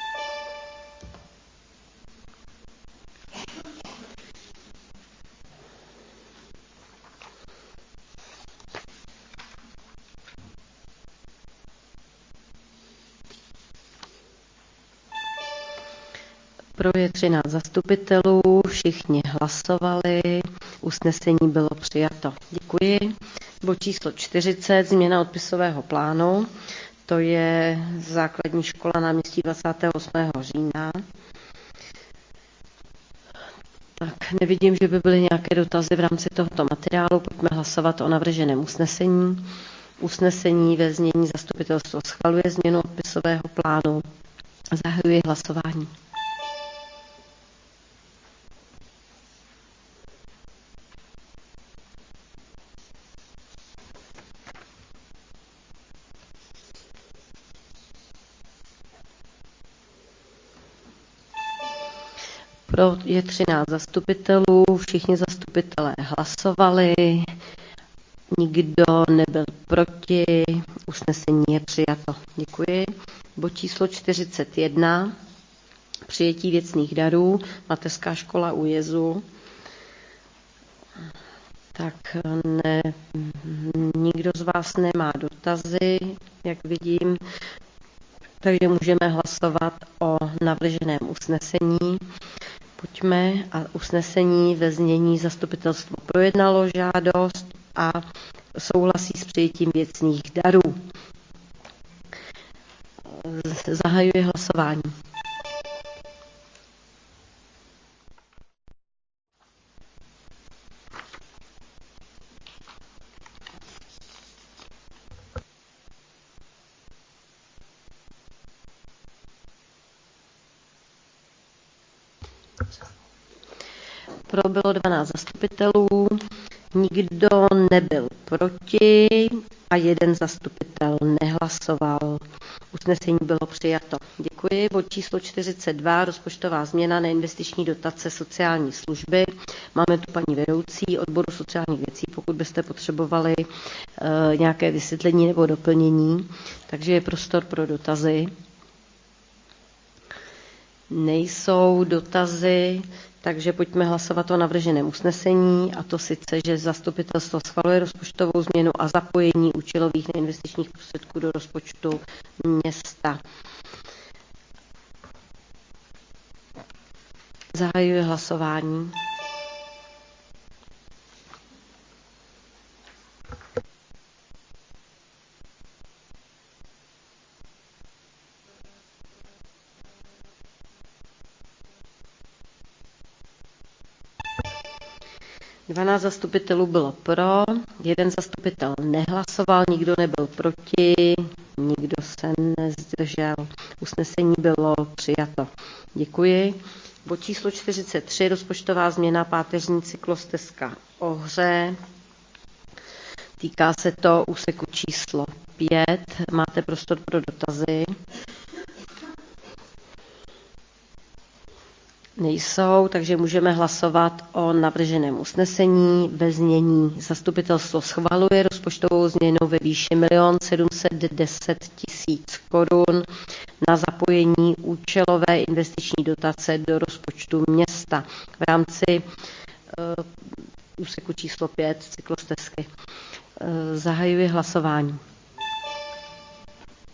Pro je třináct zastupitelů, všichni hlasovali, usnesení bylo přijato. Děkuji. Bod číslo čtyřicet, změna odpisového plánu, to je základní škola náměstí dvacátého osmého října. Tak nevidím, že by byly nějaké dotazy v rámci tohoto materiálu, pojďme hlasovat o navrženém usnesení. Usnesení ve znění zastupitelstvo schvaluje změnu odpisového plánu. Zahajuji hlasování. Pro je třináct zastupitelů, všichni zastupitelé hlasovali, nikdo nebyl proti, usnesení je přijato. Děkuji. Bod číslo čtyřicet jedna, přijetí věcných darů, mateřská škola u Jezu. Tak ne, nikdo z vás nemá dotazy, jak vidím, takže můžeme hlasovat o navrženém usnesení. Pojďme a usnesení ve znění zastupitelstvo projednalo žádost a souhlasí s přijetím věcných darů. Zahajuji hlasování. Pro bylo dvanáct zastupitelů, nikdo nebyl proti a jeden zastupitel nehlasoval. Usnesení bylo přijato. Děkuji. Bod číslo čtyřicet dva, rozpočtová změna neinvestiční dotace sociální služby. Máme tu paní vedoucí odboru sociálních věcí, pokud byste potřebovali e, nějaké vysvětlení nebo doplnění. Takže je prostor pro dotazy. Nejsou dotazy, takže pojďme hlasovat o navrženém usnesení, a to sice, že zastupitelstvo schvaluje rozpočtovou změnu a zapojení účelových neinvestičních prostředků do rozpočtu města. Zahajuji hlasování. dvanáct zastupitelů bylo pro, jeden zastupitel nehlasoval, nikdo nebyl proti, nikdo se nezdržel. Usnesení bylo přijato. Děkuji. Bod číslo čtyřicet tři, rozpočtová změna páteřní cyklostezka Ohře. Týká se to úseku číslo pět. Máte prostor pro dotazy? Nejsou, takže můžeme hlasovat o navrženém usnesení ve znění. Zastupitelstvo schvaluje rozpočtovou změnu ve výši milion sedm set deset tisíc korun na zapojení účelové investiční dotace do rozpočtu města v rámci uh, úseku číslo pět cyklostezky. Uh, zahajuji hlasování.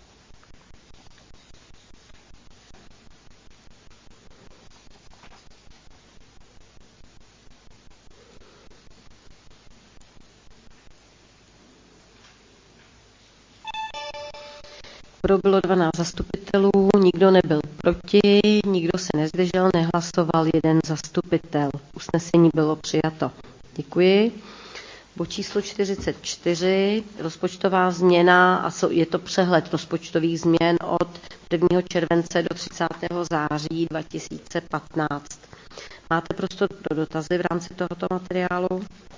Pro bylo dvanáct zastupitelů, nikdo nebyl proti, nikdo se nezdržel, nehlasoval jeden zastupitel. Usnesení bylo přijato. Děkuji. Bod číslo čtyřicet čtyři, rozpočtová změna, a je to přehled rozpočtových změn od prvního července do třicátého září dva tisíce patnáct. Máte prostor pro dotazy v rámci tohoto materiálu?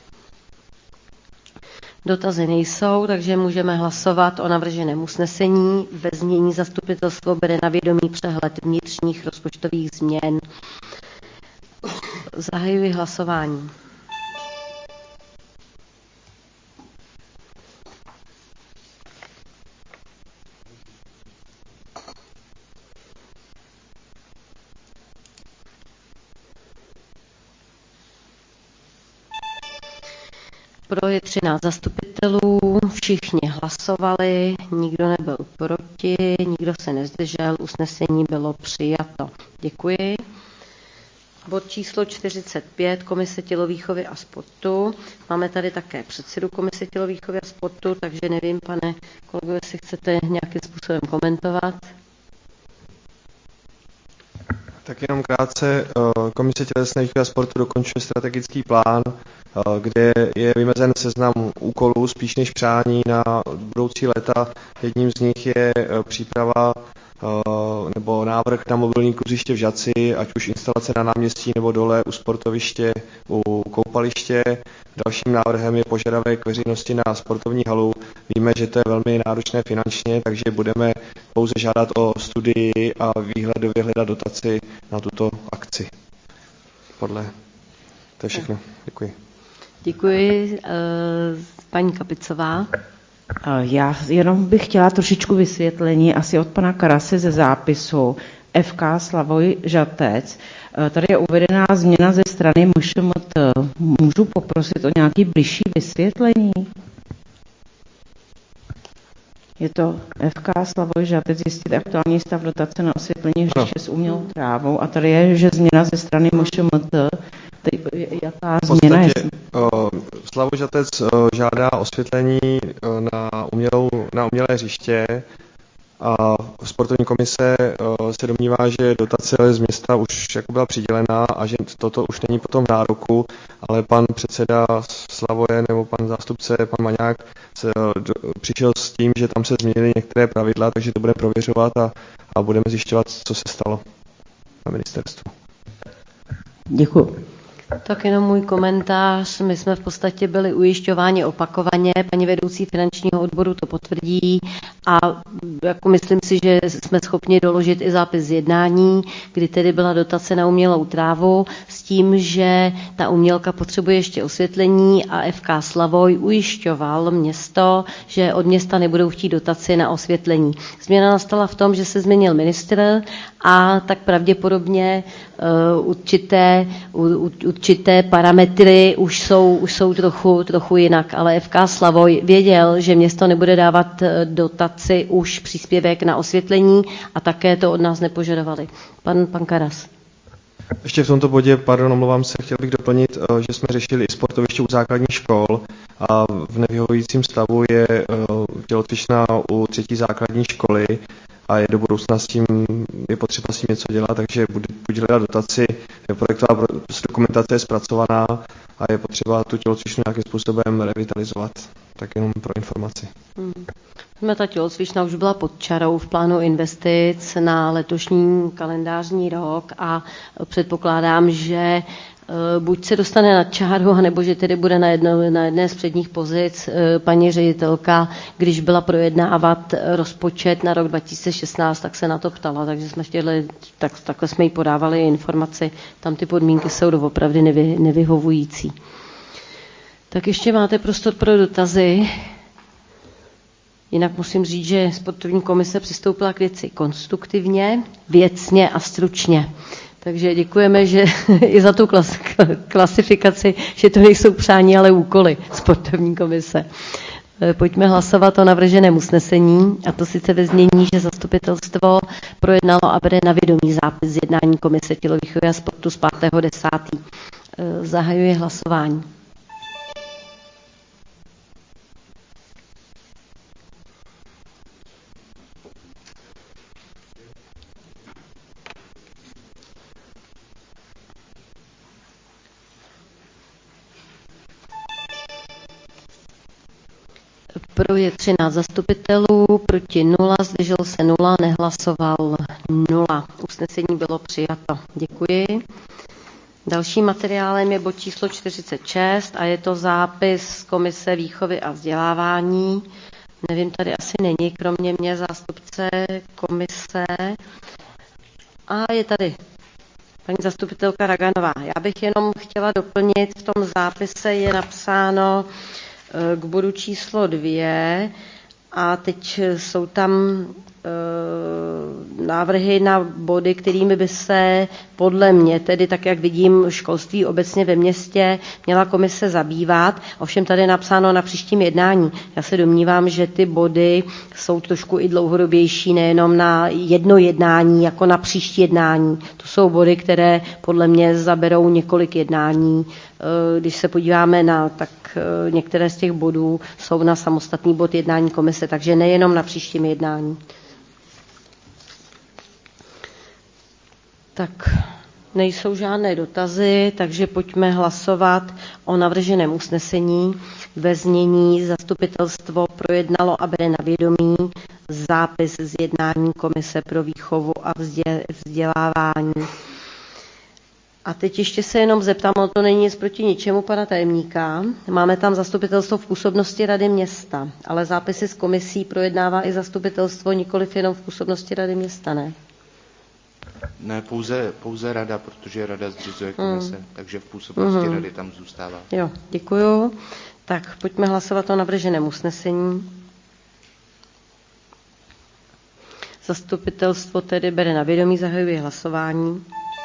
Dotazy nejsou, takže můžeme hlasovat o navrženém usnesení. Ve znění zastupitelstvo bere na vědomí přehled vnitřních rozpočtových změn. Zahajuji hlasování. Pro je třináct zastupitelů, všichni hlasovali, nikdo nebyl proti, nikdo se nezdržel, usnesení bylo přijato. Děkuji. Bod číslo čtyřicet pět, Komise tělovýchovy a sportu. Máme tady také předsedu Komise tělovýchovy a sportu, takže nevím, pane kolego, jestli chcete nějakým způsobem komentovat. Tak jenom krátce, Komise tělesné výchovy a sportu dokončuje strategický plán, kde je vymezen seznam úkolů spíš než přání na budoucí léta. Jedním z nich je příprava nebo návrh na mobilní kluziště v Žatci, ať už instalace na náměstí nebo dole u sportoviště, u koupaliště. Dalším návrhem je požadavek veřejnosti na sportovní halu. Víme, že to je velmi náročné finančně, takže budeme pouze žádat o studii a výhledově hledat dotaci na tuto akci. Podle... To je všechno. Děkuji. Děkuji. Paní Kapicová. Já jenom bych chtěla trošičku vysvětlení asi od pana Karase ze zápisu F K Slavoj Žatec. Tady je uvedená změna ze strany M Š M T. Můžu poprosit o nějaké bližší vysvětlení? Je to F K Slavoj Žatec, zjistit aktuální stav dotace na osvětlení hřiště s umělou trávou. A tady je, že změna ze strany M Š M T. Jaká změna je? Slavoj Žatec žádá osvětlení na, umělou, na umělé hřiště a sportovní komise se domnívá, že dotace z města už jako byla přidělená a že toto už není potom v nároku, ale pan předseda Slavoje nebo pan zástupce, pan Maňák, se, do, přišel s tím, že tam se změnily některé pravidla, takže to bude prověřovat a, a budeme zjišťovat, co se stalo na ministerstvu. Děkuji. Tak jenom můj komentář. My jsme v podstatě byli ujišťováni opakovaně, paní vedoucí finančního odboru to potvrdí a jako myslím si, že jsme schopni doložit i zápis z jednání, kdy tedy byla dotace na umělou trávu s tím, že ta umělka potřebuje ještě osvětlení a F K Slavoj ujišťoval město, že od města nebudou chtít dotaci na osvětlení. Změna nastala v tom, že se změnil ministr a tak pravděpodobně uh, určité, uh, určité parametry už jsou, už jsou trochu, trochu jinak, ale F K Slavoj věděl, že město nebude dávat dotaci už příspěvek na osvětlení a také to od nás nepožadovali. Pan, pan Karas. Ještě v tomto bodě, pardon, omlouvám se, chtěl bych doplnit, že jsme řešili i sportoviště u základních škol a v nevyhovujícím stavu je tělocvična u třetí základní školy a je do budoucna s tím, je potřeba s tím něco dělat, takže buď hledat dotaci, projektová dokumentace je zpracovaná a je potřeba tu tělocvičnu nějakým způsobem revitalizovat. Tak jenom pro informaci. Hmm. Ta tělocvična už byla pod čarou v plánu investic na letošní kalendářní rok a předpokládám, že buď se dostane na čáru, nebo že tedy bude na, jedno, na jedné z předních pozic paní ředitelka, když byla projednávat rozpočet na rok dva tisíce šestnáct, tak se na to ptala, takže jsme chtěli, tak, takhle jsme jí podávali informaci, tam ty podmínky jsou doopravdy nevy, nevyhovující. Tak ještě máte prostor pro dotazy. Jinak musím říct, že sportovní komise přistoupila k věci konstruktivně, věcně a stručně. Takže děkujeme, že i za tu klas, klasifikaci, že to nejsou přání, ale úkoly sportovní komise. Pojďme hlasovat o navrženém usnesení, a to sice ve znění, že zastupitelstvo projednalo a bere na vědomí zápis z jednání komise tělovýchovy a sportu z pátého desátého Zahajuji hlasování. Pro je třináct zastupitelů, proti nula, zdržel se nula, nehlasoval nula. Usnesení bylo přijato. Děkuji. Dalším materiálem je bod číslo čtyřicet šest a je to zápis z Komise výchovy a vzdělávání. Nevím, tady asi není, kromě mě, zástupce komise. A je tady paní zastupitelka Raganová. Já bych jenom chtěla doplnit, v tom zápise je napsáno k bodu číslo dvě a teď jsou tam návrhy na body, kterými by se podle mě, tedy tak, jak vidím, školství obecně ve městě měla komise zabývat. Ovšem tady je napsáno na příštím jednání. Já se domnívám, že ty body jsou trošku i dlouhodobější, nejenom na jedno jednání, jako na příští jednání. To jsou body, které podle mě zaberou několik jednání. Když se podíváme na, tak některé z těch bodů jsou na samostatný bod jednání komise, takže nejenom na příštím jednání. Tak nejsou žádné dotazy, takže pojďme hlasovat o navrženém usnesení. Ve znění zastupitelstvo projednalo a bere na vědomí zápis z jednání Komise pro výchovu a vzdělávání. A teď ještě se jenom zeptám, o to není nic proti ničemu pana tajemníka. Máme tam zastupitelstvo v působnosti Rady města, ale zápisy z komisí projednává i zastupitelstvo, nikoliv jenom v působnosti Rady města, ne? Ne, pouze, pouze rada, protože rada zřizuje komise, hmm. takže v působnosti hmm. rady tam zůstává. Jo, děkuju. Tak pojďme hlasovat o navrženém usnesení. Zastupitelstvo tedy bere na vědomí, zahajuje hlasování.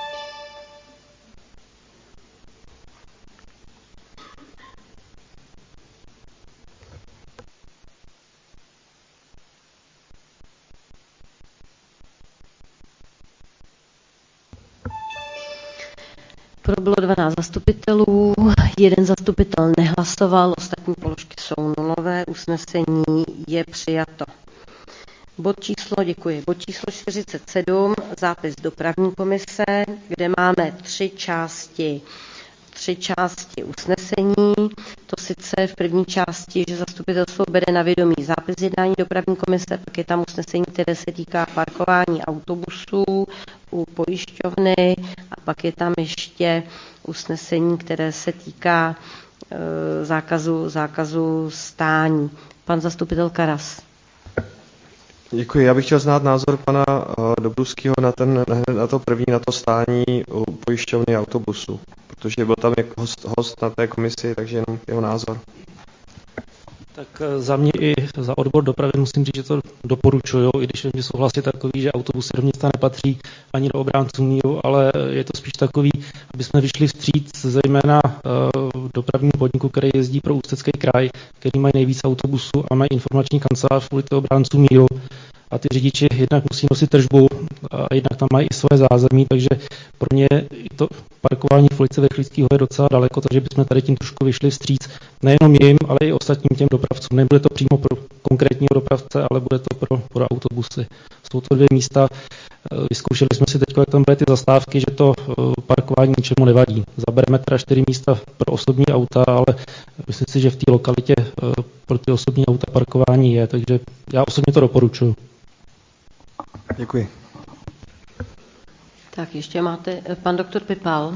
Pro bylo dvanáct zastupitelů, jeden zastupitel nehlasoval, ostatní položky jsou nulové, usnesení je přijato. Bod číslo, děkuji, bod číslo čtyřicet sedm, zápis dopravní komise, kde máme tři části, tři části usnesení, to sice v první části, že zastupitelstvo bere na vědomí zápis jednání dopravní komise, pak je tam usnesení, které se týká parkování autobusů u pojišťovny a pak je tam ještě usnesení, které se týká e, zákazu, zákazu stání. Pan zastupitel Karas. Děkuji. Já bych chtěl znát názor pana uh, Dobruského na, ten, na to první, na to stání u pojišťovny autobusu, protože byl tam jako host, host na té komisi, takže jenom jeho názor. Tak za mě i za odbor dopravy musím říct, že to doporučuju, i když je souhlas je takový, že autobusy do města nepatří ani do obránců míru, ale je to spíš takový, aby jsme vyšli vstříc zejména uh, dopravnímu podniku, který jezdí pro Ústecký kraj, který mají nejvíc autobusů a mají informační kancelář v ulici obránců míru. A ty řidiči jednak musí nosit tržbu a jednak tam mají i svoje zázemí, takže pro ně i to parkování v ulici Vrchlického je docela daleko, takže bychom tady tím trošku vyšli vstříc nejenom jim, ale i ostatním těm dopravcům. Nebude to přímo pro konkrétního dopravce, ale bude to pro, pro autobusy. Jsou to dvě místa, vyzkoušeli jsme si teď, jak tam byly ty zastávky, že to parkování ničemu nevadí. Zabereme teda čtyři místa pro osobní auta, ale myslím si, že v té lokalitě pro ty osobní auta parkování je, takže já osobně to doporučuji. Děkuji. Tak ještě máte pan doktor Pipal.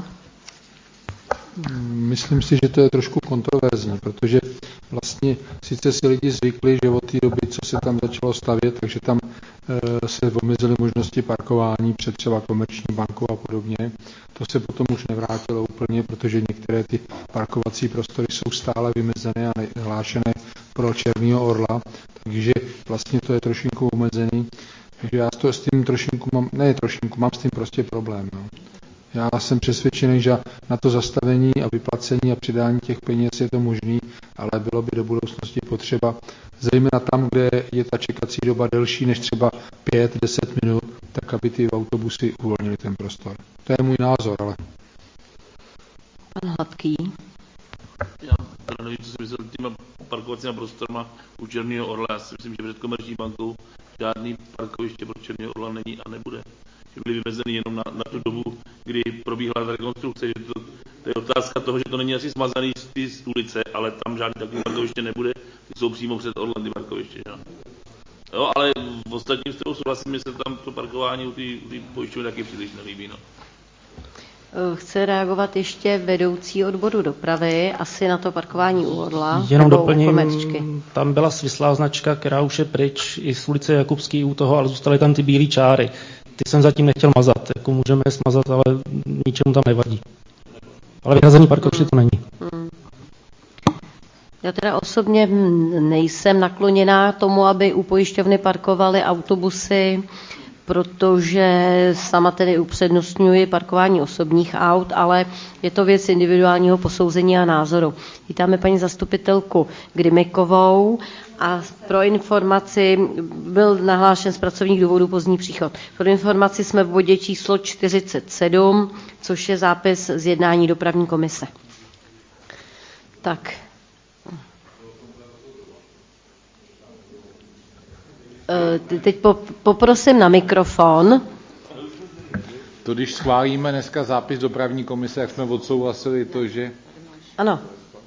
Myslím si, že to je trošku kontroverzní, protože vlastně sice si lidi zvykli, že od té doby, co se tam začalo stavět, takže tam e, se omezily možnosti parkování před třeba komerční bankou a podobně. To se potom už nevrátilo úplně, protože některé ty parkovací prostory jsou stále vymezené a nehlášené pro Černého orla, takže vlastně to je trošinku omezený. Takže já to s tím trošinku mám, ne trošinku, mám s tím prostě problém. No. Já jsem přesvědčený, že na to zastavení a vyplacení a přidání těch peněz je to možný, ale bylo by do budoucnosti potřeba, zejména tam, kde je ta čekací doba delší než třeba pět deset minut, tak aby ty autobusy uvolnili ten prostor. To je můj názor, ale... Pan Hladký. Já teda nevím, co si myslel těma parkovacíma prostorama u Černého orla. Já si myslím, že před komerční bankou žádný parkoviště pro Černého orla není a nebude. Že byly vymezeny jenom na, na tu dobu, kdy probíhala ta rekonstrukce. Že to, to je otázka toho, že to není asi smazaný z, z ulice, ale tam žádný takový parkoviště nebude. ty jsou přímo před Orlandy parkoviště. Jo? Jo, ale v ostatním s tou souhlasím, že se tam to parkování u té pojišťovny taky příliš nelíbí. No. Chce reagovat ještě vedoucí odboru dopravy, asi na to parkování u Orla. Jenom doplním, tam byla svislá značka, která už je pryč i z ulice Jakubský u toho, ale zůstaly tam ty bílé čáry. Ty jsem zatím nechtěl mazat, jako můžeme je smazat, ale ničemu tam nevadí. Ale vyhrazený parkoviště to není. Hmm. Já teda osobně nejsem nakloněná tomu, aby u pojišťovny parkovaly autobusy, protože sama tedy upřednostňuji parkování osobních aut, ale je to věc individuálního posouzení a názoru. Vítáme paní zastupitelku Grimikovou a pro informaci byl nahlášen z pracovních důvodů pozdní příchod. Pro informaci jsme v bodě číslo čtyřicet sedm, což je zápis z jednání dopravní komise. Tak. Teď poprosím na mikrofon. To, když schválíme dneska zápis dopravní komise, jak jsme odsouhlasili to, že... Ano.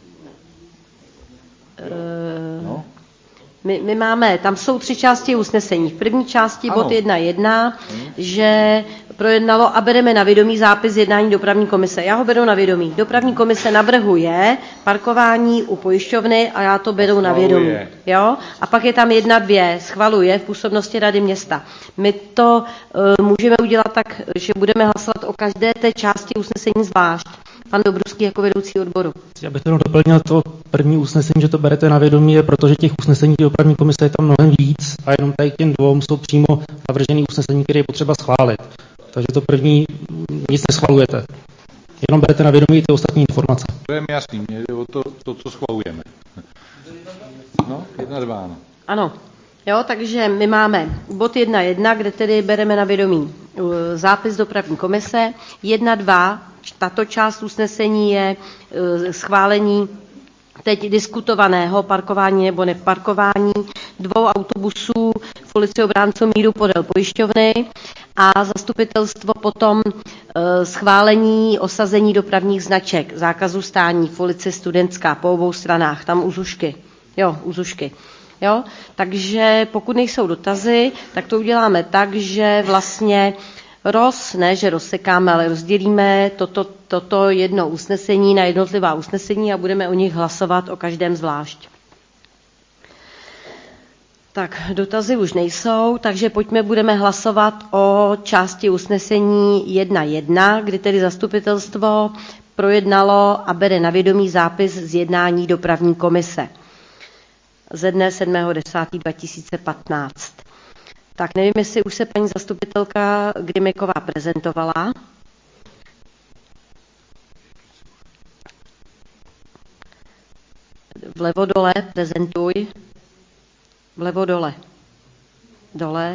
No. My, my máme, tam jsou tři části usnesení. V první části ano. bod jedna jedna, hmm. že projednalo a bereme na vědomí zápis jednání dopravní komise. Já ho beru na vědomí. Dopravní komise navrhuje parkování u pojišťovny a já to beru na vědomí. Jo? A pak je tam jedna, dvě, schvaluje v působnosti Rady města. My to uh, můžeme udělat tak, že budeme hlasovat o každé té části usnesení zvlášť. Pan Dobruský jako vedoucí odboru. Já bych to doplnil to první usnesení, že to berete na vědomí, je protože těch usnesení dopravní komise je tam mnohem víc a jenom tady k těm dvou jsou přímo navržený usnesení, které je potřeba schválit. Takže to první nic neschvalujete. Jenom berete na vědomí ty ostatní informace. To je mi jasný, mě jde o to, to, co schvalujeme. No, jedna, dva, no. Ano. Jo, takže my máme bod jedna jedna, kde tedy bereme na vědomí zápis dopravní komise. jedna dva, tato část usnesení je schválení teď diskutovaného parkování nebo neparkování dvou autobusů v ulici Obránců míru podél pojišťovny a zastupitelstvo potom schválení osazení dopravních značek, zákazu stání v ulici Studentská po obou stranách, tam u Zušky. Jo, u Zušky. Jo? Takže pokud nejsou dotazy, tak to uděláme tak, že vlastně roz, ne, že rozsekáme, ale rozdělíme toto, toto jedno usnesení na jednotlivá usnesení a budeme o nich hlasovat o každém zvlášť. Tak, dotazy už nejsou, takže pojďme, budeme hlasovat o části usnesení jedna jedna, kdy tedy zastupitelstvo projednalo a bere na vědomí zápis z jednání dopravní komise ze dne sedmého desátého dva tisíce patnáct. Tak nevím, jestli už se paní zastupitelka Grimiková prezentovala. Vlevo dole prezentuj. Vlevo dole. Dole.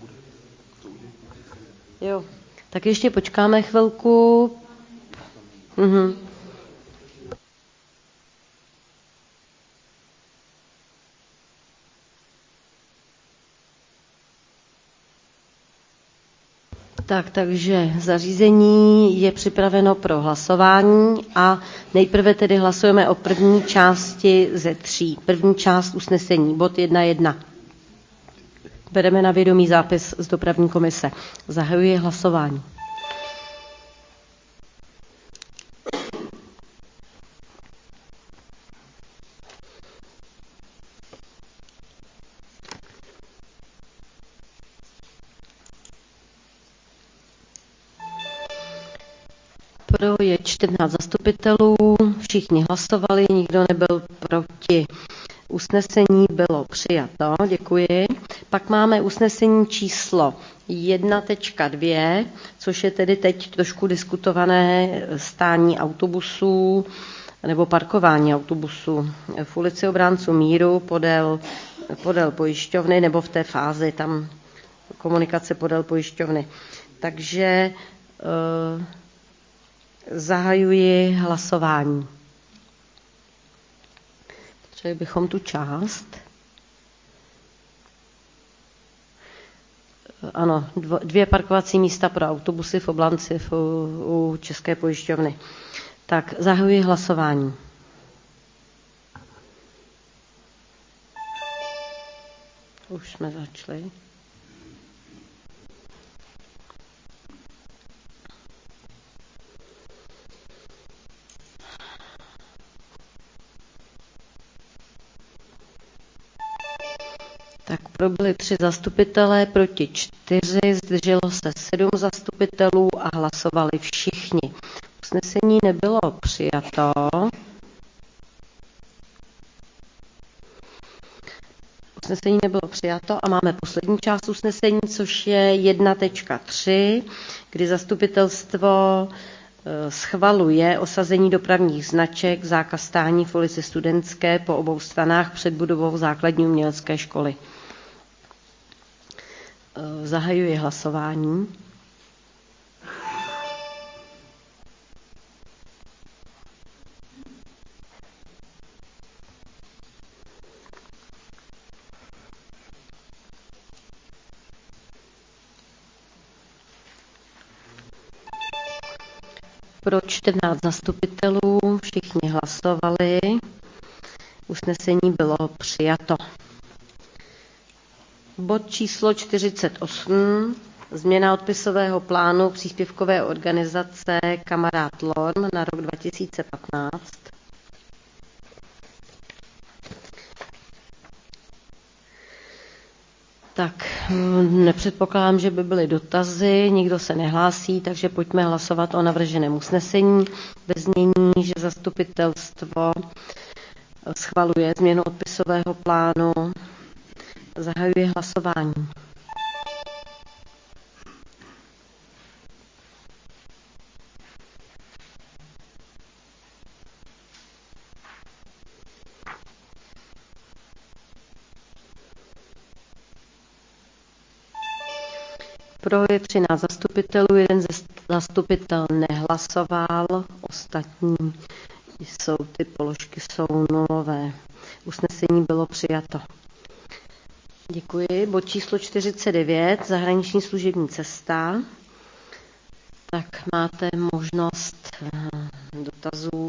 Jo. Tak ještě počkáme chvilku. Mhm. Tak, takže zařízení je připraveno pro hlasování a nejprve tedy hlasujeme o první části ze tří. První část usnesení, bod jedna jedna. Bereme na vědomí zápis z dopravní komise. Zahajuji hlasování. Pro je čtrnáct zastupitelů, všichni hlasovali, nikdo nebyl proti. Usnesení bylo přijato, děkuji. Pak máme usnesení číslo jedna tečka dva, což je tedy teď trošku diskutované stání autobusů nebo parkování autobusů v ulici Obránců míru podél, podél pojišťovny nebo v té fázi tam komunikace podél pojišťovny. Takže uh, zahajuji hlasování. Potřebovali bychom tu část. Ano, dvě parkovací místa pro autobusy v Oblanci v, u České pojišťovny. Tak, zahajuji hlasování. Už jsme začali. Tak proběhli tři zastupitelé, proti čtyři, zdrželo se sedm zastupitelů a hlasovali všichni. Usnesení nebylo přijato. Usnesení nebylo přijato a máme poslední část usnesení, což je jedna tečka tři, kdy zastupitelstvo schvaluje osazení dopravních značek, zákaz stání v ulici Studentské po obou stranách před budovou základní umělecké školy. Zahajuji hlasování. Pro čtrnáct zastupitelů, všichni hlasovali, usnesení bylo přijato. Bod číslo čtyřicet osm, změna odpisového plánu příspěvkové organizace Kamarád Lorm na rok dva tisíce patnáct. Tak, nepředpokládám, že by byly dotazy, nikdo se nehlásí, takže pojďme hlasovat o navrženém usnesení ve znění, že zastupitelstvo schvaluje změnu odpisového plánu. Zahajuji hlasování. Pro je třináct zastupitelů, jeden ze zastupitel nehlasoval, ostatní jsou ty položky jsou nulové. Usnesení bylo přijato. Děkuji. Bod číslo čtyřicet devět, zahraniční služební cesta. Tak máte možnost dotazů.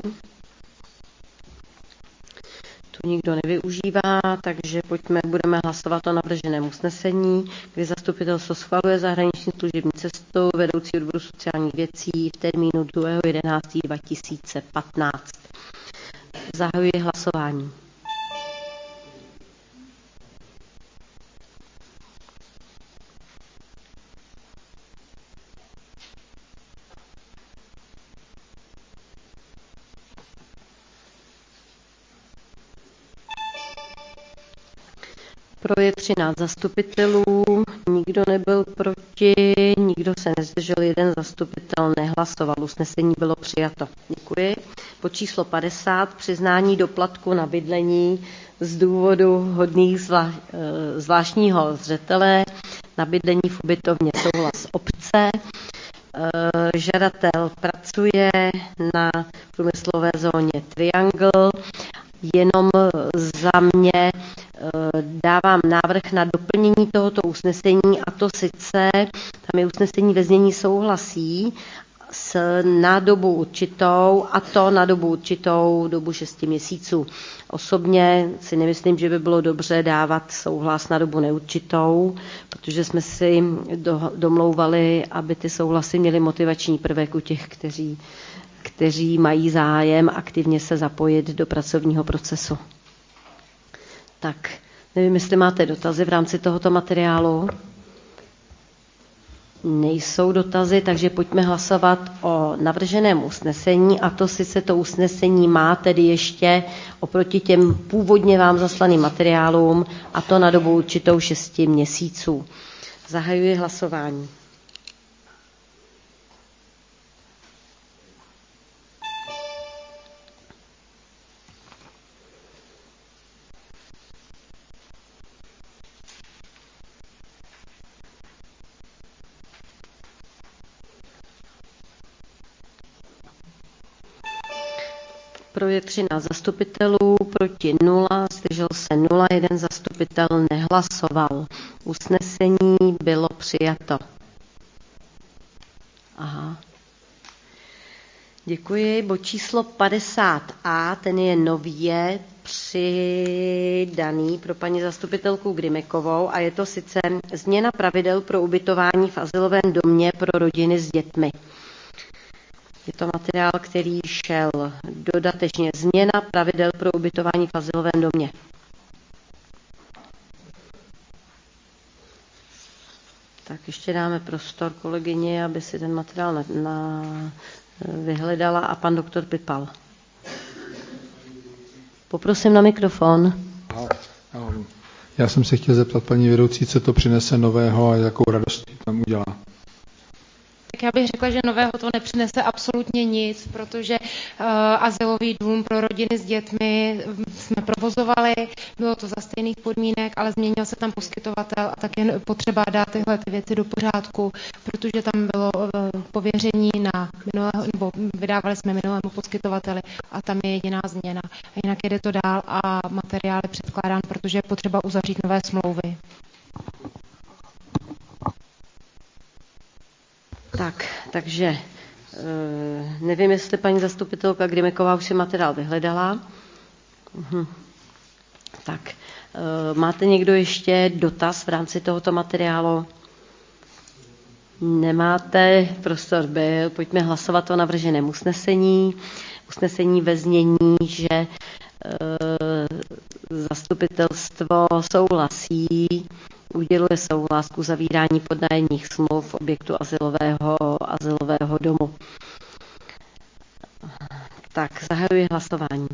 Tu nikdo nevyužívá, takže pojďme, budeme hlasovat o navrženém usnesení, kdy zastupitelstvo schvaluje zahraniční služební cestu vedoucí odboru sociálních věcí v termínu druhého jedenáctého dva tisíce patnáct. Zahajuji hlasování. Pro je třináct zastupitelů, nikdo nebyl proti, nikdo se nezdržel, jeden zastupitel nehlasoval. Usnesení bylo přijato. Děkuji. Pod číslo padesát, přiznání doplatku na bydlení z důvodu hodných zvlá, zvláštního zřetele na bydlení v ubytovně souhlas obce. Žadatel pracuje na průmyslové zóně Triangle. Jenom za mě dávám návrh na doplnění tohoto usnesení, a to sice, tam je usnesení ve znění souhlasí s na dobu určitou, a to na dobu určitou dobu šesti měsíců. Osobně si nemyslím, že by bylo dobře dávat souhlas na dobu neurčitou, protože jsme si do, domlouvali, aby ty souhlasy měly motivační prvek u těch, kteří, kteří mají zájem aktivně se zapojit do pracovního procesu. Tak, nevím, jestli máte dotazy v rámci tohoto materiálu. Nejsou dotazy, takže pojďme hlasovat o navrženém usnesení, a to sice to usnesení má tedy ještě oproti těm původně vám zaslaným materiálům, a to na dobu určitou šesti měsíců. Zahajuji hlasování. Pro je třináct zastupitelů, proti nula, zdržel se nula, jeden zastupitel nehlasoval. Usnesení bylo přijato. Aha. Děkuji. Bod číslo padesát a, ten je nově, přidaný pro paní zastupitelku Grimekovou a je to sice změna pravidel pro ubytování v azylovém domě pro rodiny s dětmi. Je to materiál, který šel dodatečně změna pravidel pro ubytování v azylovém domě. Tak ještě dáme prostor kolegyni, aby si ten materiál na, na, vyhledala a pan doktor Pipal. Poprosím na mikrofon. Já jsem se chtěl zeptat paní vedoucí, co to přinese nového a jakou radost tam udělá. Tak já bych řekla, že nového to nepřinese absolutně nic, protože uh, azylový dům pro rodiny s dětmi jsme provozovali, bylo to za stejných podmínek, ale změnil se tam poskytovatel a tak je potřeba dát tyhle ty věci do pořádku, protože tam bylo uh, pověření na minulého, nebo vydávali jsme minulému poskytovateli a tam je jediná změna. A jinak jede to dál a materiál je předkládán, protože je potřeba uzavřít nové smlouvy. Tak, takže nevím, jestli paní zastupitelka Grimeková už si materiál vyhledala. Mhm. Tak, máte někdo ještě dotaz v rámci tohoto materiálu? Nemáte, prostor byl, pojďme hlasovat o navrženém usnesení. Usnesení ve znění, že zastupitelstvo souhlasí, uděluje souhlas k uzavírání podnájemních smluv objektu azylového, azylového domu. Tak, zahajuji hlasování.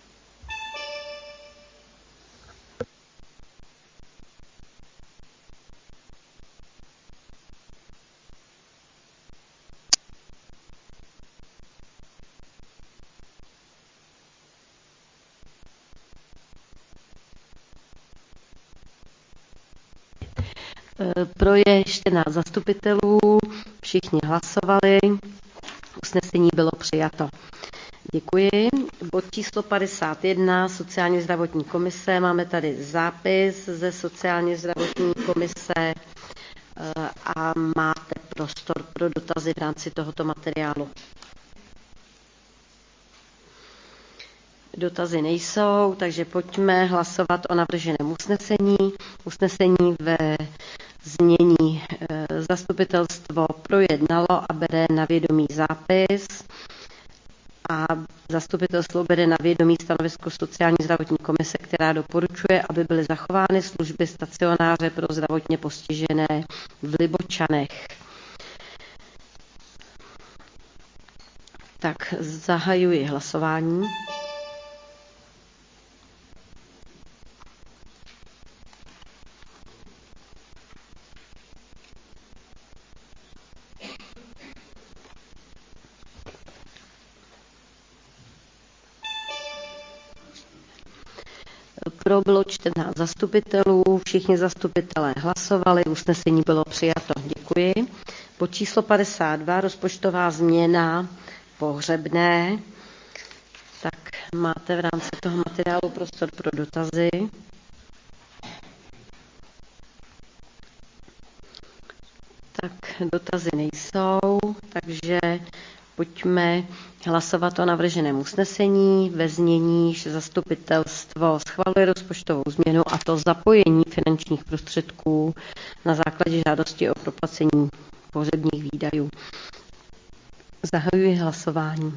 Pro je čtrnáct zastupitelů, všichni hlasovali, usnesení bylo přijato. Děkuji. Bod číslo padesát jedna, sociálně zdravotní komise. Máme tady zápis ze sociálně zdravotní komise a máte prostor pro dotazy v rámci tohoto materiálu. Dotazy nejsou, takže pojďme hlasovat o navrženém usnesení. Usnesení ve znění zastupitelstvo projednalo a bere na vědomí zápis a zastupitelstvo bere na vědomí stanovisko sociální zdravotní komise, která doporučuje, aby byly zachovány služby stacionáře pro zdravotně postižené v Libočanech. Tak zahajuji hlasování. Pro bylo čtrnáct zastupitelů, všichni zastupitelé hlasovali, usnesení bylo přijato. Děkuji. Bod číslo padesát dva, rozpočtová změna pohřebné. Tak máte v rámci toho materiálu prostor pro dotazy. Tak dotazy nejsou, takže pojďme hlasovat o navrženém usnesení ve znění, že zastupitelstvo schvaluje rozpočtovou změnu a to zapojení finančních prostředků na základě žádosti o proplacení pohřebních výdajů. Zahajuji hlasování.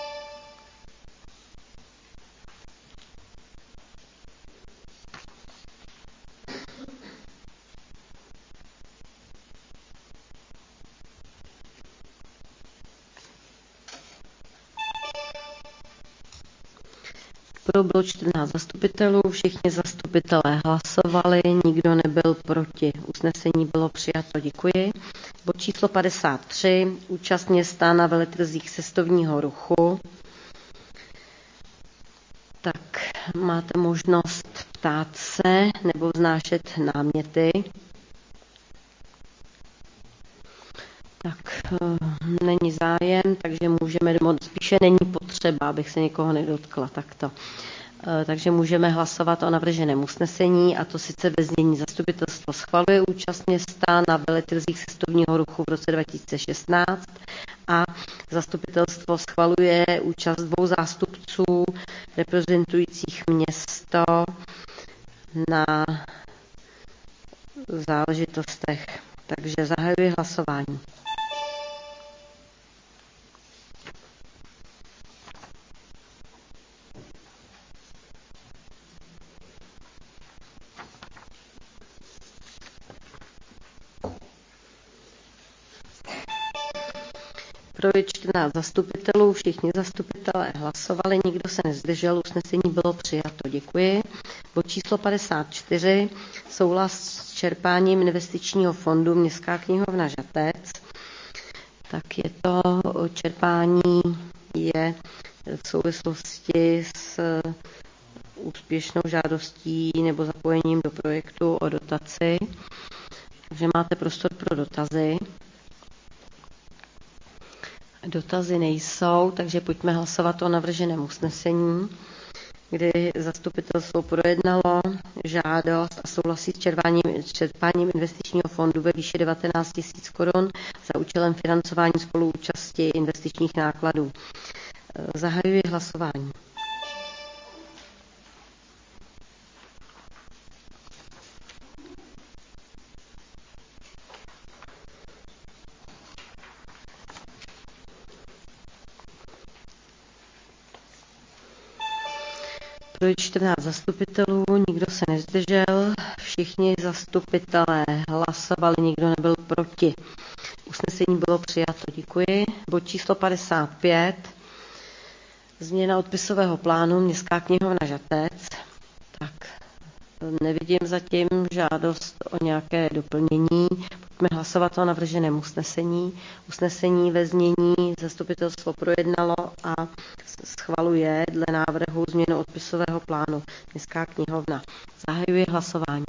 Pro bylo čtrnáct zastupitelů, všichni zastupitelé hlasovali, nikdo nebyl proti. Usnesení bylo přijato, děkuji. Bod číslo padesát tři, účast města na veletrzích cestovního ruchu. Tak máte možnost ptát se nebo vznášet náměty. Tak není zájem, takže můžeme, spíše není potřeba, abych se někoho nedotkla takto. Takže můžeme hlasovat o navrženém usnesení a to sice ve znění zastupitelstvo schvaluje účast města na veletrzích cestovního ruchu v roce dva tisíce šestnáct a zastupitelstvo schvaluje účast dvou zástupců reprezentujících město na záležitostech. Takže zahajuji hlasování. Pro je čtrnáct zastupitelů, všichni zastupitelé hlasovali, nikdo se nezdržel, usnesení bylo přijato. Děkuji. Bod číslo padesát čtyři, souhlas s čerpáním investičního fondu Městská knihovna Žatec. Tak je to čerpání je v souvislosti s úspěšnou žádostí nebo zapojením do projektu o dotaci. Takže máte prostor pro dotazy. Dotazy nejsou, takže pojďme hlasovat o navrženém usnesení, kdy zastupitelstvo projednalo žádost a souhlasí s čerpáním, čerpáním investičního fondu ve výši devatenáct tisíc korun za účelem financování spoluúčasti investičních nákladů. Zahajuji hlasování. Pro čtrnáct zastupitelů, nikdo se nezdržel, všichni zastupitelé hlasovali, nikdo nebyl proti. Usnesení bylo přijato, děkuji. Bod číslo padesát pět, změna odpisového plánu Městská knihovna Žatec. Tak, nevidím zatím žádost o nějaké doplnění. Pojďme hlasovat o navrženém usnesení. Usnesení ve znění zastupitelstvo projednalo a schvaluje dle návrhu změnu odpisového plánu Městská knihovna. Zahajuji hlasování.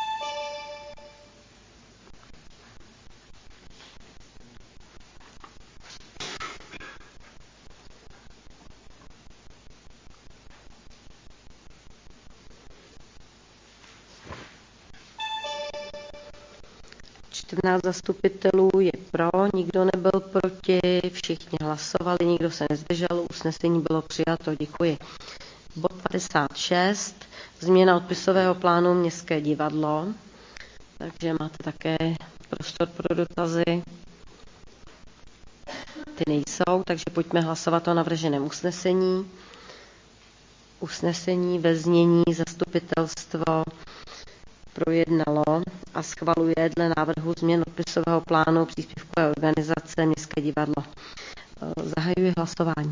čtrnáct zastupitelů je pro, nikdo nebyl proti, všichni hlasovali, nikdo se nezdržel, usnesení bylo přijato, děkuji. Bod padesát šest, změna odpisového plánu Městské divadlo, takže máte také prostor pro dotazy. Ty nejsou, takže pojďme hlasovat o navrženém usnesení. Usnesení ve znění zastupitelstvo projednalo a schvaluje dle návrhu změn odpisového plánu příspěvkové organizace Městské divadlo. Zahajuji hlasování.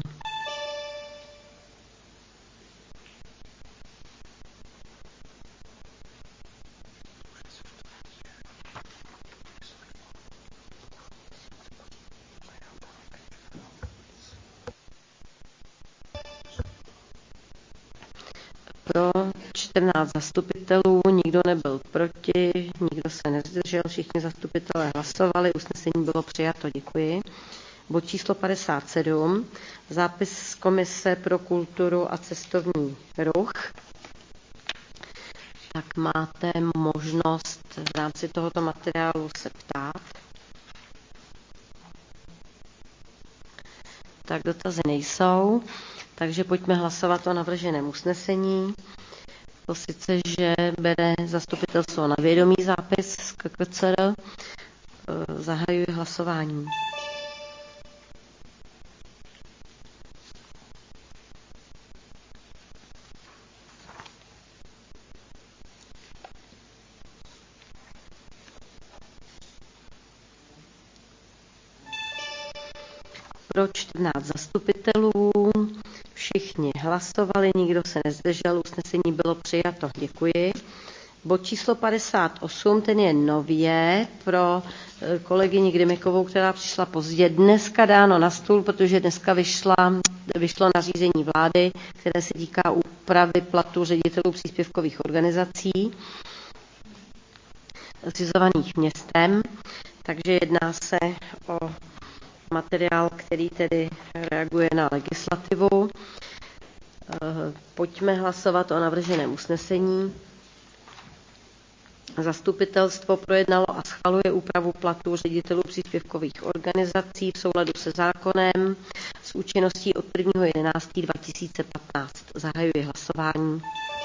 Pro čtrnáct zastupitelů, nikdo nebyl proti, nikdo se nezdržel, všichni zastupitelé hlasovali, usnesení bylo přijato, děkuji. Bod číslo padesát sedm, zápis z Komise pro kulturu a cestovní ruch. Tak máte možnost v rámci tohoto materiálu se ptát. Tak dotazy nejsou, takže pojďme hlasovat o navrženém usnesení. To sice, že bere zastupitelstvo na vědomí zápis z K K C R. Zahajuji hlasování. Pro čtrnáct zastupitelů, všichni hlasovali, nikdo se nezdržel, usnesení bylo přijato. Děkuji. Bod číslo padesát osm, ten je nově pro kolegyni Grimikovou, která přišla pozdě. Dneska dáno na stůl, protože dneska vyšla, vyšlo nařízení vlády, které se týká úpravy platu ředitelů příspěvkových organizací zřizovaných městem. Takže jedná se o materiál, který tedy reaguje na legislativu. Pojďme hlasovat o navrženém usnesení. Zastupitelstvo projednalo a schvaluje úpravu platů ředitelů příspěvkových organizací v souladu se zákonem s účinností od prvního jedenáctého dva tisíce patnáct. Zahajuji hlasování.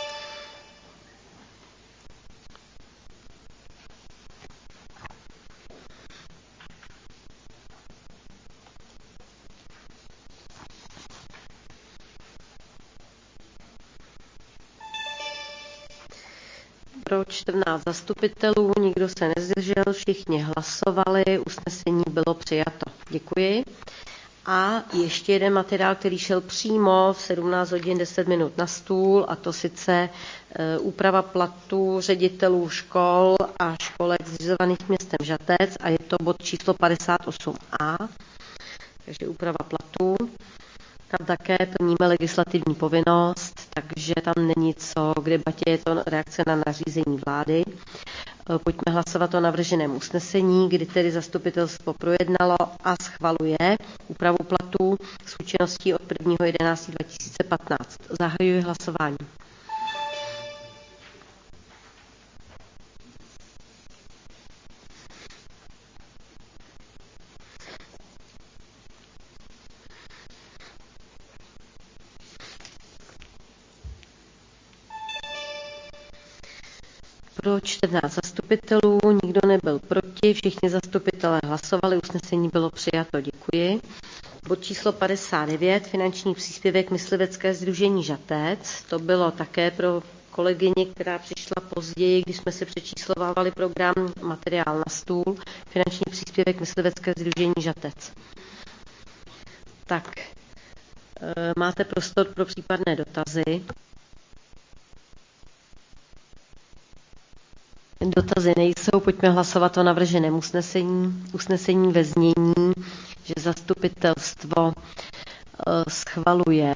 Pro čtrnáct zastupitelů, nikdo se nezdržel, všichni hlasovali, usnesení bylo přijato. Děkuji. A ještě jeden materiál, který šel přímo v sedmnáct hodin deset minut na stůl, a to sice e, úprava platů ředitelů škol a školek zřizovaných městem Žatec, a je to bod číslo padesát osm a, takže úprava platů. Tam také plníme legislativní povinnost, takže tam není co k debatě, je to reakce na nařízení vlády. Pojďme hlasovat o navrženém usnesení, kdy tedy zastupitelstvo projednalo a schvaluje úpravu platů s účinností od prvního jedenáctého dva tisíce patnáct. Zahajuji hlasování. Pro čtrnáct zastupitelů, nikdo nebyl proti, všichni zastupitelé hlasovali, usnesení bylo přijato. Děkuji. Bod číslo padesát devět, finanční příspěvek myslivecké sdružení Žatec. To bylo také pro kolegyni, která přišla později, když jsme si přečíslovávali program, materiál na stůl. Finanční příspěvek myslivecké sdružení Žatec. Tak, máte prostor pro případné dotazy. Dotazy nejsou, pojďme hlasovat o navrženém usnesení. Usnesení ve znění, že zastupitelstvo schvaluje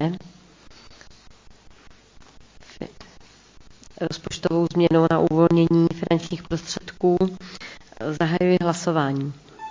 rozpočtovou změnu na uvolnění finančních prostředků. Zahajuji hlasování.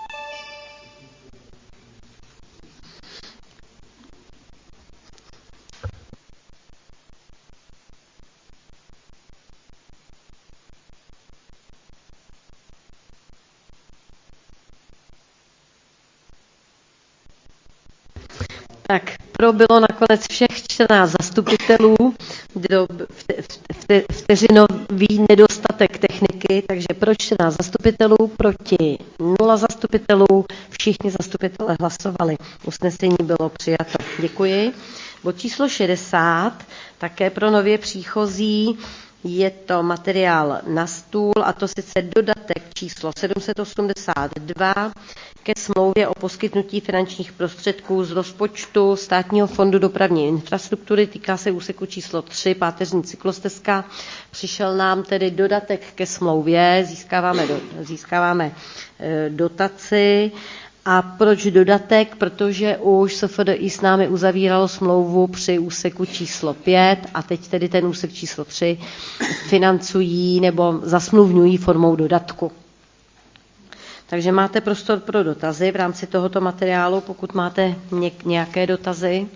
Tak, pro bylo nakonec všech čtrnáct zastupitelů, kdo vteřinový nedostatek techniky, takže pro čtrnáct zastupitelů, proti nula zastupitelů, všichni zastupitelé hlasovali. Usnesení bylo přijato. Děkuji. Bod číslo šedesát, také pro nově příchozí, je to materiál na stůl, a to sice dodatek číslo sedm set osmdesát dva ke smlouvě o poskytnutí finančních prostředků z rozpočtu Státního fondu dopravní infrastruktury. Týká se úseku číslo tři, páteřní cyklostezka. Přišel nám tedy dodatek ke smlouvě, získáváme, do, získáváme e, dotaci. A proč dodatek? Protože už S F D I s námi uzavíralo smlouvu při úseku číslo pět a teď tedy ten úsek číslo tři financují nebo zasmluvňují formou dodatku. Takže máte prostor pro dotazy v rámci tohoto materiálu, pokud máte nějaké dotazy.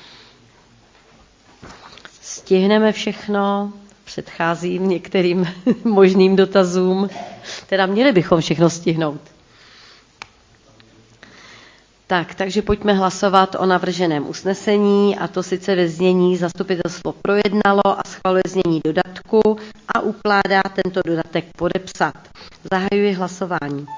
Stihneme všechno, předcházím některým možným dotazům, teda měli bychom všechno stihnout. Tak, takže pojďme hlasovat o navrženém usnesení, a to sice ve znění zastupitelstvo projednalo a schvaluje znění dodatku a ukládá tento dodatek podepsat. Zahajuji hlasování.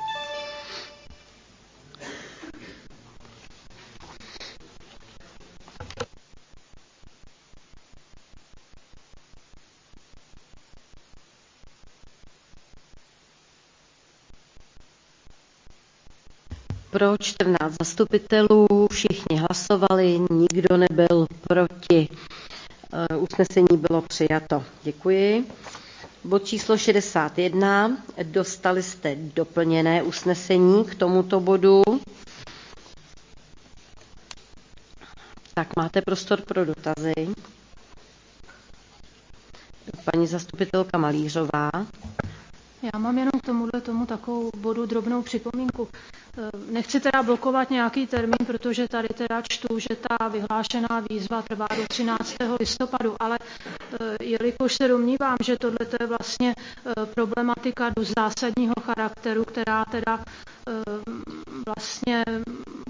Pro čtrnáct zastupitelů, všichni hlasovali, nikdo nebyl proti. Usnesení bylo přijato. Děkuji. Bod číslo šedesát jedna. Dostali jste doplněné usnesení k tomuto bodu. Tak máte prostor pro dotazy. Paní zastupitelka Malířová. Já mám jenom k tomuhle tomu takovou bodu drobnou připomínku. Nechci teda blokovat nějaký termín, protože tady teda čtu, že ta vyhlášená výzva trvá do třináctého listopadu, ale jelikož se domnívám, že tohle je vlastně problematika do zásadního charakteru, která teda vlastně bude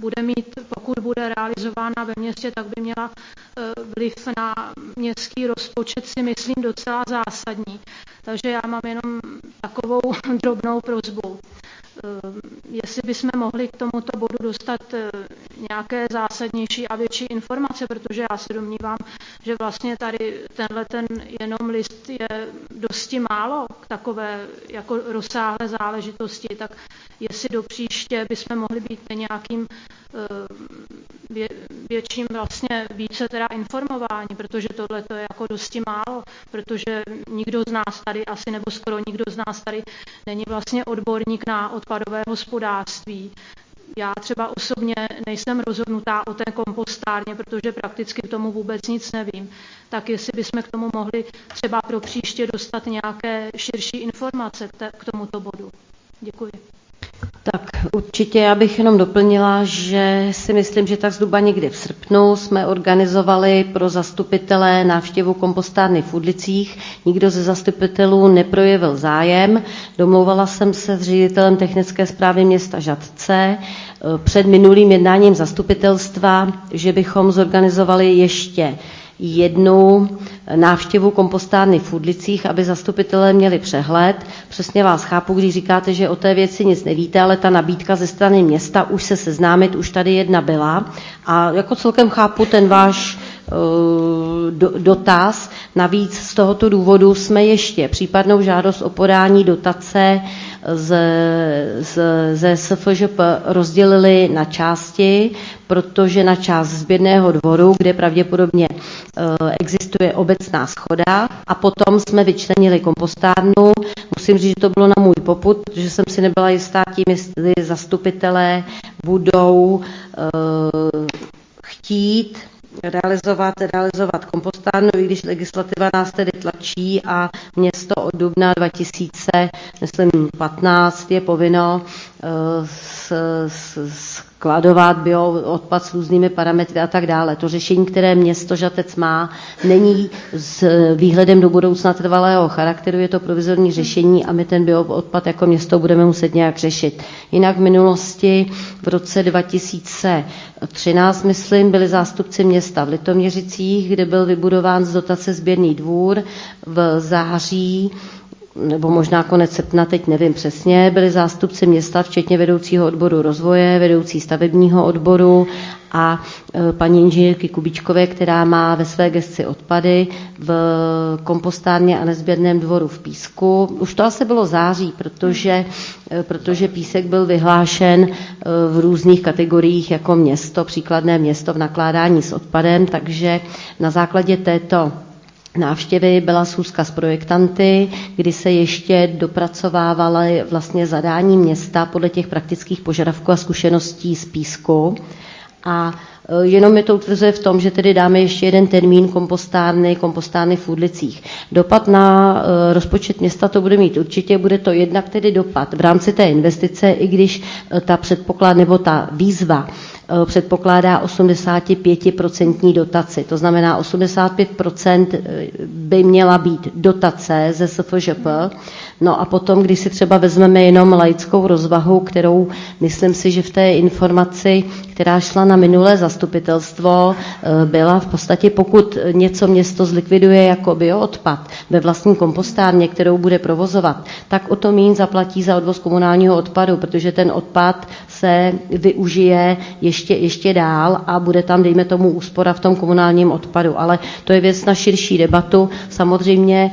bude mít, pokud bude realizována ve městě, tak by měla vliv na městský rozpočet, si myslím, docela zásadní. Takže já mám jenom takovou drobnou prosbu. Jestli bychom mohli k tomuto bodu dostat nějaké zásadnější a větší informace, protože já se domnívám, že vlastně tady tenhle ten jenom list je dosti málo k takové jako rozsáhlé záležitosti, tak jestli do příště bychom mohli být nějakým vě, větším vlastně více teda informování, protože tohle to je jako dosti málo, protože nikdo z nás tady asi nebo skoro nikdo z nás tady není vlastně odborník na odpadové hospodářství. Já třeba osobně nejsem rozhodnutá o té kompostárně, protože prakticky k tomu vůbec nic nevím. Tak jestli bychom k tomu mohli třeba pro příště dostat nějaké širší informace k tomuto bodu. Děkuji. Tak určitě já bych jenom doplnila, že si myslím, že tak zhruba někdy v srpnu jsme organizovali pro zastupitele návštěvu kompostárny v Udlicích. Nikdo ze zastupitelů neprojevil zájem. Domlouvala jsem se s ředitelem technické správy města Žatce před minulým jednáním zastupitelstva, že bychom zorganizovali ještě jednu návštěvu kompostárny v Udlicích, aby zastupitelé měli přehled. Přesně vás chápu, když říkáte, že o té věci nic nevíte, ale ta nabídka ze strany města už se seznámit, už tady jedna byla. A jako celkem chápu ten váš do, dotaz. Navíc z tohoto důvodu jsme ještě případnou žádost o podání dotace z, z, ze S F Ž P rozdělili na části, protože na část sběrného dvoru, kde pravděpodobně existuje obecná schoda, a potom jsme vyčlenili kompostárnu. Musím říct, že to bylo na můj popud, protože jsem si nebyla jistá tím, jestli zastupitelé budou uh, chtít realizovat, realizovat kompostárnu, i když legislativa nás tedy tlačí a město od dubna dva tisíce patnáct je povinno uh, s, s, skladovat bioodpad s různými parametry a tak dále. To řešení, které město Žatec má, není s výhledem do budoucna trvalého charakteru, je to provizorní řešení a my ten bioodpad jako město budeme muset nějak řešit. Jinak v minulosti v roce dva tisíce třináct, myslím, byli zástupci města v Litoměřicích, kde byl vybudován z dotace sběrný dvůr. V září nebo možná konec srpna, teď nevím přesně, byli zástupci města, včetně vedoucího odboru rozvoje, vedoucí stavebního odboru a paní inženýrky Kubičkové, která má ve své gesci odpady v kompostárně a nesběrném dvoru v Písku. Už to asi bylo září, protože, protože Písek byl vyhlášen v různých kategoriích jako město, příkladné město v nakládání s odpadem, takže na základě této návštěvy byla schůzka s projektanty, kdy se ještě dopracovávaly vlastně zadání města podle těch praktických požadavků a zkušeností z Písku. A jenom mi to utvrzuje v tom, že tedy dáme ještě jeden termín kompostárny, kompostárny v Udlicích. Dopad na rozpočet města to bude mít určitě, bude to jednak tedy dopad v rámci té investice, i když ta předpoklad nebo ta výzva předpokládá osmdesát pět procent dotaci. To znamená, osmdesát pět procent by měla být dotace ze S F Ž P. No a potom, když si třeba vezmeme jenom laickou rozvahu, kterou myslím si, že v té informaci, která šla na minulé zastupitelstvo, byla v podstatě, pokud něco město zlikviduje jako bioodpad ve vlastní kompostárně, kterou bude provozovat, tak o to míň zaplatí za odvoz komunálního odpadu, protože ten odpad se využije ještě, ještě dál a bude tam, dejme tomu, úspora v tom komunálním odpadu. Ale to je věc na širší debatu. Samozřejmě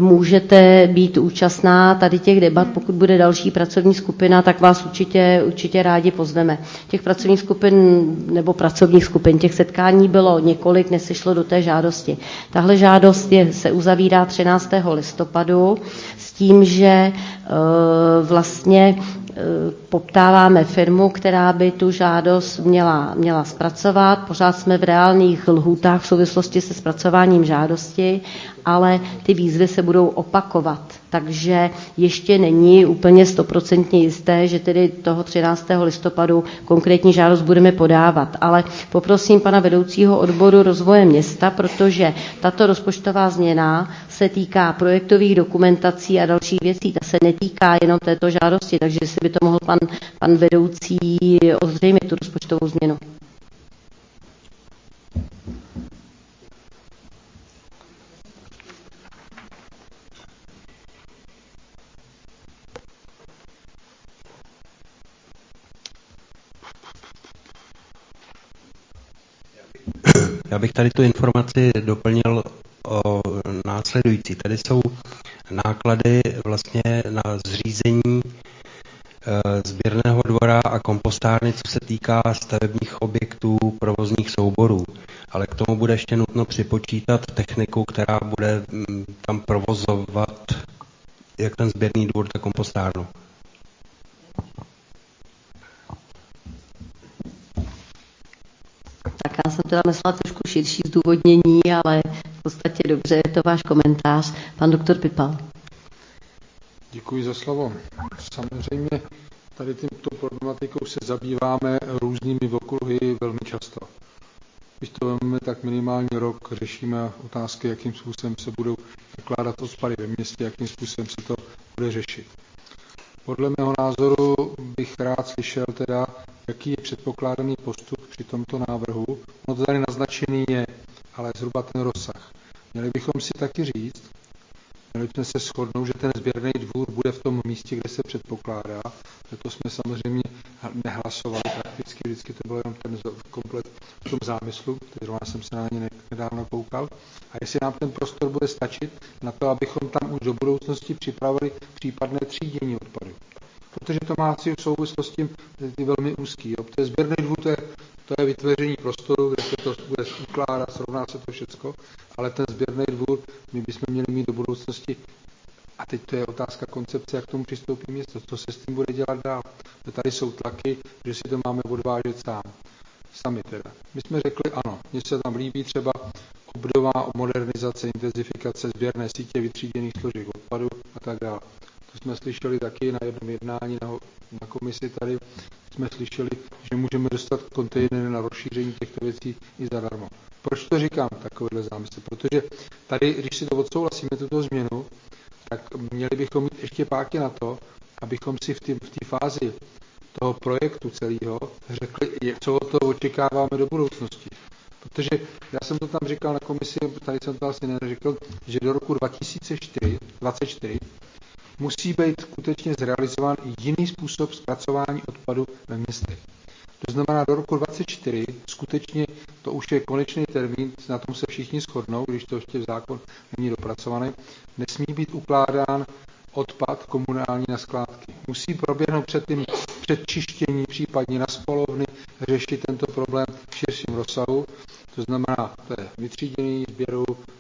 můžete být účastná tady těch debat, pokud bude další pracovní skupina, tak vás určitě, určitě rádi pozveme. Těch pracovních skupin nebo pracovních skupin, těch setkání bylo několik, nesešlo do té žádosti. Tahle žádost je, se uzavírá třináctého listopadu s tím, že e, vlastně poptáváme firmu, která by tu žádost měla, měla zpracovat. Pořád jsme v reálných lhůtách v souvislosti se zpracováním žádosti, ale ty výzvy se budou opakovat. Takže ještě není úplně stoprocentně jisté, že tedy toho třináctého listopadu konkrétní žádost budeme podávat. Ale poprosím pana vedoucího odboru rozvoje města, protože tato rozpočtová změna se týká projektových dokumentací a dalších věcí. Ta se netýká jenom této žádosti, takže jestli by to mohl pan, pan vedoucí ozřejmit tu rozpočtovou změnu. Já bych tady tu informaci doplnil o následující. Tady jsou náklady vlastně na zřízení sběrného dvora a kompostárny, co se týká stavebních objektů, provozních souborů. Ale k tomu bude ještě nutno připočítat techniku, která bude tam provozovat jak ten sběrný dvůr, tak kompostárnu. Tak já jsem teda myslela trošku širší zdůvodnění, ale v podstatě dobře, je to váš komentář. Pan doktor Pipal. Děkuji za slovo. Samozřejmě tady tímto problematikou se zabýváme různými okruhy velmi často. Když to vezmeme, tak minimálně rok řešíme otázky, jakým způsobem se budou nakládat odpady ve městě, jakým způsobem se to bude řešit. Podle mého názoru bych rád slyšel teda, jaký je předpokládaný postup při tomto návrhu. No to tady naznačený je, ale zhruba ten rozsah. Měli bychom si taky říct, měli bychom se shodnout, že ten sběrný dvůr bude v tom místě, kde se předpokládá. To jsme samozřejmě nehlasovali prakticky, vždycky to bylo jenom ten komplet v tom zámyslu, kterou jsem se na ně nedávno koukal. A jestli nám ten prostor bude stačit na to, abychom tam už do budoucnosti připravili případné třídění odpadu. Protože to má asi v souvislosti velmi úzký. Jo. To je sběrný dvůr, to je, to je vytvoření prostoru, kde se to bude ukládat, srovná se to všecko, ale ten sběrný dvůr my bychom měli mít do budoucnosti. A teď to je otázka koncepce, jak k tomu přistoupí město, co se s tím bude dělat dál. To tady jsou tlaky, že si to máme odvážet sám. Sami teda. My jsme řekli ano, mně se tam líbí třeba obdobá modernizace, intenzifikace sběrné sítě vytříděných složek odpadu a tak dále. To jsme slyšeli taky na jednom jednání na, na komisi tady. Jsme slyšeli, že můžeme dostat kontejnery na rozšíření těchto věcí i zadarmo. Proč to říkám takovýhle zámysl? Protože tady, když si to odsouhlasíme, tuto změnu, tak měli bychom mít ještě páky na to, abychom si v té v fázi toho projektu celého řekli, co od toho očekáváme do budoucnosti. Protože já jsem to tam říkal na komisi, tady jsem to asi neřekl, že do roku dva tisíce dvacet čtyři musí být skutečně zrealizován i jiný způsob zpracování odpadu ve městech. To znamená, do roku dvacet čtyři skutečně to už je konečný termín, na tom se všichni shodnou, když to ještě v zákon není dopracovaný, nesmí být ukládán odpad komunální na skládky. Musí proběhnout před tím předčištění, případně na spalovny, řešit tento problém v širším rozsahu. To znamená, to je vytřídění sběru,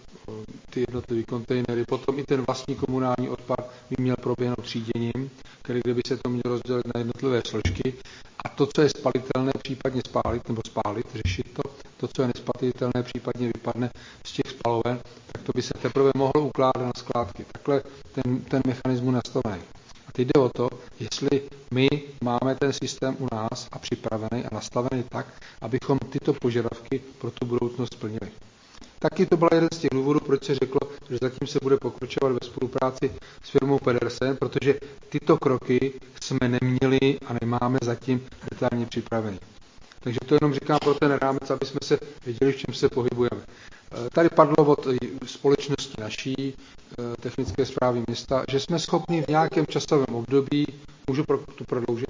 ty jednotlivé kontejnery, potom i ten vlastní komunální odpad by měl proběhnout tříděním, který by se to mělo rozdělit na jednotlivé složky. A to, co je spalitelné, případně spálit nebo spálit, řešit to, to, co je nespalitelné, případně vypadne z těch spaloven, tak to by se teprve mohlo ukládat na skládky. Takhle ten, ten mechanismus nastavený. A teď jde o to, jestli my máme ten systém u nás a připravený a nastavený tak, abychom tyto požadavky pro tu budoucnost splnili. Taky to byl jeden z těch důvodů, proč se řeklo, že zatím se bude pokračovat ve spolupráci s firmou Pedersen, protože tyto kroky jsme neměli a nemáme zatím detailně připraveny. Takže to jenom říkám pro ten rámec, aby jsme se věděli, v čem se pohybujeme. Tady padlo od společnosti naší, technické správy města, že jsme schopni v nějakém časovém období, můžu to prodloužit?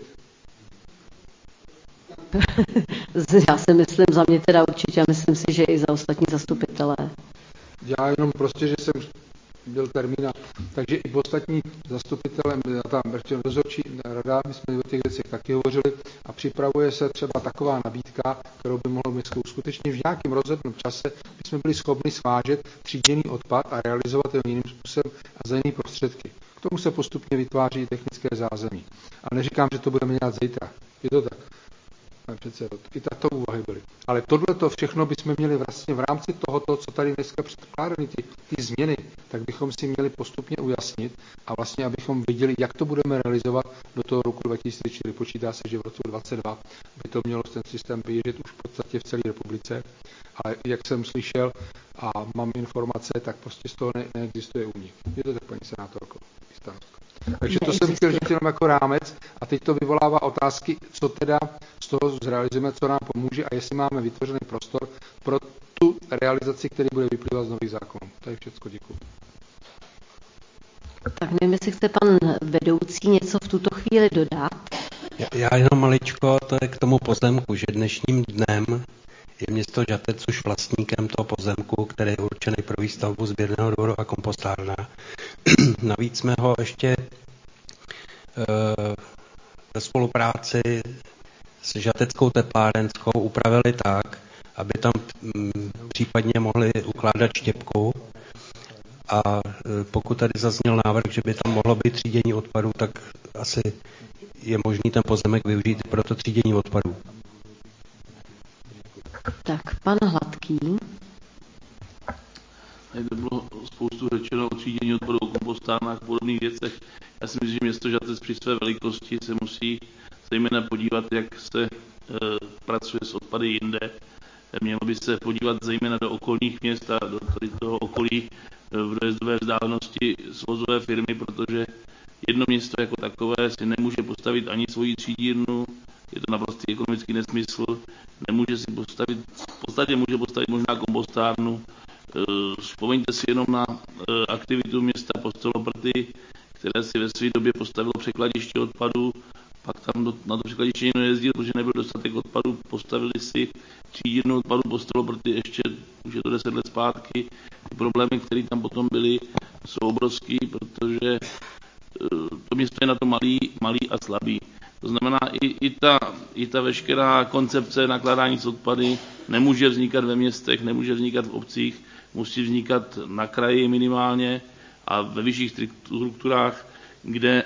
Já si myslím, za mě teda určitě, a myslím si, že i za ostatní zastupitelé. Já jenom prostě, že jsem byl termín, takže i ostatní zastupitelé, tam dozorčí rada, my jsme o těch věcech taky hovořili a připravuje se třeba taková nabídka, kterou by mohlo město skutečně v nějakém rozhodném čase, by jsme byli schopni svážet tříděný odpad a realizovat ho jiným způsobem a za jiný prostředky. K tomu se postupně vytváří technické zázemí. Ale neříkám, že to budeme dělat zítra. Je to tak? Pane předsedo, i tato úvahy byly. Ale tohle to všechno bychom měli vlastně v rámci tohoto, co tady dneska předkládají, ty, ty změny, tak bychom si měli postupně ujasnit a vlastně, abychom viděli, jak to budeme realizovat do toho roku dva tisíce čtyři. Počítá se, že v roce dvacet dva by to mělo ten systém běžet už v podstatě v celé republice. Ale jak jsem slyšel a mám informace, tak prostě z toho ne, neexistuje únik. Je to tak, paní senátorko? Takže to jsem chtěl říct jenom jako rámec a teď to vyvolává otázky, co teda z toho zrealizujeme, co nám pomůže a jestli máme vytvořený prostor pro tu realizaci, který bude vyplývat z nových zákonů. To je všechno, děkuji. Tak nevím, jestli chce pan vedoucí něco v tuto chvíli dodat. Já, já jenom maličko, to je k tomu pozemku, že dnešním dnem je město Žatec už vlastníkem toho pozemku, který je určený pro výstavbu sběrného dvoru a kompostárna. Navíc jsme ho ještě e, ve spolupráci s Žateckou teplárenskou upravili tak, aby tam m, případně mohli ukládat štěpku. A e, pokud tady zazněl návrh, že by tam mohlo být třídění odpadů, tak asi je možný ten pozemek využít pro to třídění odpadů. Tak, pan Hladký. Tady bylo spoustu řečeno o třídění odpadů, o kompostárnách a podobných věcech. Já si myslím, že město Žatec při své velikosti se musí zejména podívat, jak se e, pracuje s odpady jinde. Mělo by se podívat zejména do okolních měst a do tady toho okolí v dojezdové vzdálenosti svozové firmy, protože jedno město jako takové si nemůže postavit ani svoji třídírnu, je to naprostý ekonomický nesmysl, nemůže si postavit, v podstatě může postavit možná kompostárnu. Vzpomeňte si jenom na aktivitu města Postoloprty, které si ve své době postavilo překladiště odpadů, pak tam do, na to překladiště někdo nejezdil, protože nebyl dostatek odpadů, postavili si třídírnu odpadů Postoloprty ještě, už je to deset let zpátky. Ty problémy, které tam potom byly, jsou obrovský, protože to město je na to malý, malý a slabý. To znamená, i, i, ta, i ta veškerá koncepce nakládání s odpady nemůže vznikat ve městech, nemůže vznikat v obcích, musí vznikat na kraji minimálně a ve vyšších strukturách, kde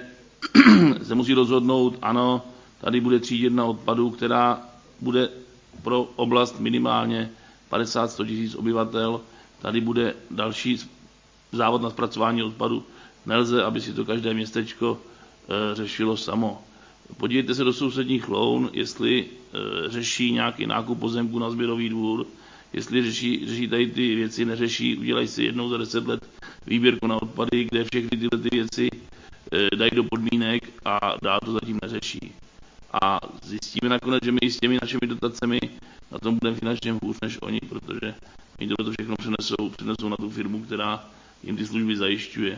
se musí rozhodnout, ano, tady bude třídírna odpadů, která bude pro oblast minimálně padesát až sto tisíc obyvatel, tady bude další závod na zpracování odpadu. Nelze, aby si to každé městečko e, řešilo samo. Podívejte se do sousedních Loun, jestli e, řeší nějaký nákup pozemku na sběrový dvůr, jestli řeší, řeší tady ty věci, neřeší, udělají si jednou za deset let výběrku na odpady, kde všechny tyhle ty věci e, dají do podmínek a dál to zatím neřeší. A zjistíme nakonec, že my s těmi našimi dotacemi na tom budeme finančně hůř než oni, protože oni to všechno přenesou, přenesou na tu firmu, která jim ty služby zajišťuje.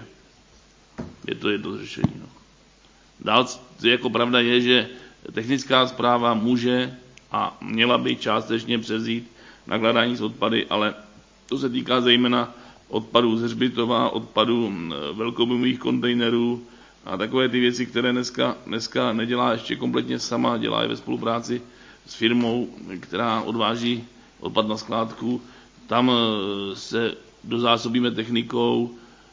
Je to jedno řešení. No. Dál jako pravda je, že technická správa může a měla by částečně převzít nakládání s odpady, ale to se týká zejména odpadů ze hřbitova, odpadů velkoobjemových kontejnerů a takové ty věci, které dneska, dneska nedělá ještě kompletně sama, dělá je ve spolupráci s firmou, která odváží odpad na skládku. Tam se dozásobíme technikou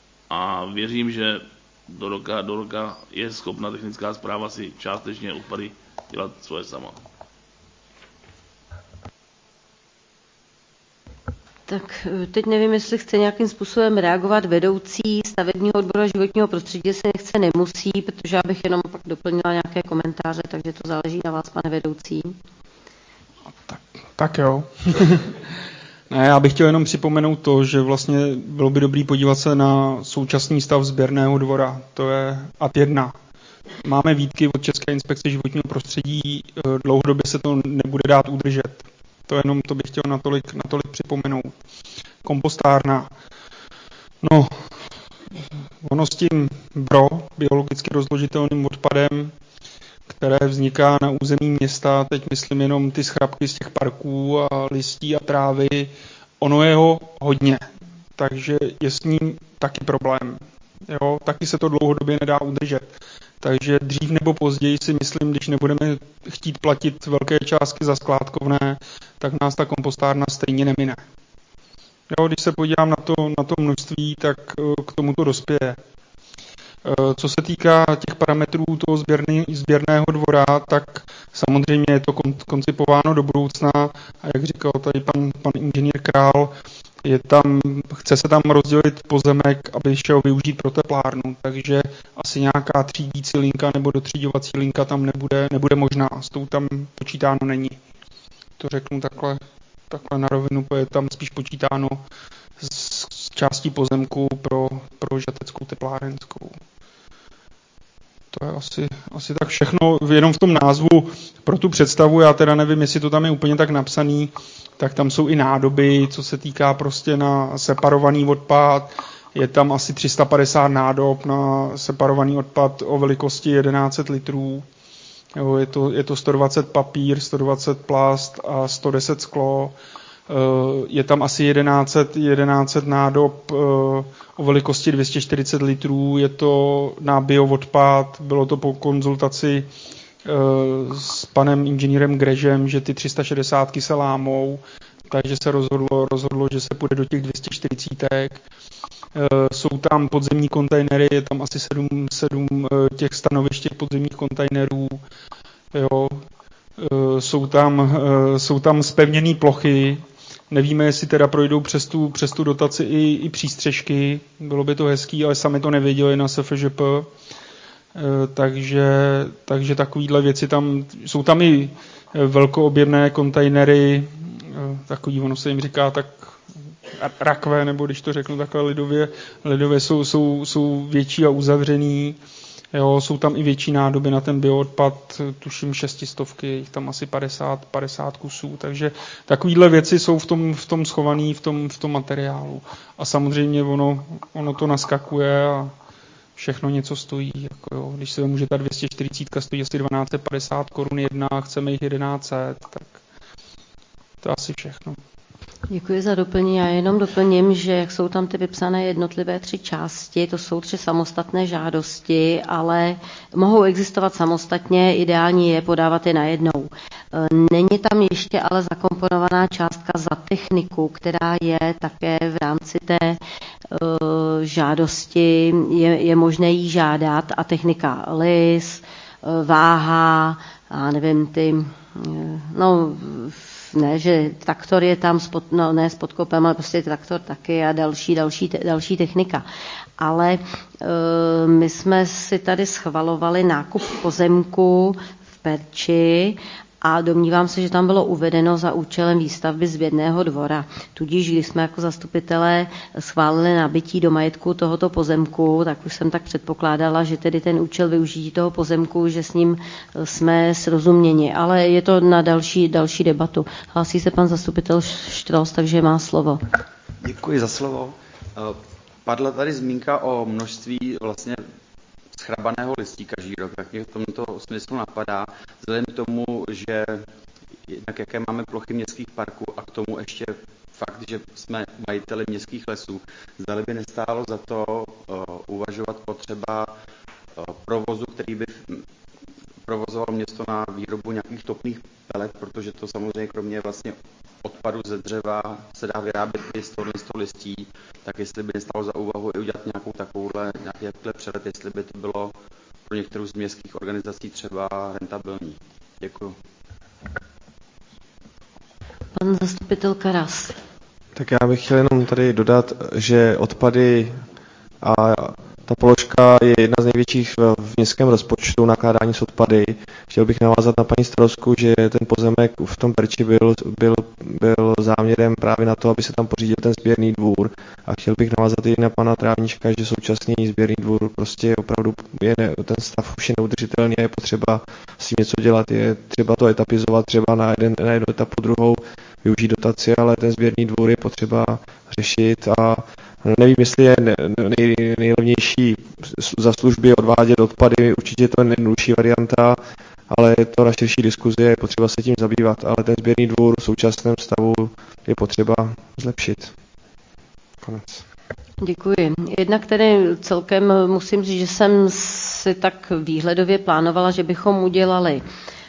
a věřím, že do roka, do roka je schopna technická správa si částečně odpady dělat svoje sama. Tak teď nevím, jestli chce nějakým způsobem reagovat vedoucí stavebního odboru a životního prostředí, se nechce, nemusí, protože já bych jenom pak doplnila nějaké komentáře, takže to záleží na vás, pane vedoucí. Tak, tak jo. Ne, já bych chtěl jenom připomenout to, že vlastně bylo by dobrý podívat se na současný stav sběrného dvora. To je ad jedna. Máme výtky od České inspekce životního prostředí, dlouhodobě se to nebude dát udržet. To jenom to bych chtěl natolik, natolik připomenout. Kompostárna. No, ono s tím bro, biologicky rozložitelným odpadem, které vzniká na území města, teď myslím jenom ty schrapky z těch parků a listí a trávy, ono je ho hodně, takže je s ním taky problém. Jo, taky se to dlouhodobě nedá udržet. Takže dřív nebo později si myslím, když nebudeme chtít platit velké částky za skládkovné, tak nás ta kompostárna stejně nemine. Jo, když se podívám na to, na to množství, tak k tomu to dospěje. Co se týká těch parametrů toho sběrný, sběrného dvora, tak Samozřejmě je to koncipováno do budoucna a jak říkal tady pan, pan inženýr Král, je tam, chce se tam rozdělit pozemek, aby šel využít pro teplárnu, takže asi nějaká třídící linka nebo dotříďovací linka tam nebude, nebude možná, s tou tam počítáno není. To řeknu takhle, takhle na rovinu, je tam spíš počítáno z částí pozemku pro, pro žateckou teplárenskou. To je asi, asi tak všechno, jenom v tom názvu pro tu představu, já teda nevím, jestli to tam je úplně tak napsaný, tak tam jsou i nádoby, co se týká prostě na separovaný odpad, je tam asi tři sta padesát nádob na separovaný odpad o velikosti tisíc sto litrů, jo, je, to, je to sto dvacet papír, sto dvacet plast a sto deset sklo, je tam asi jedenáct set nádob o velikosti dvě stě čtyřicet litrů, je to na bioodpad, bylo to po konzultaci s panem inženýrem Grežem, že ty tři sta šedesát se lámou, takže se rozhodlo, rozhodlo, že se půjde do těch dvě stě čtyřicet. Jsou tam podzemní kontejnery, je tam asi sedm, sedm těch stanovišť těch podzemních kontejnerů, jo. Jsou tam, jsou tam zpevněné plochy. Nevíme, jestli teda projdou přes tu, přes tu dotaci i, i přístřežky. Bylo by to hezký, ale sami to nevěděli na S F Ž P. E, takže, takže takovýhle věci tam, jsou tam i velkoobjemné kontejnery, e, takový, ono se jim říká tak rakve, nebo když to řeknu takhle lidově, lidově jsou, jsou, jsou větší a uzavřený. Jo, jsou tam i větší nádoby na ten bioodpad, tuším šestistovky, jich tam asi padesát, padesát kusů, takže takovýhle věci jsou v tom, v tom schovaný, v tom, v tom materiálu. A samozřejmě ono, ono to naskakuje a všechno něco stojí. Jako jo. Když se může ta dvě stě čtyřicet stojí asi dvanáct set padesát korun jedna, chceme jich jedenáct set, tak to je asi všechno. Děkuji za doplnění. Já jenom doplním, že jak jsou tam ty vypsané jednotlivé tři části, to jsou tři samostatné žádosti, ale mohou existovat samostatně, ideální je podávat je najednou. Není tam ještě ale zakomponovaná částka za techniku, která je také v rámci té uh, žádosti, je, je možné jí žádat a technika lis, uh, váha, a nevím, ty, uh, no, ne, že traktor je tam, spod, no ne s podkopem, ale prostě traktor taky a další, další, další technika. Ale e, my jsme si tady schvalovali nákup pozemku v Perči a domnívám se, že tam bylo uvedeno za účelem výstavby sběrného dvora. Tudíž, když jsme jako zastupitelé schválili nabytí do majetku tohoto pozemku, tak už jsem tak předpokládala, že tedy ten účel využití toho pozemku, že s ním jsme srozuměni. Ale je to na další, další debatu. Hlásí se pan zastupitel Štros, takže má slovo. Děkuji za slovo. Padla tady zmínka o množství vlastně schrabaného listíka žírok, tak mě v tomto smyslu napadá, vzhledem k tomu, že jednak jaké máme plochy městských parků a k tomu ještě fakt, že jsme majiteli městských lesů, zdali by nestálo za to uh, uvažovat potřeba uh, provozu, který by provozoval město na výrobu nějakých topných pelet, protože to samozřejmě kromě vlastně odpadu ze dřeva se dá vyrábět i z toho listí, tak jestli by nestálo za úvahu i udělat nějakou takovouhle, nějaký přelet, jestli by to bylo pro některou z městských organizací třeba rentabilní. Děkuju. Pan zastupitel Karas. Tak já bych chtěl jenom tady dodat, že odpady a ta položka je jedna z největších v městském rozpočtu nakládání s odpady. Chtěl bych navázat na paní starostku, že ten pozemek v tom Perči byl, byl, byl záměrem právě na to, aby se tam pořídil ten sběrný dvůr. A chtěl bych navázat i na pana Trávníčka, že současný sběrný dvůr prostě opravdu je, ten stav už je neudržitelný a je potřeba s tím něco dělat. Je třeba to etapizovat, třeba na, jeden, na jednu etapu druhou využít dotaci, ale ten sběrný dvůr je potřeba řešit a nevím, jestli je nej, nejlevnější za služby odvádět odpady, určitě to je nejjednodušší varianta, ale je to na širší diskuzi, je potřeba se tím zabývat, ale ten sběrný dvůr v současném stavu je potřeba zlepšit. Konec. Děkuji. Jednak tedy celkem musím říct, že jsem si tak výhledově plánovala, že bychom udělali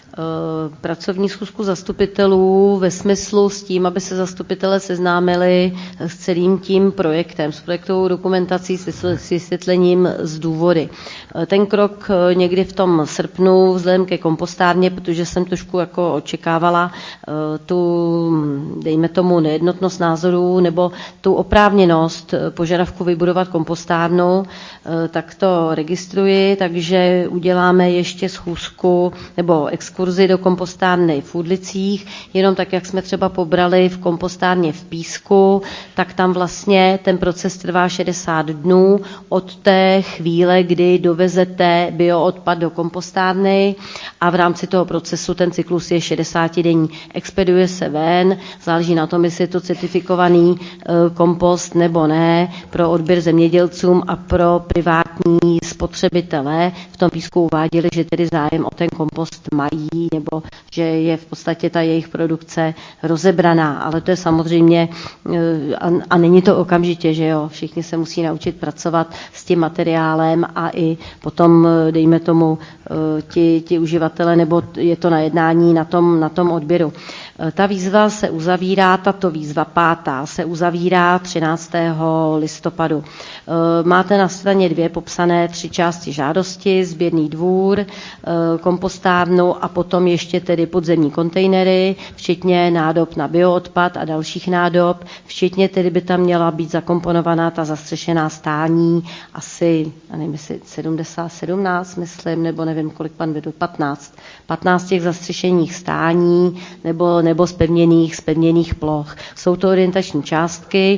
pracovní schůzku zastupitelů ve smyslu s tím, aby se zastupitelé seznámili s celým tím projektem, s projektovou dokumentací, s vysvětlením z důvody. Ten krok někdy v tom srpnu vzhledem ke kompostárně, protože jsem trošku jako očekávala tu, dejme tomu, nejednotnost názorů nebo tu oprávněnost požadavku vybudovat kompostárnu, tak to registruji, takže uděláme ještě schůzku nebo exkurzi do kompostárny v Fudlicích, jenom tak, jak jsme třeba pobrali v kompostárně v Písku, tak tam vlastně ten proces trvá šedesát dnů od té chvíle, kdy dovezete bioodpad do kompostárny a v rámci toho procesu ten cyklus je šedesátidenní. Expeduje se ven, záleží na tom, jestli je to certifikovaný kompost nebo ne, pro odběr zemědělcům a pro privátní spotřebitele. V tom Písku uváděli, že tedy zájem o ten kompost mají, nebo že je v podstatě ta jejich produkce rozebraná, ale to je samozřejmě, a, a není to okamžitě, že jo, všichni se musí naučit pracovat s tím materiálem a i potom, dejme tomu, ti, ti uživatelé, nebo je to na jednání na tom, na tom odběru. Ta výzva se uzavírá, tato výzva pátá se uzavírá třináctého listopadu. Máte na straně dvě popsané tři části žádosti, sběrný dvůr, kompostárnu a potom ještě tedy podzemní kontejnery, včetně nádob na bioodpad a dalších nádob, včetně tedy by tam měla být zakomponovaná ta zastřešená stání, asi, nevím, jestli sedmdesát sedmnáct, myslím, nebo nevím, kolik pan vedl, patnáct. patnáct těch zastřešených stání, nebo, nebo spevněných, spevněných ploch. Jsou to orientační částky,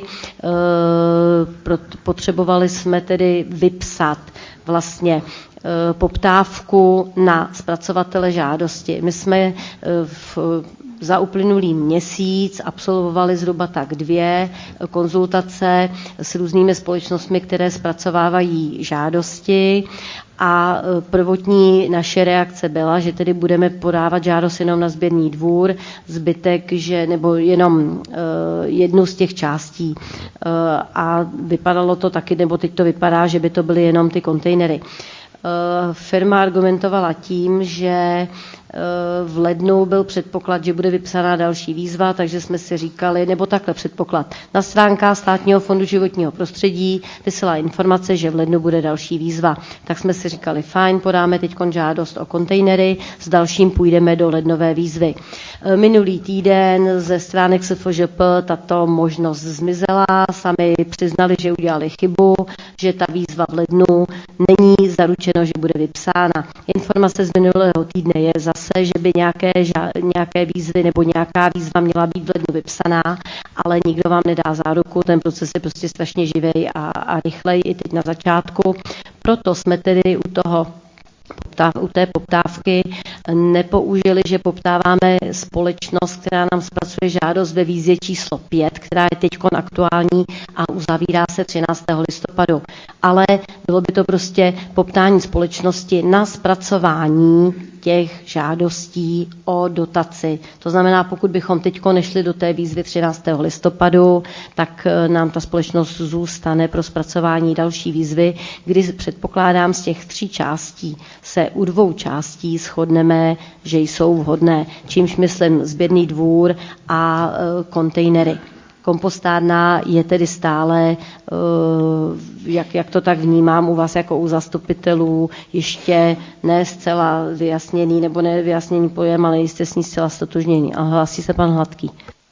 potřebovali jsme tedy vypsat vlastně poptávku na zpracovatele žádosti. My jsme v za uplynulý měsíc absolvovali zhruba tak dvě konzultace s různými společnostmi, které zpracovávají žádosti a prvotní naše reakce byla, že tedy budeme podávat žádost jenom na sběrný dvůr, zbytek, že, nebo jenom uh, jednu z těch částí. Uh, a vypadalo to taky, nebo teď to vypadá, že by to byly jenom ty kontejnery. Uh, firma argumentovala tím, že v lednu byl předpoklad, že bude vypsaná další výzva, takže jsme si říkali, nebo takhle předpoklad. Na stránkách Státního fondu životního prostředí vysílá informace, že v lednu bude další výzva. Tak jsme si říkali, fajn, podáme teď žádost o kontejnery, s dalším půjdeme do lednové výzvy. Minulý týden ze stránek S F Ž P tato možnost zmizela, sami přiznali, že udělali chybu, že ta výzva v lednu není zaručeno, že bude vypsána. Informace z minulého týdne je zase, že by nějaké, nějaké výzvy nebo nějaká výzva měla být v lednu vypsaná, ale nikdo vám nedá záruku, ten proces je prostě strašně živej a, a rychlej i teď na začátku. Proto jsme tedy u toho u té poptávky nepoužili, že poptáváme společnost, která nám zpracuje žádost ve výzvě číslo pět, která je teď aktuální a uzavírá se třináctého listopadu. Ale bylo by to prostě poptání společnosti na zpracování těch žádostí o dotaci. To znamená, pokud bychom teď nešli do té výzvy třináctého listopadu, tak nám ta společnost zůstane pro zpracování další výzvy, kdy předpokládám z těch tří částí se u dvou částí shodneme, že jsou vhodné, čímž myslím sběrný dvůr a e, kontejnery. Kompostárna je tedy stále, jak, jak to tak vnímám u vás jako u zastupitelů, ještě ne zcela vyjasněný nebo nevyjasněný pojem, ale jste s ní zcela stotožněný. A hlásí se pan Hladký.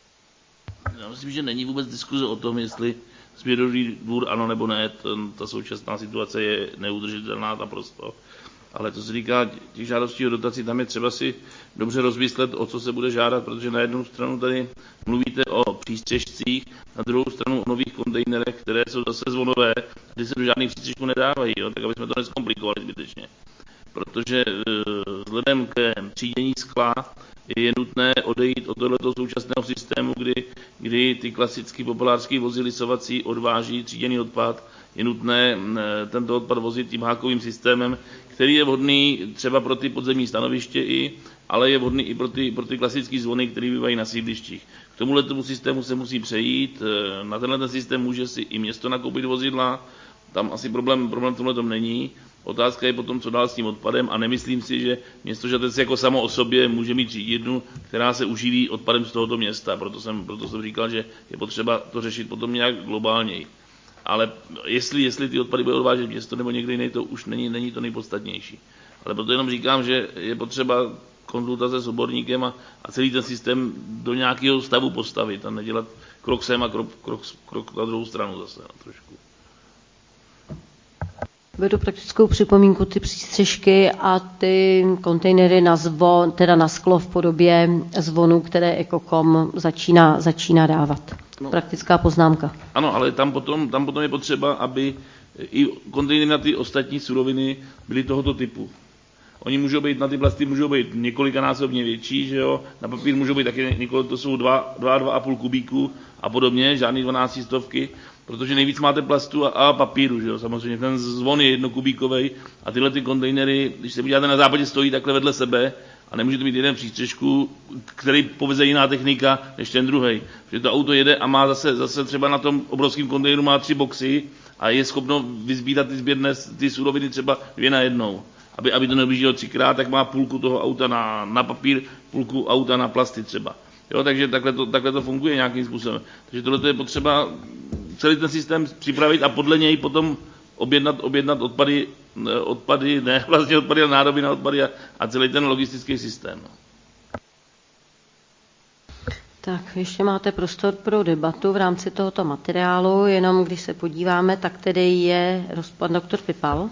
Já myslím, že není vůbec diskuze o tom, jestli sběrový dvůr ano nebo ne. Ta současná situace je neudržitelná naprosto. Ale co se týká těch žádostí o dotaci, tam je třeba si dobře rozmyslet, o co se bude žádat, protože na jednu stranu tady mluvíte o přístřežcích, na druhou stranu o nových kontejnerech, které jsou zase zvonové, kdy se do žádných přístřežků nedávají, jo, tak aby jsme to neskomplikovali zbytečně. Protože vzhledem ke třídění skla je nutné odejít od tohoto současného systému, kdy, kdy ty klasické populářské vozy lisovací odváží tříděný odpad. Je nutné tento odpad vozit tím hákovým systémem, který je vhodný třeba pro ty podzemní stanoviště, i, ale je vhodný i pro ty, pro ty klasické zvony, které bývají na sídlištích. K tomuhle tomu systému se musí přejít. Na tenhle ten systém může si i město nakoupit vozidla. tam asi problém, problém v tomhle tom není. Otázka je potom, co dál s tím odpadem a nemyslím si, že město Žatec jako samo o sobě může mít třídírnu, která se uživí odpadem z tohoto města. Proto jsem, proto jsem říkal, že je potřeba to řešit potom nějak globálněji. Ale jestli, jestli ty odpady bude odvážet město nebo někde jiný, to už není, není to nejpodstatnější. Ale proto jenom říkám, že je potřeba konzultace s odborníkem a, a celý ten systém do nějakého stavu postavit a nedělat krok sem a krok, krok, krok na druhou stranu zase no, trošku. Vedu praktickou připomínku, ty přístřežky a ty kontejnery na zvon, teda na sklo v podobě zvonů, které Ecocom začíná, začíná dávat. No. Praktická poznámka. Ano, ale tam potom, tam potom je potřeba, aby i kontejnery na ty ostatní suroviny byly tohoto typu. Oni můžou být, na ty plasty můžou být několikanásobně větší, že jo? Na papír můžou být taky několik, to jsou dva, dva, dva a půl kubíku a podobně, žádný dvanáct stovky, protože nejvíc máte plastu a, a papíru, že jo? Samozřejmě ten zvon je jednokubíkovej a tyhle ty kontejnery, když se podíváte na západě, stojí takhle vedle sebe a nemůžete mít jeden přístřežku, který poveze jiná technika než ten druhej. Protože to auto jede a má zase, zase třeba na tom obrovském kontejneru má tři boxy a je schopno vyzbírat ty sběrné ty suroviny třeba dvě na jednou. Aby, aby to neobjíždělo třikrát, tak má půlku toho auta na, na papír, půlku auta na plasty třeba. Jo, takže takhle to, takhle to funguje nějakým způsobem. Takže tohle je potřeba celý ten systém připravit a podle něj potom objednat, objednat odpady, odpady, ne vlastně odpady, ale nádoby na odpady a, a celý ten logistický systém. Tak, ještě máte prostor pro debatu v rámci tohoto materiálu, jenom když se podíváme, tak tedy je rozpad doktor Pipal.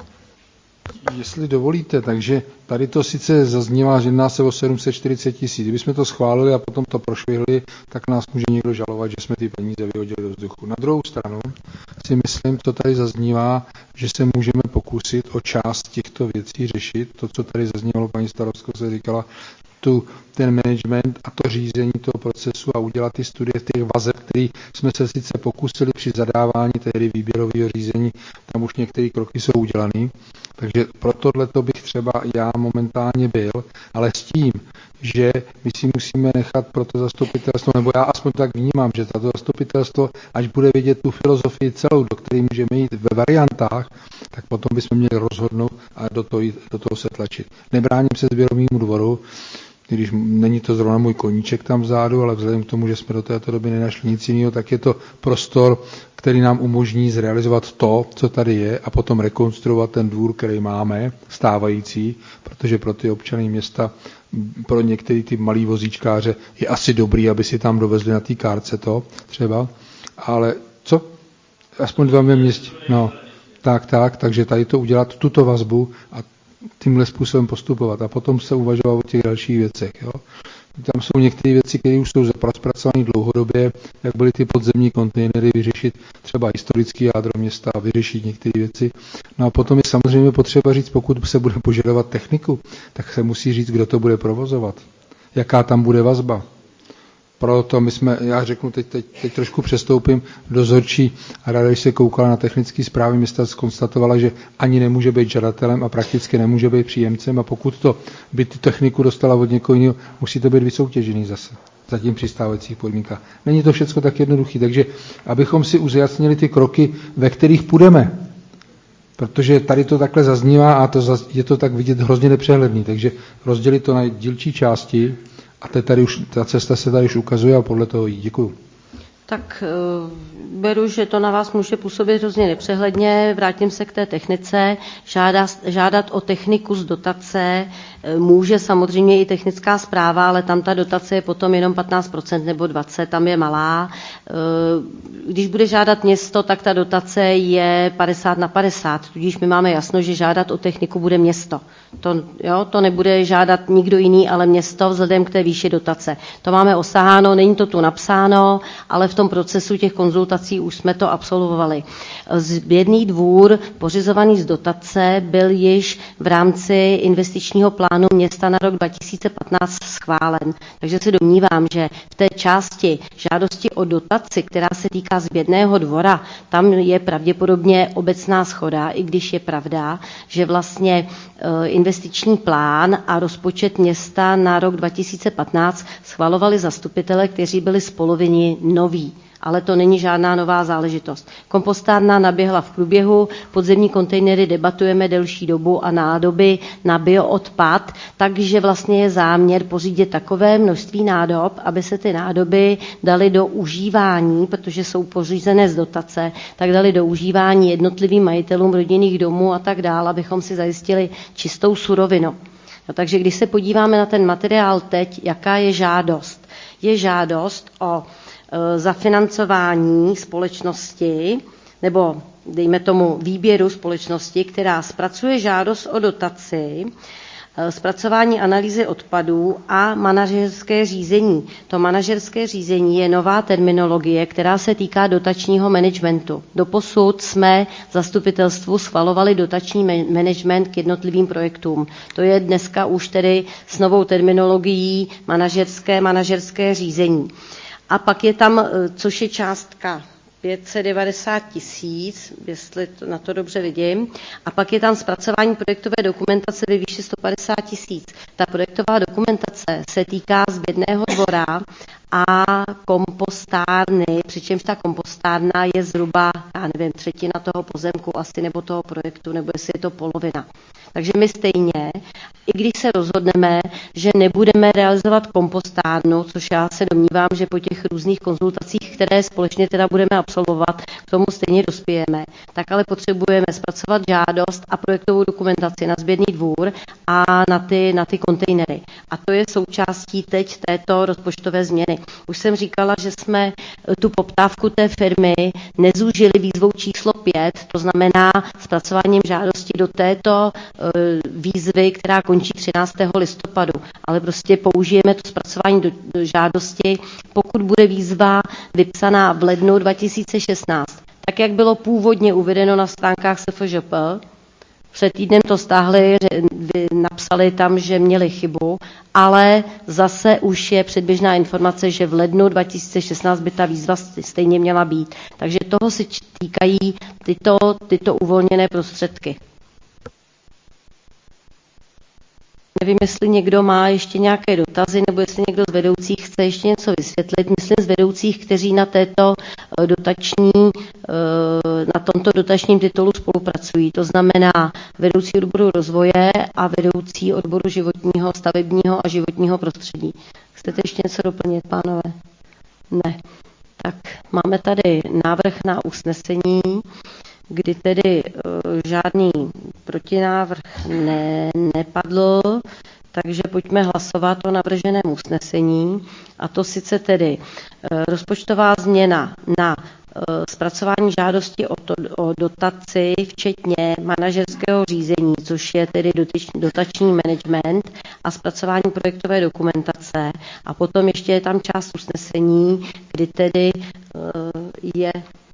Jestli dovolíte, takže tady to sice zaznívá, že jedná se o sedm set čtyřicet tisíc. Kdybychom to schválili a potom to prošvihli, tak nás může někdo žalovat, že jsme ty peníze vyhodili do vzduchu. Na druhou stranu si myslím, to tady zaznívá, že se můžeme pokusit o část těchto věcí řešit. To, co tady zaznívalo, paní starostko se říkala, tu, ten management a to řízení toho procesu a udělat ty studie těch vazeb, které jsme se sice pokusili při zadávání tedy výběrového řízení, tam už některé kroky jsou udělané. Takže pro tohleto bych třeba já momentálně byl, ale s tím, že my si musíme nechat pro to zastupitelstvo, nebo já aspoň tak vnímám, že tato zastupitelstvo, až bude vědět tu filozofii celou, do které můžeme jít ve variantách, tak potom bychom měli rozhodnout a do toho, do toho se tlačit. Nebráním se sběrovému dvoru, když není to zrovna můj koníček tam vzadu, ale vzhledem k tomu, že jsme do této doby nenašli nic jiného, tak je to prostor, který nám umožní zrealizovat to, co tady je a potom rekonstruovat ten dvůr, který máme, stávající, protože pro ty občany města, pro některé ty malý vozíčkáře je asi dobrý, aby si tam dovezli na té kárce to třeba, ale co? Aspoň dva ve městě. No, tak, tak, takže tady to udělat, tuto vazbu a tímhle způsobem postupovat a potom se uvažovat o těch dalších věcech. Jo. Tam jsou některé věci, které už jsou zapracované dlouhodobě, jak byly ty podzemní kontejnery, vyřešit třeba historický jádro města a vyřešit některé věci. No a potom je samozřejmě potřeba říct, pokud se bude požadovat techniku, tak se musí říct, kdo to bude provozovat, jaká tam bude vazba. Proto my jsme, já řeknu, teď, teď, teď trošku přestoupím, dozorčí rada, když se koukala na technické zprávy města, konstatovala, že ani nemůže být žadatelem a prakticky nemůže být příjemcem a pokud to by tu techniku dostala od někoho jiného, musí to být vysoutěžený zase za tím přistávajících podmínkách. Není to všechno tak jednoduché, takže abychom si uzjasnili ty kroky, ve kterých půjdeme, protože tady to takhle zaznívá a to je to tak vidět hrozně nepřehledný, takže rozdělit to na dílčí části. A tady už, ta cesta se tady už ukazuje a podle toho jí. Děkuju. Tak beru, že to na vás může působit hrozně nepřehledně. Vrátím se k té technice. Žádá, žádat o techniku z dotace může samozřejmě i technická správa, ale tam ta dotace je potom jenom patnáct procent nebo dvacet procent, tam je malá. Když bude žádat město, tak ta dotace je padesát na padesát, tudíž my máme jasno, že žádat o techniku bude město. To, jo, to nebude žádat nikdo jiný, ale město vzhledem k té výši dotace. To máme osaháno, není to tu napsáno, ale v tom procesu těch konzultací už jsme to absolvovali. Sběrný dvůr pořizovaný z dotace byl již v rámci investičního plánu města na rok dva tisíce patnáct schválen. Takže se domnívám, že v té části žádosti o dotaci, která se týká sběrného dvora, tam je pravděpodobně obecná shoda, i když je pravda, že vlastně investiční plán a rozpočet města na rok dva tisíce patnáct schvalovali zastupitele, kteří byli z poloviny noví. ale to není žádná nová záležitost. Kompostárna naběhla v průběhu, podzemní kontejnery debatujeme delší dobu a nádoby na bioodpad, takže vlastně je záměr pořídit takové množství nádob, aby se ty nádoby daly do užívání, protože jsou pořízené z dotace, tak dali do užívání jednotlivým majitelům rodinných domů a tak dále, abychom si zajistili čistou surovinu. No, takže když se podíváme na ten materiál teď, jaká je žádost? Je žádost o e, zafinancování společnosti, nebo dejme tomu výběru společnosti, která zpracuje žádost o dotaci, zpracování analýzy odpadů a manažerské řízení. To manažerské řízení je nová terminologie, která se týká dotačního managementu. Doposud jsme v zastupitelstvu schvalovali dotační management k jednotlivým projektům. To je dneska už tedy s novou terminologií manažerské, manažerské řízení. A pak je tam, což je částka pět set devadesát tisíc, jestli to, na to dobře vidím. A pak je tam zpracování projektové dokumentace ve výši sto padesát tisíc. Ta projektová dokumentace se týká sběrného dvora a kompostárny, přičemž ta kompostárna je zhruba, já nevím, třetina toho pozemku asi, nebo toho projektu, nebo jestli je to polovina. Takže my stejně, i když se rozhodneme, že nebudeme realizovat kompostárnu, což já se domnívám, že po těch různých konzultacích, které společně teda budeme absolvovat, k tomu stejně dospějeme, tak ale potřebujeme zpracovat žádost a projektovou dokumentaci na sběrný dvůr a na ty, na ty kontejnery. A to je součástí teď této rozpočtové změny. Už jsem říkala, že jsme tu poptávku té firmy nezúžili výzvou číslo pět, to znamená zpracováním žádosti do této výzvy, která končí třináctého listopadu, ale prostě použijeme to zpracování do, do žádosti, pokud bude výzva vypsaná v lednu dva tisíce šestnáct, tak jak bylo původně uvedeno na stránkách S F Ž P. Před týdnem to stáhli, napsali tam, že měli chybu, ale zase už je předběžná informace, že v lednu dva tisíce šestnáct by ta výzva stejně měla být. Takže toho se týkají tyto, tyto uvolněné prostředky. Nevím, jestli někdo má ještě nějaké dotazy, nebo jestli někdo z vedoucích chce ještě něco vysvětlit. Myslím z vedoucích, kteří na této dotační, na tomto dotačním titulu spolupracují. To znamená vedoucí odboru rozvoje a vedoucí odboru životního, stavebního a životního prostředí. Chcete ještě něco doplnit, pánové? Ne. Tak máme tady návrh na usnesení, kdy tedy uh, žádný protinávrh ne, nepadl, takže pojďme hlasovat o navrženém usnesení. A to sice tedy uh, rozpočtová změna na uh, zpracování žádosti o, to, o dotaci, včetně manažerského řízení, což je tedy dotyč, dotační management a zpracování projektové dokumentace. A potom ještě je tam část usnesení, kdy tedy uh, je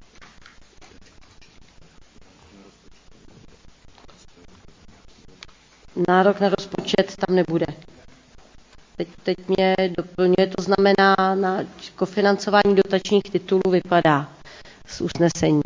nárok na rozpočet tam nebude. Teď, teď mě doplňuje, to znamená, na kofinancování dotačních titulů vypadá z usnesení.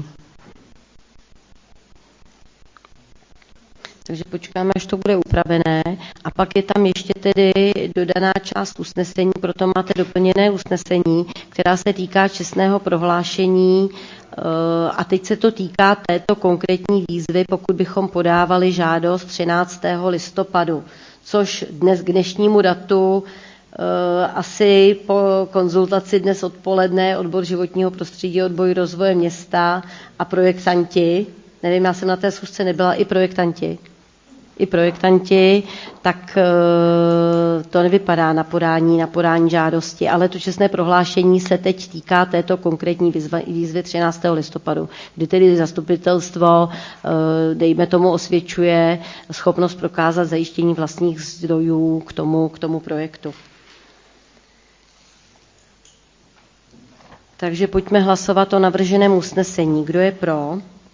Takže počkáme, až to bude upravené. A pak je tam ještě tedy dodaná část usnesení, proto máte doplněné usnesení, která se týká čestného prohlášení. A teď se to týká této konkrétní výzvy, pokud bychom podávali žádost třináctého listopadu, což dnes k dnešnímu datu asi po konzultaci dnes odpoledne odbor životního prostředí, odbor rozvoje města a projektanti, nevím, já jsem na té schůzce nebyla, i projektanti, i projektanti, tak to nevypadá na podání, na podání žádosti, ale to čestné prohlášení se teď týká této konkrétní výzvy, výzvy třináctého listopadu, kdy tedy zastupitelstvo, dejme tomu, osvědčuje schopnost prokázat zajištění vlastních zdrojů k tomu, k tomu projektu. Takže pojďme hlasovat o navrženém usnesení. Kdo je pro?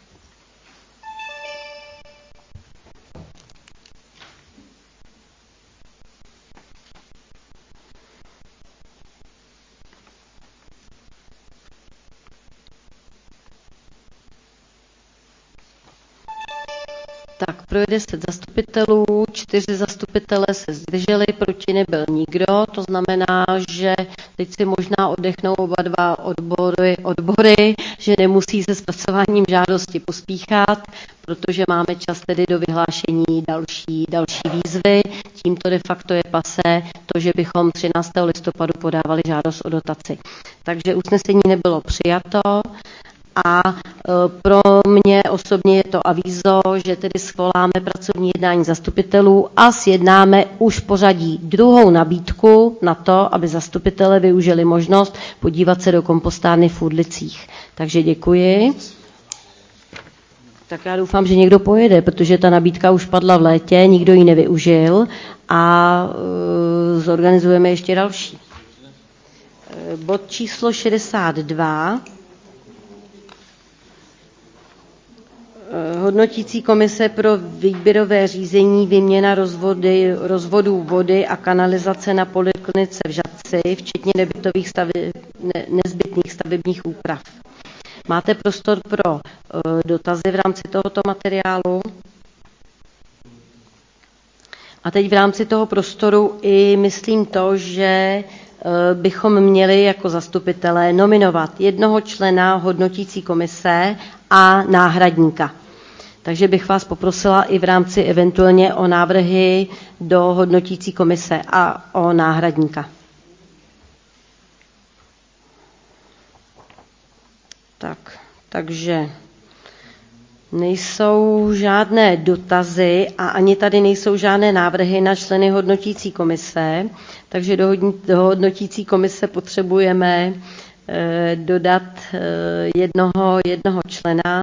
Tak, projede se zastupitelů, čtyři zastupitelé se zdrželi, proti nebyl nikdo, to znamená, že teď si možná oddechnou oba dva odbory, odbory, že nemusí se zpracováním žádosti pospíchat, protože máme čas tedy do vyhlášení další, další výzvy. Tímto de facto je pase to, že bychom třináctého listopadu podávali žádost o dotaci. Takže usnesení nebylo přijato. A pro mě osobně je to avízo, že tedy svoláme pracovní jednání zastupitelů a sjednáme už pořadí druhou nabídku na to, aby zastupitelé využili možnost podívat se do kompostárny v Fudlicích. Takže děkuji. Tak já doufám, že někdo pojede, protože ta nabídka už padla v létě, nikdo ji nevyužil a uh, zorganizujeme ještě další. Bod číslo šedesát dva. Hodnotící komise pro výběrové řízení, výměna rozvody, rozvodů vody a kanalizace na poliklinice v Žatci, včetně nebytových stavi, ne, nezbytných stavebních úprav. Máte prostor pro uh, dotazy v rámci tohoto materiálu? A teď v rámci toho prostoru i myslím to, že uh, bychom měli jako zastupitelé nominovat jednoho člena hodnotící komise a náhradníka. Takže bych vás poprosila i v rámci eventuálně o návrhy do hodnotící komise a o náhradníka. Tak, takže nejsou žádné dotazy a ani tady nejsou žádné návrhy na členy hodnotící komise, takže do, do hodnotící komise potřebujeme eh, dodat eh, jednoho, jednoho člena.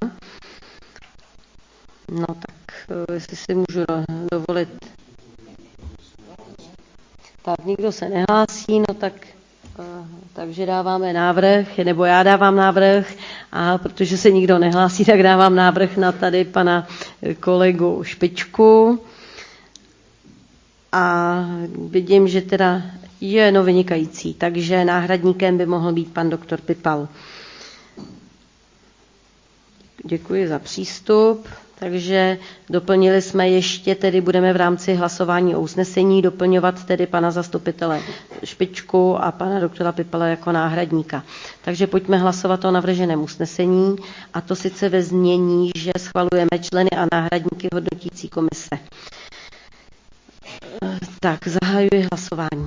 No tak, jestli si můžu dovolit. Tak, nikdo se nehlásí, no tak, takže dáváme návrh, nebo já dávám návrh, a protože se nikdo nehlásí, tak dávám návrh na tady pana kolegu Špičku. A vidím, že teda je no vynikající, takže náhradníkem by mohl být pan doktor Pipal. Děkuji za přístup. Takže doplnili jsme ještě, tedy budeme v rámci hlasování o usnesení doplňovat tedy pana zastupitele Špičku a pana doktora Pipala jako náhradníka. Takže pojďme hlasovat o navrženém usnesení, a to sice ve znění, že schvalujeme členy a náhradníky hodnotící komise. Tak, zahajuji hlasování.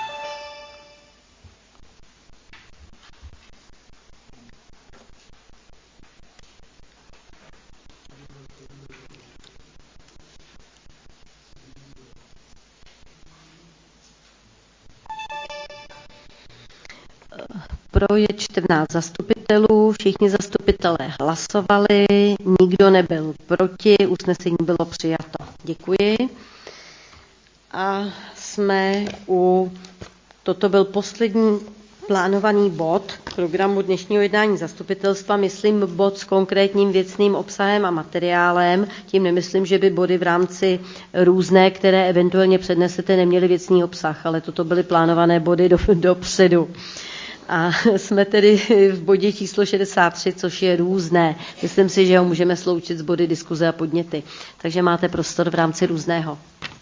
Pro je čtrnáct zastupitelů, všichni zastupitelé hlasovali, nikdo nebyl proti, usnesení bylo přijato. Děkuji. A jsme u, toto byl poslední plánovaný bod programu dnešního jednání zastupitelstva, myslím bod s konkrétním věcným obsahem a materiálem, tím nemyslím, že by body v rámci různé, které eventuálně přednesete, neměly věcný obsah, ale toto byly plánované body do, dopředu. A jsme tedy v bodě číslo šedesát tři, což je různé. Myslím si, že ho můžeme sloučit s body diskuze a podněty. Takže máte prostor v rámci různého.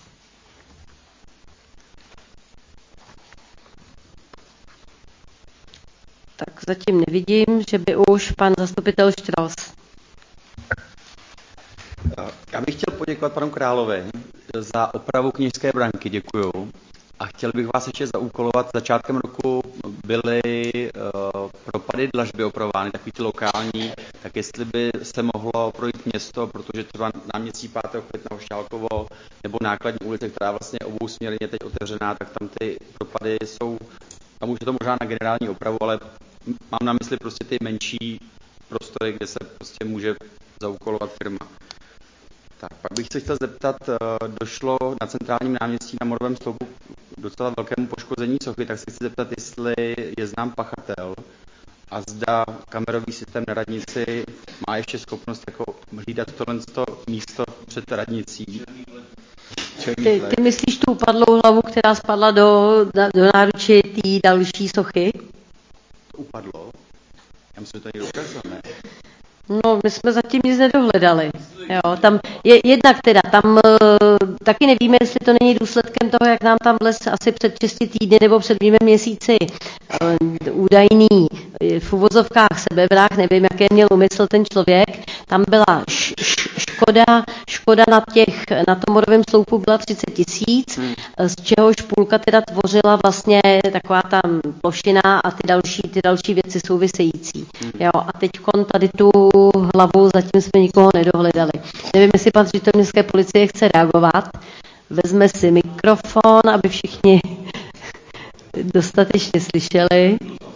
Tak zatím nevidím, že by už pan zastupitel Štraus. Já bych chtěl poděkovat panu Královi za opravu kněžské branky, děkuju. A chtěl bych vás ještě zaúkolovat. Začátkem roku byly uh, propady dlažby opravovány, takový ty lokální, tak jestli by se mohlo projít město, protože třeba náměstí pátého května Šťálkovo nebo Nákladní ulice, která vlastně obousměrně je teď otevřená, tak tam ty propady jsou, tam už je to možná na generální opravu, ale mám na mysli prostě ty menší prostory, kde se prostě může zaúkolovat firma. Tak, pak bych se chtěl zeptat, došlo na centrálním náměstí na Morovém sloupu docela velkému poškození sochy, tak se chci zeptat, jestli je znám pachatel a zda kamerový systém na radnici má ještě schopnost jako hlídat tohle místo před radnicí. Ty, ty myslíš tu upadlou hlavu, která spadla do, do náruče té další sochy? To upadlo? Já myslím, že to někdo ukázal, ne? No, my jsme zatím nic nedohledali. Jo, tam je jednak teda, tam uh, taky nevíme, jestli to není důsledkem toho, jak nám tam vles asi před šesti týdny nebo před dvěma měsíci uh, údajný v uvozovkách sebevrah, nevím, jaký měl úmysl ten člověk, tam byla š- š- škoda, škoda na těch, na tom morovém sloupu byla třicet tisíc, hmm. z čehož půlka teda tvořila vlastně taková ta plošina a ty další, ty další věci související. Hmm. Jo, a teďkon tady tu hlavu zatím jsme nikoho nedohledali. Nevím, jestli pan ředitel městské policie chce reagovat. Vezme si mikrofon, aby všichni dostatečně slyšeli.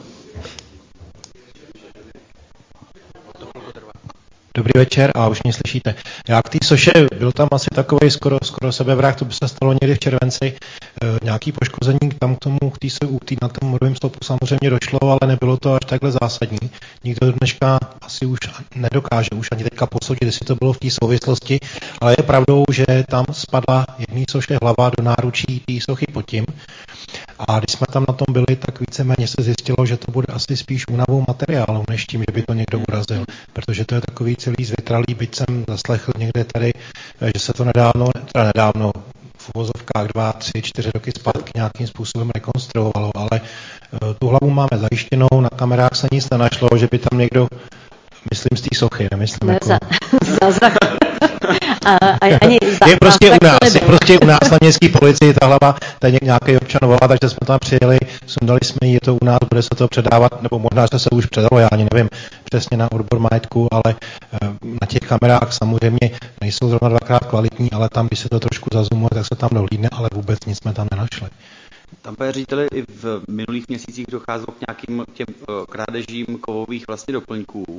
Dobrý večer a už mě slyšíte. Já k té soše, byl tam asi takový skoro, skoro sebevrah, to by se stalo někdy v červenci. E, nějaký poškození tam k tomu, k tý, tý, na tom morovém stoupu samozřejmě došlo, ale nebylo to až takhle zásadní. Nikdo dneška asi už nedokáže už ani teďka posoudit, jestli to bylo v té souvislosti, ale je pravdou, že tam spadla jedný soše hlava do náručí té sochy pod tím. A když jsme tam na tom byli, tak víceméně se zjistilo, že to bude asi spíš únavou materiálu, než tím, že by to někdo urazil. Protože to je takový celý zvětralý, byť jsem zaslechl někde tady, že se to nedávno, teda nedávno v uvozovkách dva, tři, čtyři roky zpátky nějakým způsobem rekonstruovalo, ale tu hlavu máme zajištěnou, na kamerách se nic nenašlo, že by tam někdo, myslím z té sochy, nemyslím ne, jako... Za, za, a, a, ani za, je prostě za, u nás, je prostě u nás na městské policii ta hlava, tady nějaký občan volá, takže jsme tam přijeli, sundali jsme ji, je to u nás, bude se to předávat, nebo možná, že se už předalo, já ani nevím přesně na odbor majetku, ale na těch kamerách samozřejmě nejsou zrovna dvakrát kvalitní, ale tam, když se to trošku zazumuje, tak se tam dohlídne, ale vůbec nic jsme tam nenašli. Tam, pane řediteli, i v minulých měsících docházelo k nějakým těm krádežím kovových vlastně doplňků.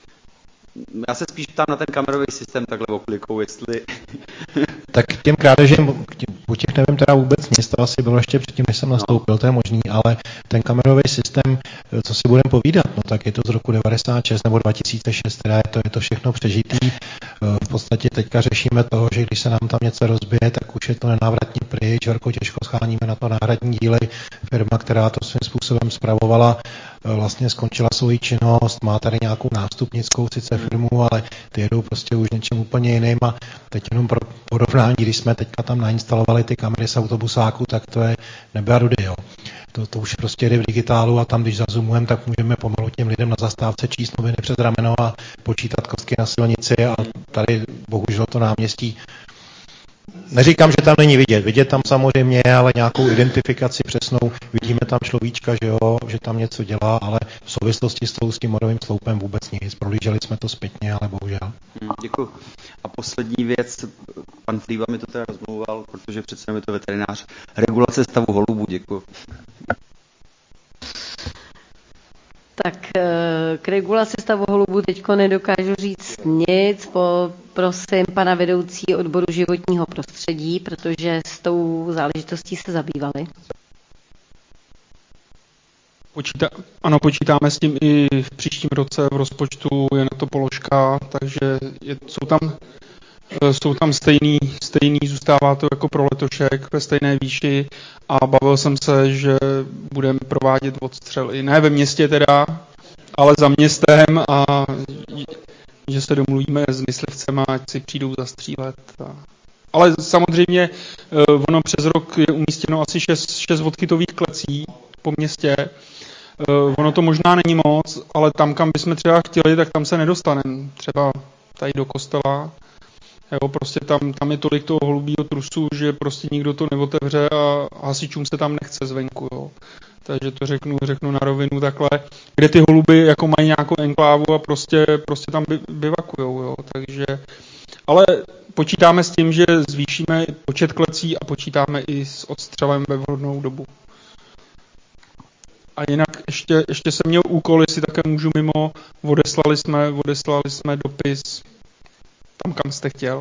Já se spíš ptám na ten kamerový systém takhle oklikou, jestli... Tak k těm krádežím, u těch nevím teda vůbec nic, to asi bylo ještě předtím, než jsem nastoupil, to je možný, ale ten kamerový systém, co si budeme povídat, no tak je to z roku devadesát šest nebo dva tisíce šest, teda je to, je to všechno přežitý. V podstatě teďka řešíme toho, že když se nám tam něco rozbije, tak už je to nenávratně pryč, horko těžko scháníme na to náhradní díly. Firma, která to svým způsobem spravovala, vlastně skončila svoji činnost, má tady nějakou nástupnickou sice firmu, ale ty jedou prostě už něčím úplně jiným a teď jenom pro porovnání, když jsme teďka tam nainstalovali ty kamery z autobusáku, tak to je nebe a dudy, jo. To, to už prostě jde v digitálu a tam, když zazumujeme, tak můžeme pomalu těm lidem na zastávce číst noviny přes rameno a počítat kostky na silnici a tady bohužel to náměstí. Neříkám, že tam není vidět. Vidět tam samozřejmě je, ale nějakou identifikaci přesnou. Vidíme tam človíčka, že jo, že tam něco dělá, ale v souvislosti s, tou, s tím morovým sloupem vůbec nic. Prolíželi jsme to zpětně, ale bohužel. Hmm, děkuji. A poslední věc, pan Flíba mi to teda rozmlouval, protože přece je to veterinář. Regulace stavu holubů, děkuji. Tak k regulaci stavu holubů teďko nedokážu říct nic, po, prosím pana vedoucí odboru životního prostředí, protože s tou záležitostí se zabývali. Počítá, ano, počítáme s tím i v příštím roce v rozpočtu, je na to položka, takže je, jsou tam, jsou tam stejný, stejný, zůstává to jako pro letošek ve stejné výši a bavil jsem se, že budeme provádět odstřely. Ne ve městě teda, ale za městem a že se domluvíme s myslivcema, ať si přijdou zastřílet. A... Ale samozřejmě ono přes rok je umístěno asi šest odchytových klecí po městě. Ono to možná není moc, ale tam, kam bychom třeba chtěli, tak tam se nedostaneme. Třeba tady do kostela. Jo, prostě tam, tam je tolik toho holubího trusu, že prostě nikdo to neotevře a hasičům se tam nechce zvenku. Jo. Takže to řeknu, řeknu na rovinu takhle, kde ty holuby jako mají nějakou enklávu a prostě, prostě tam by, bivakujou. Jo. Takže, ale počítáme s tím, že zvýšíme počet klecí a počítáme i s odstřelem ve vhodnou dobu. A jinak ještě, ještě jsem měl úkol, jestli také můžu mimo, odeslali jsme, odeslali jsme dopis tam, kam jste chtěl.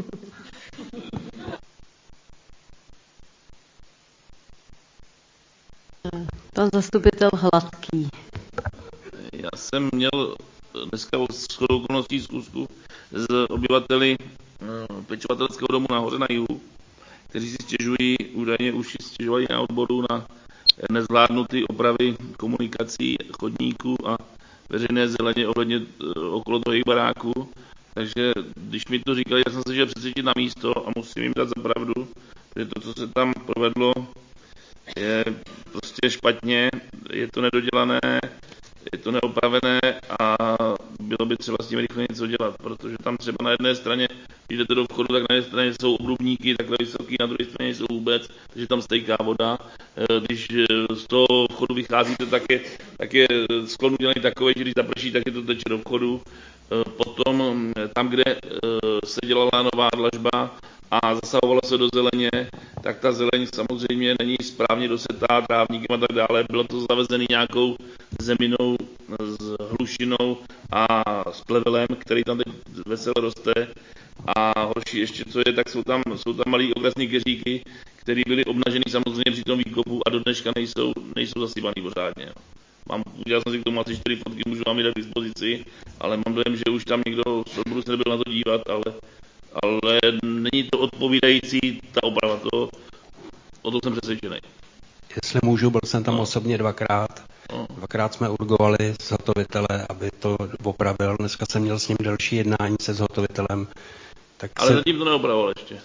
Pan zastupitel Hladký. Já jsem měl dneska shodou okolností zkusku s obyvateli pečovatelského domu nahoře na jihu, kteří si stěžují, údajně už si stěžovali na odboru na nezvládnuté opravy komunikací, chodníků a veřejné zeleně ohledně okolo toho jejich baráku. takže když mi to říkali, já jsem se šel přesvědčit na místo a musím jim dát za pravdu, že to, co se tam provedlo, je prostě špatně, je to nedodělané, je to neopravené a bylo by třeba s tím rychle něco dělat, protože tam třeba na jedné straně, když jdete do vchodu, tak na jedné straně jsou obrubníky takhle vysoký, na druhé straně jsou vůbec, takže tam stejká voda. Když z toho vchodu vycházíte, tak je, tak je sklon udělaný takový, že když zaprší, tak je to teče do vchodu. Potom tam, kde se dělala nová dlažba a zasahovala se do zeleně, tak ta zeleň samozřejmě není správně dosetá trávníkem a tak dále. Bylo to zavezený nějakou zeminou s hlušinou a s plevelem, který tam teď vesele roste. A horší ještě, co je, tak jsou tam, jsou tam malý okrasní keříky, které byly obnaženy samozřejmě při tom výkopu a do dneška nejsou, nejsou zasypaný pořádně. Mám, udělal jsem si k tomu asi čtyři fotky, můžu vám je dát k dispozici, ale mám dojem, že už tam někdo z odboru se nebyl na to dívat, ale, ale není to odpovídající ta oprava, to, o tom jsem přesvědčený. Jestli můžu, byl jsem tam no. osobně dvakrát. No. Dvakrát jsme urgovali zhotovitele, aby to opravil. Dneska jsem měl s ním další jednání se zhotovitelem. Tak ale se... zatím to neopravoval ještě.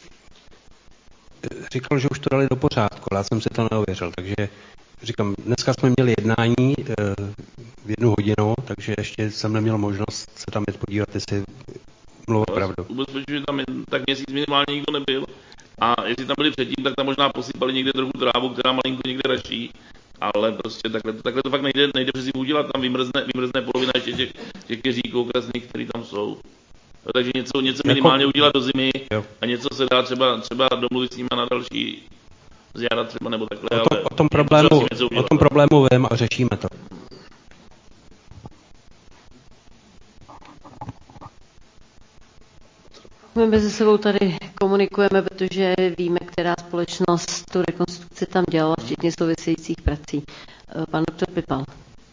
Říkal, že už to dali do pořádku, ale já jsem si to neověřil, takže říkám, dneska jsme měli jednání e, v jednu hodinu, takže ještě jsem neměl možnost se tam jít podívat, jestli mluvil pravdu. Ubezpečuji, že tam tak měsíc minimálně nikdo nebyl a jestli tam byli předtím, tak tam možná posypali někde trochu trávu, která malinko někde raší, ale prostě takhle, takhle to fakt nejde, nejde přes zimu udělat, tam vymrzne, vymrzne polovina ještě těch, těch keříků okrasných, které tam jsou. No, takže něco, něco minimálně jako... udělat do zimy jo. A něco se dá třeba, třeba domluvit s nimi na další zjara třeba nebo takhle. O, to, ale o, tom, problému, o tom problému vím a řešíme to. My mezi sebou tady komunikujeme, protože víme, která společnost tu rekonstrukci tam dělala, včetně souvisejících prací. Pan doktor Pipal.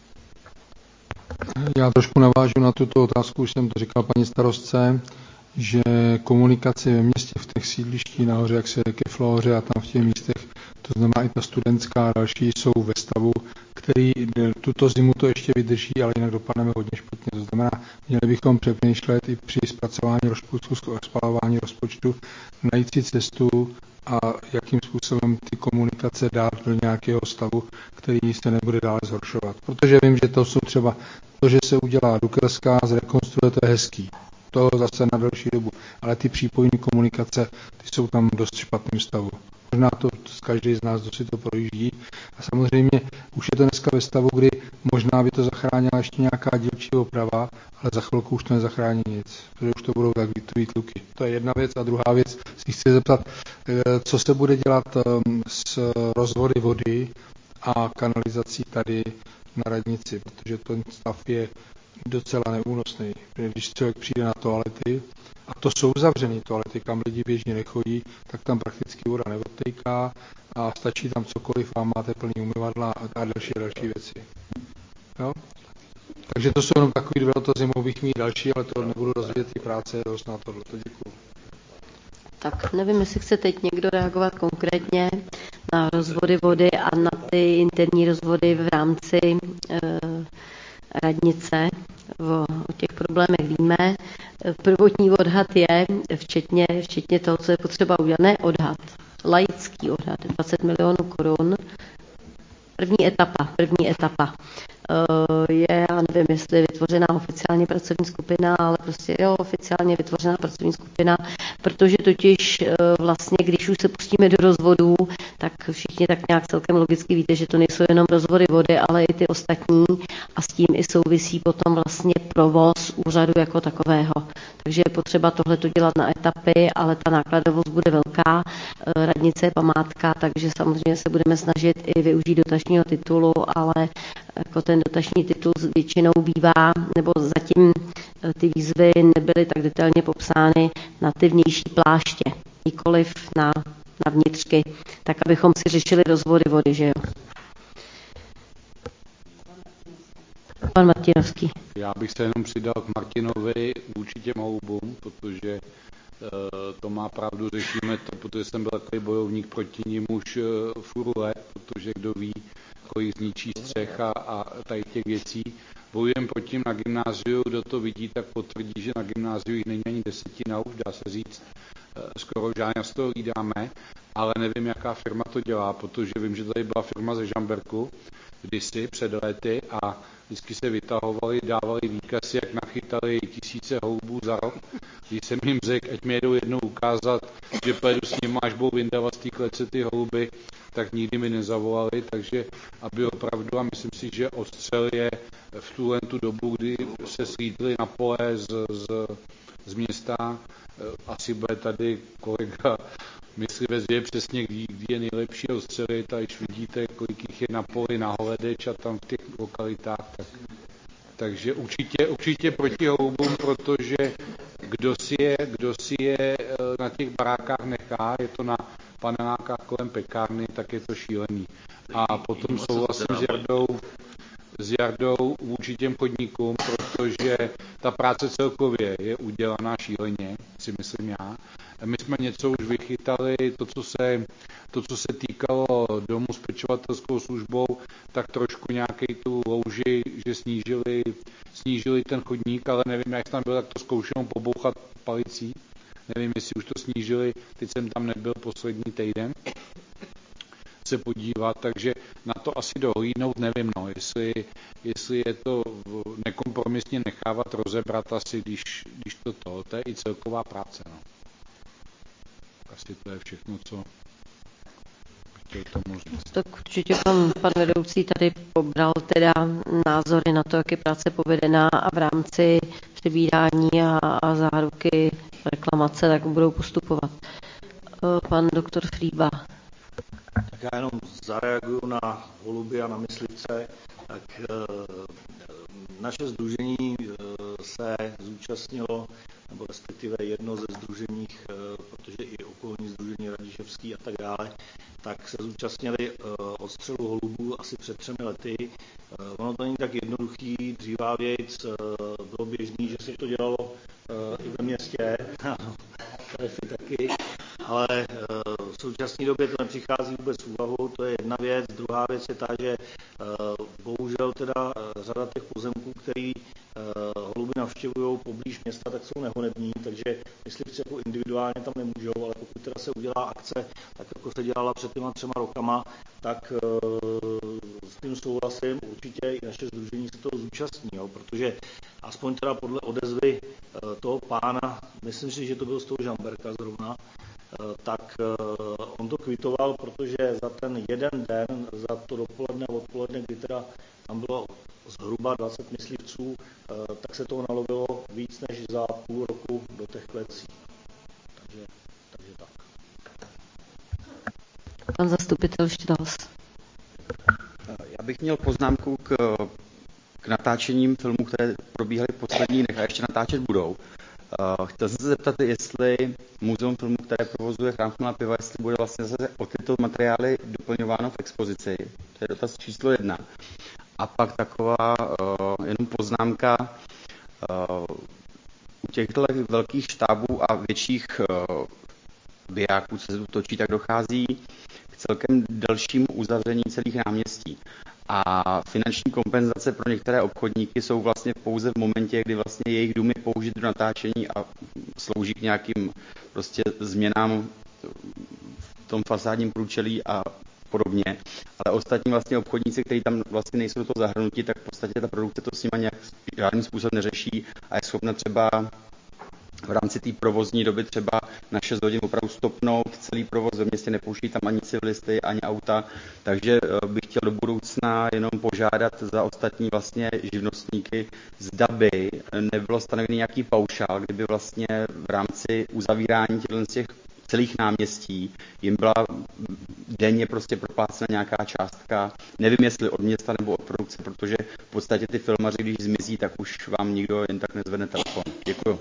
Já trošku navážu na tuto otázku, už jsem to říkal paní starostce, že komunikace ve městě v těch sídlištích nahoře, jak se ke Flóře a tam v těch místech, to znamená i ta studentská a další, jsou ve stavu, který tuto zimu to ještě vydrží, ale jinak dopadneme hodně špatně. To znamená, měli bychom přemýšlet i při zpracování rozpočtu a spalování rozpočtu, najít si cestu a jakým způsobem ty komunikace dát do nějakého stavu, který se nebude dále zhoršovat. Protože vím, že to jsou třeba to, že se udělá Dukerská, zrekonstruuje, to je hezký. To zase na další dobu. Ale ty přípojní komunikace, ty jsou tam v dost špatném stavu. Možná to každý z nás, kdo si to projíždí. A samozřejmě už je to dneska ve stavu, kdy možná by to zachránila ještě nějaká dílčí oprava, ale za chvilku už to nezachrání nic, protože už to budou tak výtluky. To je jedna věc. A druhá věc, si chci zeptat, co se bude dělat s rozvody vody a kanalizací tady na radnici, protože ten stav je docela neúnosný. Když člověk přijde na toalety, a to jsou zavřené toalety, kam lidi běžně nechodí, tak tam prakticky voda neodtejká a stačí tam cokoliv a máte plný umyvadla a další další věci. Jo? Takže to jsou jenom takový dvě dotazy, mohl bych mít další, ale to nebudu rozvíjet ty práce, dost na tohle. Děkuju. Tak nevím, jestli chce teď někdo reagovat konkrétně na rozvody vody a na ty interní rozvody v rámci e, radnice. O, o těch problémech víme. Prvotní odhad je, včetně, včetně toho, co je potřeba udělat, ne odhad, laický odhad, dvacet milionů korun. První etapa, první etapa je, já nevím, jestli je vytvořená oficiálně pracovní skupina, ale prostě jo, oficiálně vytvořená pracovní skupina, protože totiž vlastně, když už se pustíme do rozvodů, tak všichni tak nějak celkem logicky víte, že to nejsou jenom rozvody vody, ale i ty ostatní a s tím i souvisí potom vlastně provoz úřadu jako takového. Takže je potřeba tohleto dělat na etapy, ale ta nákladovost bude velká, radnice je památka, takže samozřejmě se budeme snažit i využít dotačního titulu, ale jako ten dotační titul většinou bývá, nebo zatím ty výzvy nebyly tak detailně popsány na ty vnější pláště, nikoliv na, na vnitřky, tak abychom si řešili rozvody vody, že jo. Pan Martinovský. Já bych se jenom přidal k Martinovi vůči těm houbům, protože uh, to má pravdu, řešíme to, protože jsem byl takový bojovník proti ním už uh, furt let, protože kdo ví, kolik zničí střech a, a tady těch věcí. bojujeme pod tím na gymnáziu, kdo to vidí, tak potvrdí, že na gymnáziu jich není ani desetina, už dá se říct, skoro žádná z toho jídáme, ale nevím, jaká firma to dělá, protože vím, že tady byla firma ze Žamberku kdysi před lety a vždycky se vytahovali, dávali výkazy, jak nachytali tisíce holubů za rok. Když jsem jim řekl, ať mi jedou jednou ukázat, že pojedu s nimi, až budou vyndávat z té klece ty holuby, tak nikdy mi nezavolali, takže aby opravdu, a myslím si, že ostřel je v tuhle tu dobu, kdy se slítli na pole z, z, z města, asi bude tady kolega myslivec je přesně, kdy, kdy je nejlepší ostřelit, a když vidíte, kolik jich je na poli na Holedeč a tam v těch lokalitách, tak, takže určitě, určitě proti holubům, protože kdo si, je, kdo si je na těch barákách nechá, je to na panelákách kolem pekárny, tak je to šílený. A potom souhlasím s Jardou, s Jardou vůči těm chodníkům, protože ta práce celkově je udělaná šíleně, si myslím já. My jsme něco už vychytali, to, co se, to, co se týkalo domu s pečovatelskou službou, tak trošku nějaký tu louži, že snížili, snížili ten chodník, ale nevím, jak tam bylo, tak to zkoušel pobouchat palicí. Nevím, jestli už to snížili, teď jsem tam nebyl poslední týden se podívat, takže na to asi dohlídnout nevím, no, jestli, jestli je to nekompromisně nechávat rozebrat asi, když, když to to, to je i celková práce, no. Asi to je všechno, co chtěl tomu říct. Tak určitě pan, pan vedoucí tady pobral teda názory na to, jak je práce povedená a v rámci přebírání a, a záruky reklamace, tak budou postupovat. Pan doktor Frýba. Tak já jenom zareaguju na holuby a na myslivce. Tak e, naše sdružení e, se zúčastnilo, nebo respektive jedno ze sdružení, e, protože i okolní sdružení Radiševský a tak dále, tak se zúčastnili e, odstřelu holubů asi před třemi lety. E, ono to není tak jednoduchý, dřívávějc e, bylo běžný, že se to dělalo e, i ve městě, trefy taky, ale e, v současné době to nepřichází vůbec v úvahu, to je jedna věc. Druhá věc je ta, že e, bohužel teda řada těch pozemků, který e, holuby navštěvují poblíž města, tak jsou nehonební, takže myslivci jako individuálně tam nemůžou, ale pokud teda se udělá akce, tak jako se dělala před těma třema rokama, tak e, s tím souhlasím, určitě i naše sdružení se toho zúčastní, jo, protože aspoň teda podle odezvy e, toho pána, myslím si, že to byl z toho Žamberka zrovna, tak on to kvitoval, protože za ten jeden den, za to dopoledne a odpoledne, kdy teda tam bylo zhruba dvacet myslivců, tak se toho nalovilo víc než za půl roku do těch klecí. Takže, takže tak. Pan zastupitel Štros. Já bych měl poznámku k, k natáčením filmů, které probíhaly v posledních dnech a ještě natáčet budou. Uh, chtěl jsem se zeptat, jestli muzeum filmu, které provozuje Chrám Chmela Piva, jestli bude vlastně zase o tyto materiály doplňováno v expozici. To je dotaz číslo jedna. A pak taková uh, jenom poznámka. Uh, u těchto velkých štábů a větších uh, bijáků, co se tu točí, tak dochází k celkem delšímu uzavření celých náměstí. A finanční kompenzace pro některé obchodníky jsou vlastně pouze v momentě, kdy vlastně jejich dům je použit do natáčení a slouží k nějakým prostě změnám v tom fasádním průčelí a podobně. Ale ostatní vlastně obchodníci, kteří tam vlastně nejsou do toho zahrnuti, tak v podstatě ta produkce to s nima nějak žádným způsobem neřeší a je schopna třeba v rámci té provozní doby třeba na šest hodin opravdu stopnout celý provoz ve městě, nepouští tam ani civilisty, ani auta, takže bych chtěl do budoucna jenom požádat za ostatní vlastně živnostníky, zda by nebylo stanovený nějaký paušál, kdyby vlastně v rámci uzavírání těch celých náměstí jim byla denně prostě proplácena nějaká částka, nevím jestli od města nebo od produkce, protože v podstatě ty filmaři, když zmizí, tak už vám nikdo jen tak nezvedne telefon. Děkuju.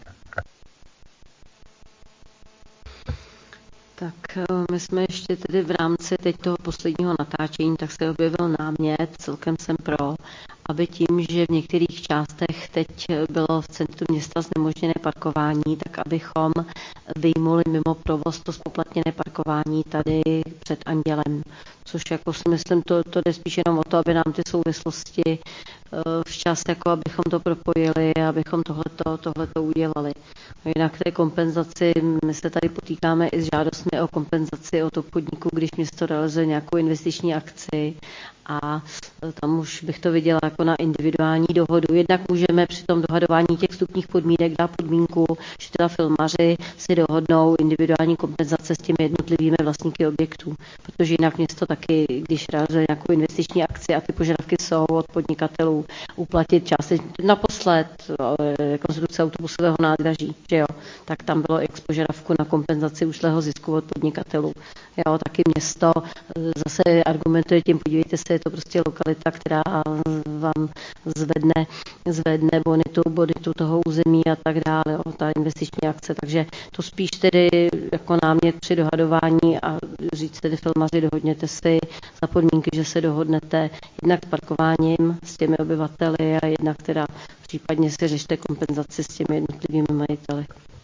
Tak my jsme ještě tedy v rámci teď toho posledního natáčení, tak se objevil námět, celkem jsem pro, aby tím, že v některých částech teď bylo v centru města znemožněné parkování, tak abychom vyjmuli mimo provoz to zpoplatněné parkování tady před Andělem, což jako si myslím, to, to jde spíš jenom o to, aby nám ty souvislosti včas, jako abychom to propojili a abychom tohleto, tohleto udělali. No jinak té kompenzaci, my se tady potýkáme i s žádostmi o kompenzaci od obchodníků, když město realizuje nějakou investiční akci a tam už bych to viděla jako na individuální dohodu. Jednak můžeme při tom dohadování těch vstupních podmínek dát podmínku, že teda filmaři si dohodnou individuální kompenzace s těmi jednotlivými vlastníky objektů, protože jinak město taky, když realizuje nějakou investiční akci a ty požadavky jsou od podnikatelů uplatit částečně naposled rekonstrukce autobusového nádraží, že jo, tak tam bylo x požadavku na kompenzaci ušlého zisku od podnikatelů. Jo, taky město zase argumentuje tím, podívejte se, je to prostě lokalita, která vám zvedne, zvedne bonitu, bonitu toho území a tak dále, jo, ta investiční akce, takže to spíš tedy jako námět při dohadování a říct tedy filmaři, dohodněte si za podmínky, že se dohodnete jednak s parkováním s těmi obyvateli a jednak teda případně si řešte kompenzaci s těmi jednotlivými majiteli.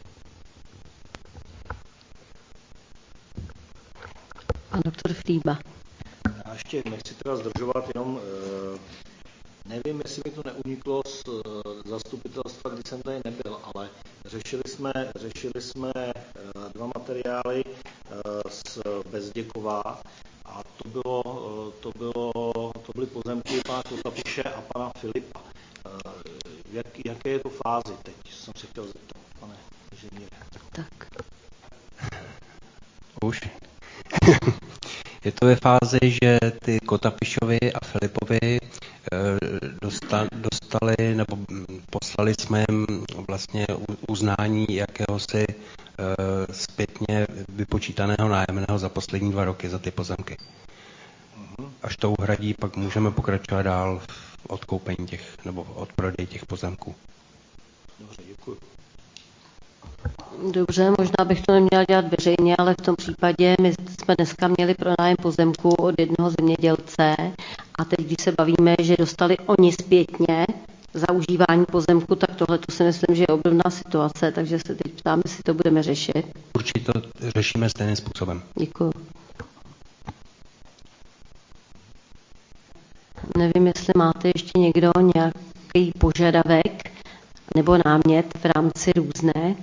Pan doktor Flíba. Já ještě nechci teda zdržovat, jenom nevím, jestli mi to neuniklo z zastupitelstva, když jsem tady nebyl, ale řešili jsme, řešili jsme dva materiály z Bezděkova a to bylo, to bylo, to byly pozemky pana Kotapiše a pana Filipa. Jak, jaké je to fázi teď? Jsem se chtěl zeptat, pane inženýře. Tak. Už. Je to ve fázi, že ty Kotapišovi a Filipovi dostali nebo poslali jsme jim vlastně uznání jakéhosi zpětně vypočítaného nájemného za poslední dva roky za ty pozemky. Až to uhradí, pak můžeme pokračovat dál v odkoupení těch nebo odprodeji těch pozemků. Dobře, děkuji. Dobře, možná bych to neměla dělat veřejně, ale v tom případě my jsme dneska měli pronájem pozemku od jednoho zemědělce a teď, když se bavíme, že dostali oni zpětně za užívání pozemku, tak tohle to si myslím, že je obdobná situace, takže se teď ptám, jestli to budeme řešit. Určitě to řešíme stejným způsobem. Děkuji. Nevím, jestli máte ještě někdo nějaký požadavek nebo námět v rámci různé.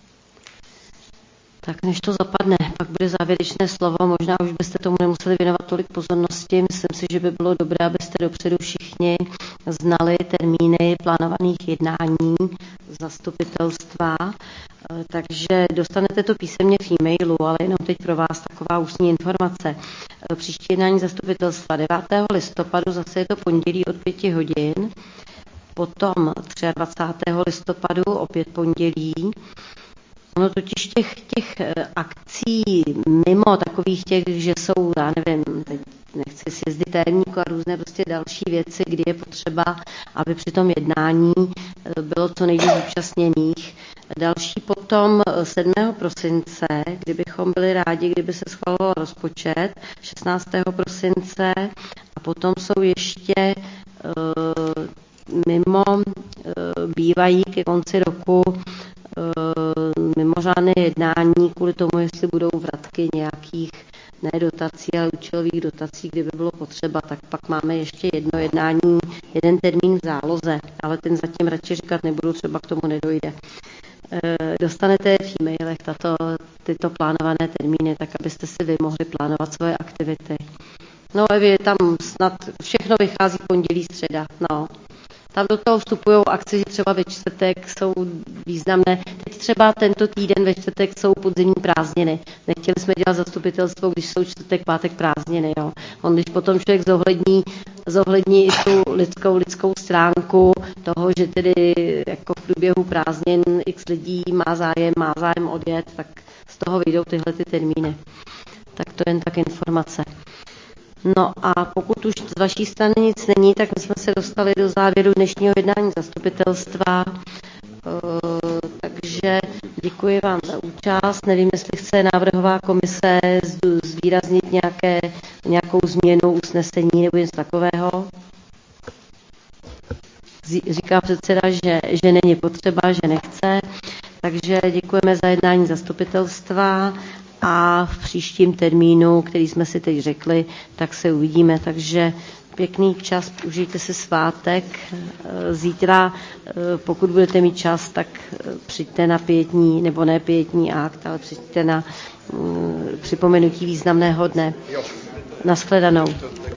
Tak než to zapadne, pak bude závěrečné slovo, možná už byste tomu nemuseli věnovat tolik pozornosti. Myslím si, že by bylo dobré, abyste dopředu všichni znali termíny plánovaných jednání zastupitelstva, takže dostanete to písemně v e-mailu, ale jenom teď pro vás taková ústní informace. Příští jednání zastupitelstva devátého listopadu, zase je to pondělí od pěti hodin, potom dvacátého třetího listopadu opět pondělí. No totiž těch, těch akcí mimo takových těch, že jsou, já nevím, teď nechci sjezdy témníku a různé prostě další věci, kdy je potřeba, aby při tom jednání bylo co nejvíc zúčastněných. Další potom sedmého prosince, kdybychom byli rádi, kdyby se schvaloval rozpočet, šestnáctého prosince a potom jsou ještě uh, mimo uh, bývají ke konci roku mimořádné jednání kvůli tomu, jestli budou vratky nějakých ne dotací, ale účelových dotací, kdyby bylo potřeba, tak pak máme ještě jedno jednání, jeden termín v záloze, ale ten zatím radši říkat nebudu, třeba k tomu nedojde. Dostanete v e-mailech tato, tyto plánované termíny, tak abyste si vy mohli plánovat svoje aktivity. No Evi, tam snad všechno vychází pondělí, středa, no. Tam do toho vstupují akce, třeba ve čtvrtek jsou významné. Teď třeba tento týden ve čtvrtek jsou podzimní prázdniny. Nechtěli jsme dělat zastupitelstvo, když jsou čtvrtek, pátek prázdniny. Jo. On když potom člověk zohlední, zohlední i tu lidskou, lidskou stránku toho, že tedy jako v průběhu prázdnin x lidí má zájem, má zájem odjet, tak z toho vyjdou tyhle ty termíny. Tak to jen tak informace. No a pokud už z vaší strany nic není, tak my jsme se dostali do závěru dnešního jednání zastupitelstva. Takže děkuji vám za účast. Nevím, jestli chce návrhová komise zvýraznit nějaké, nějakou změnu usnesení nebo něco takového. Říká předseda, že, že není potřeba, že nechce. Takže děkujeme za jednání zastupitelstva a v příštím termínu, který jsme si teď řekli, tak se uvidíme. Takže pěkný čas, užijte si svátek. Zítra, pokud budete mít čas, tak přijďte na pietní, nebo ne pietní akt, ale přijďte na připomenutí významného dne. Nashledanou.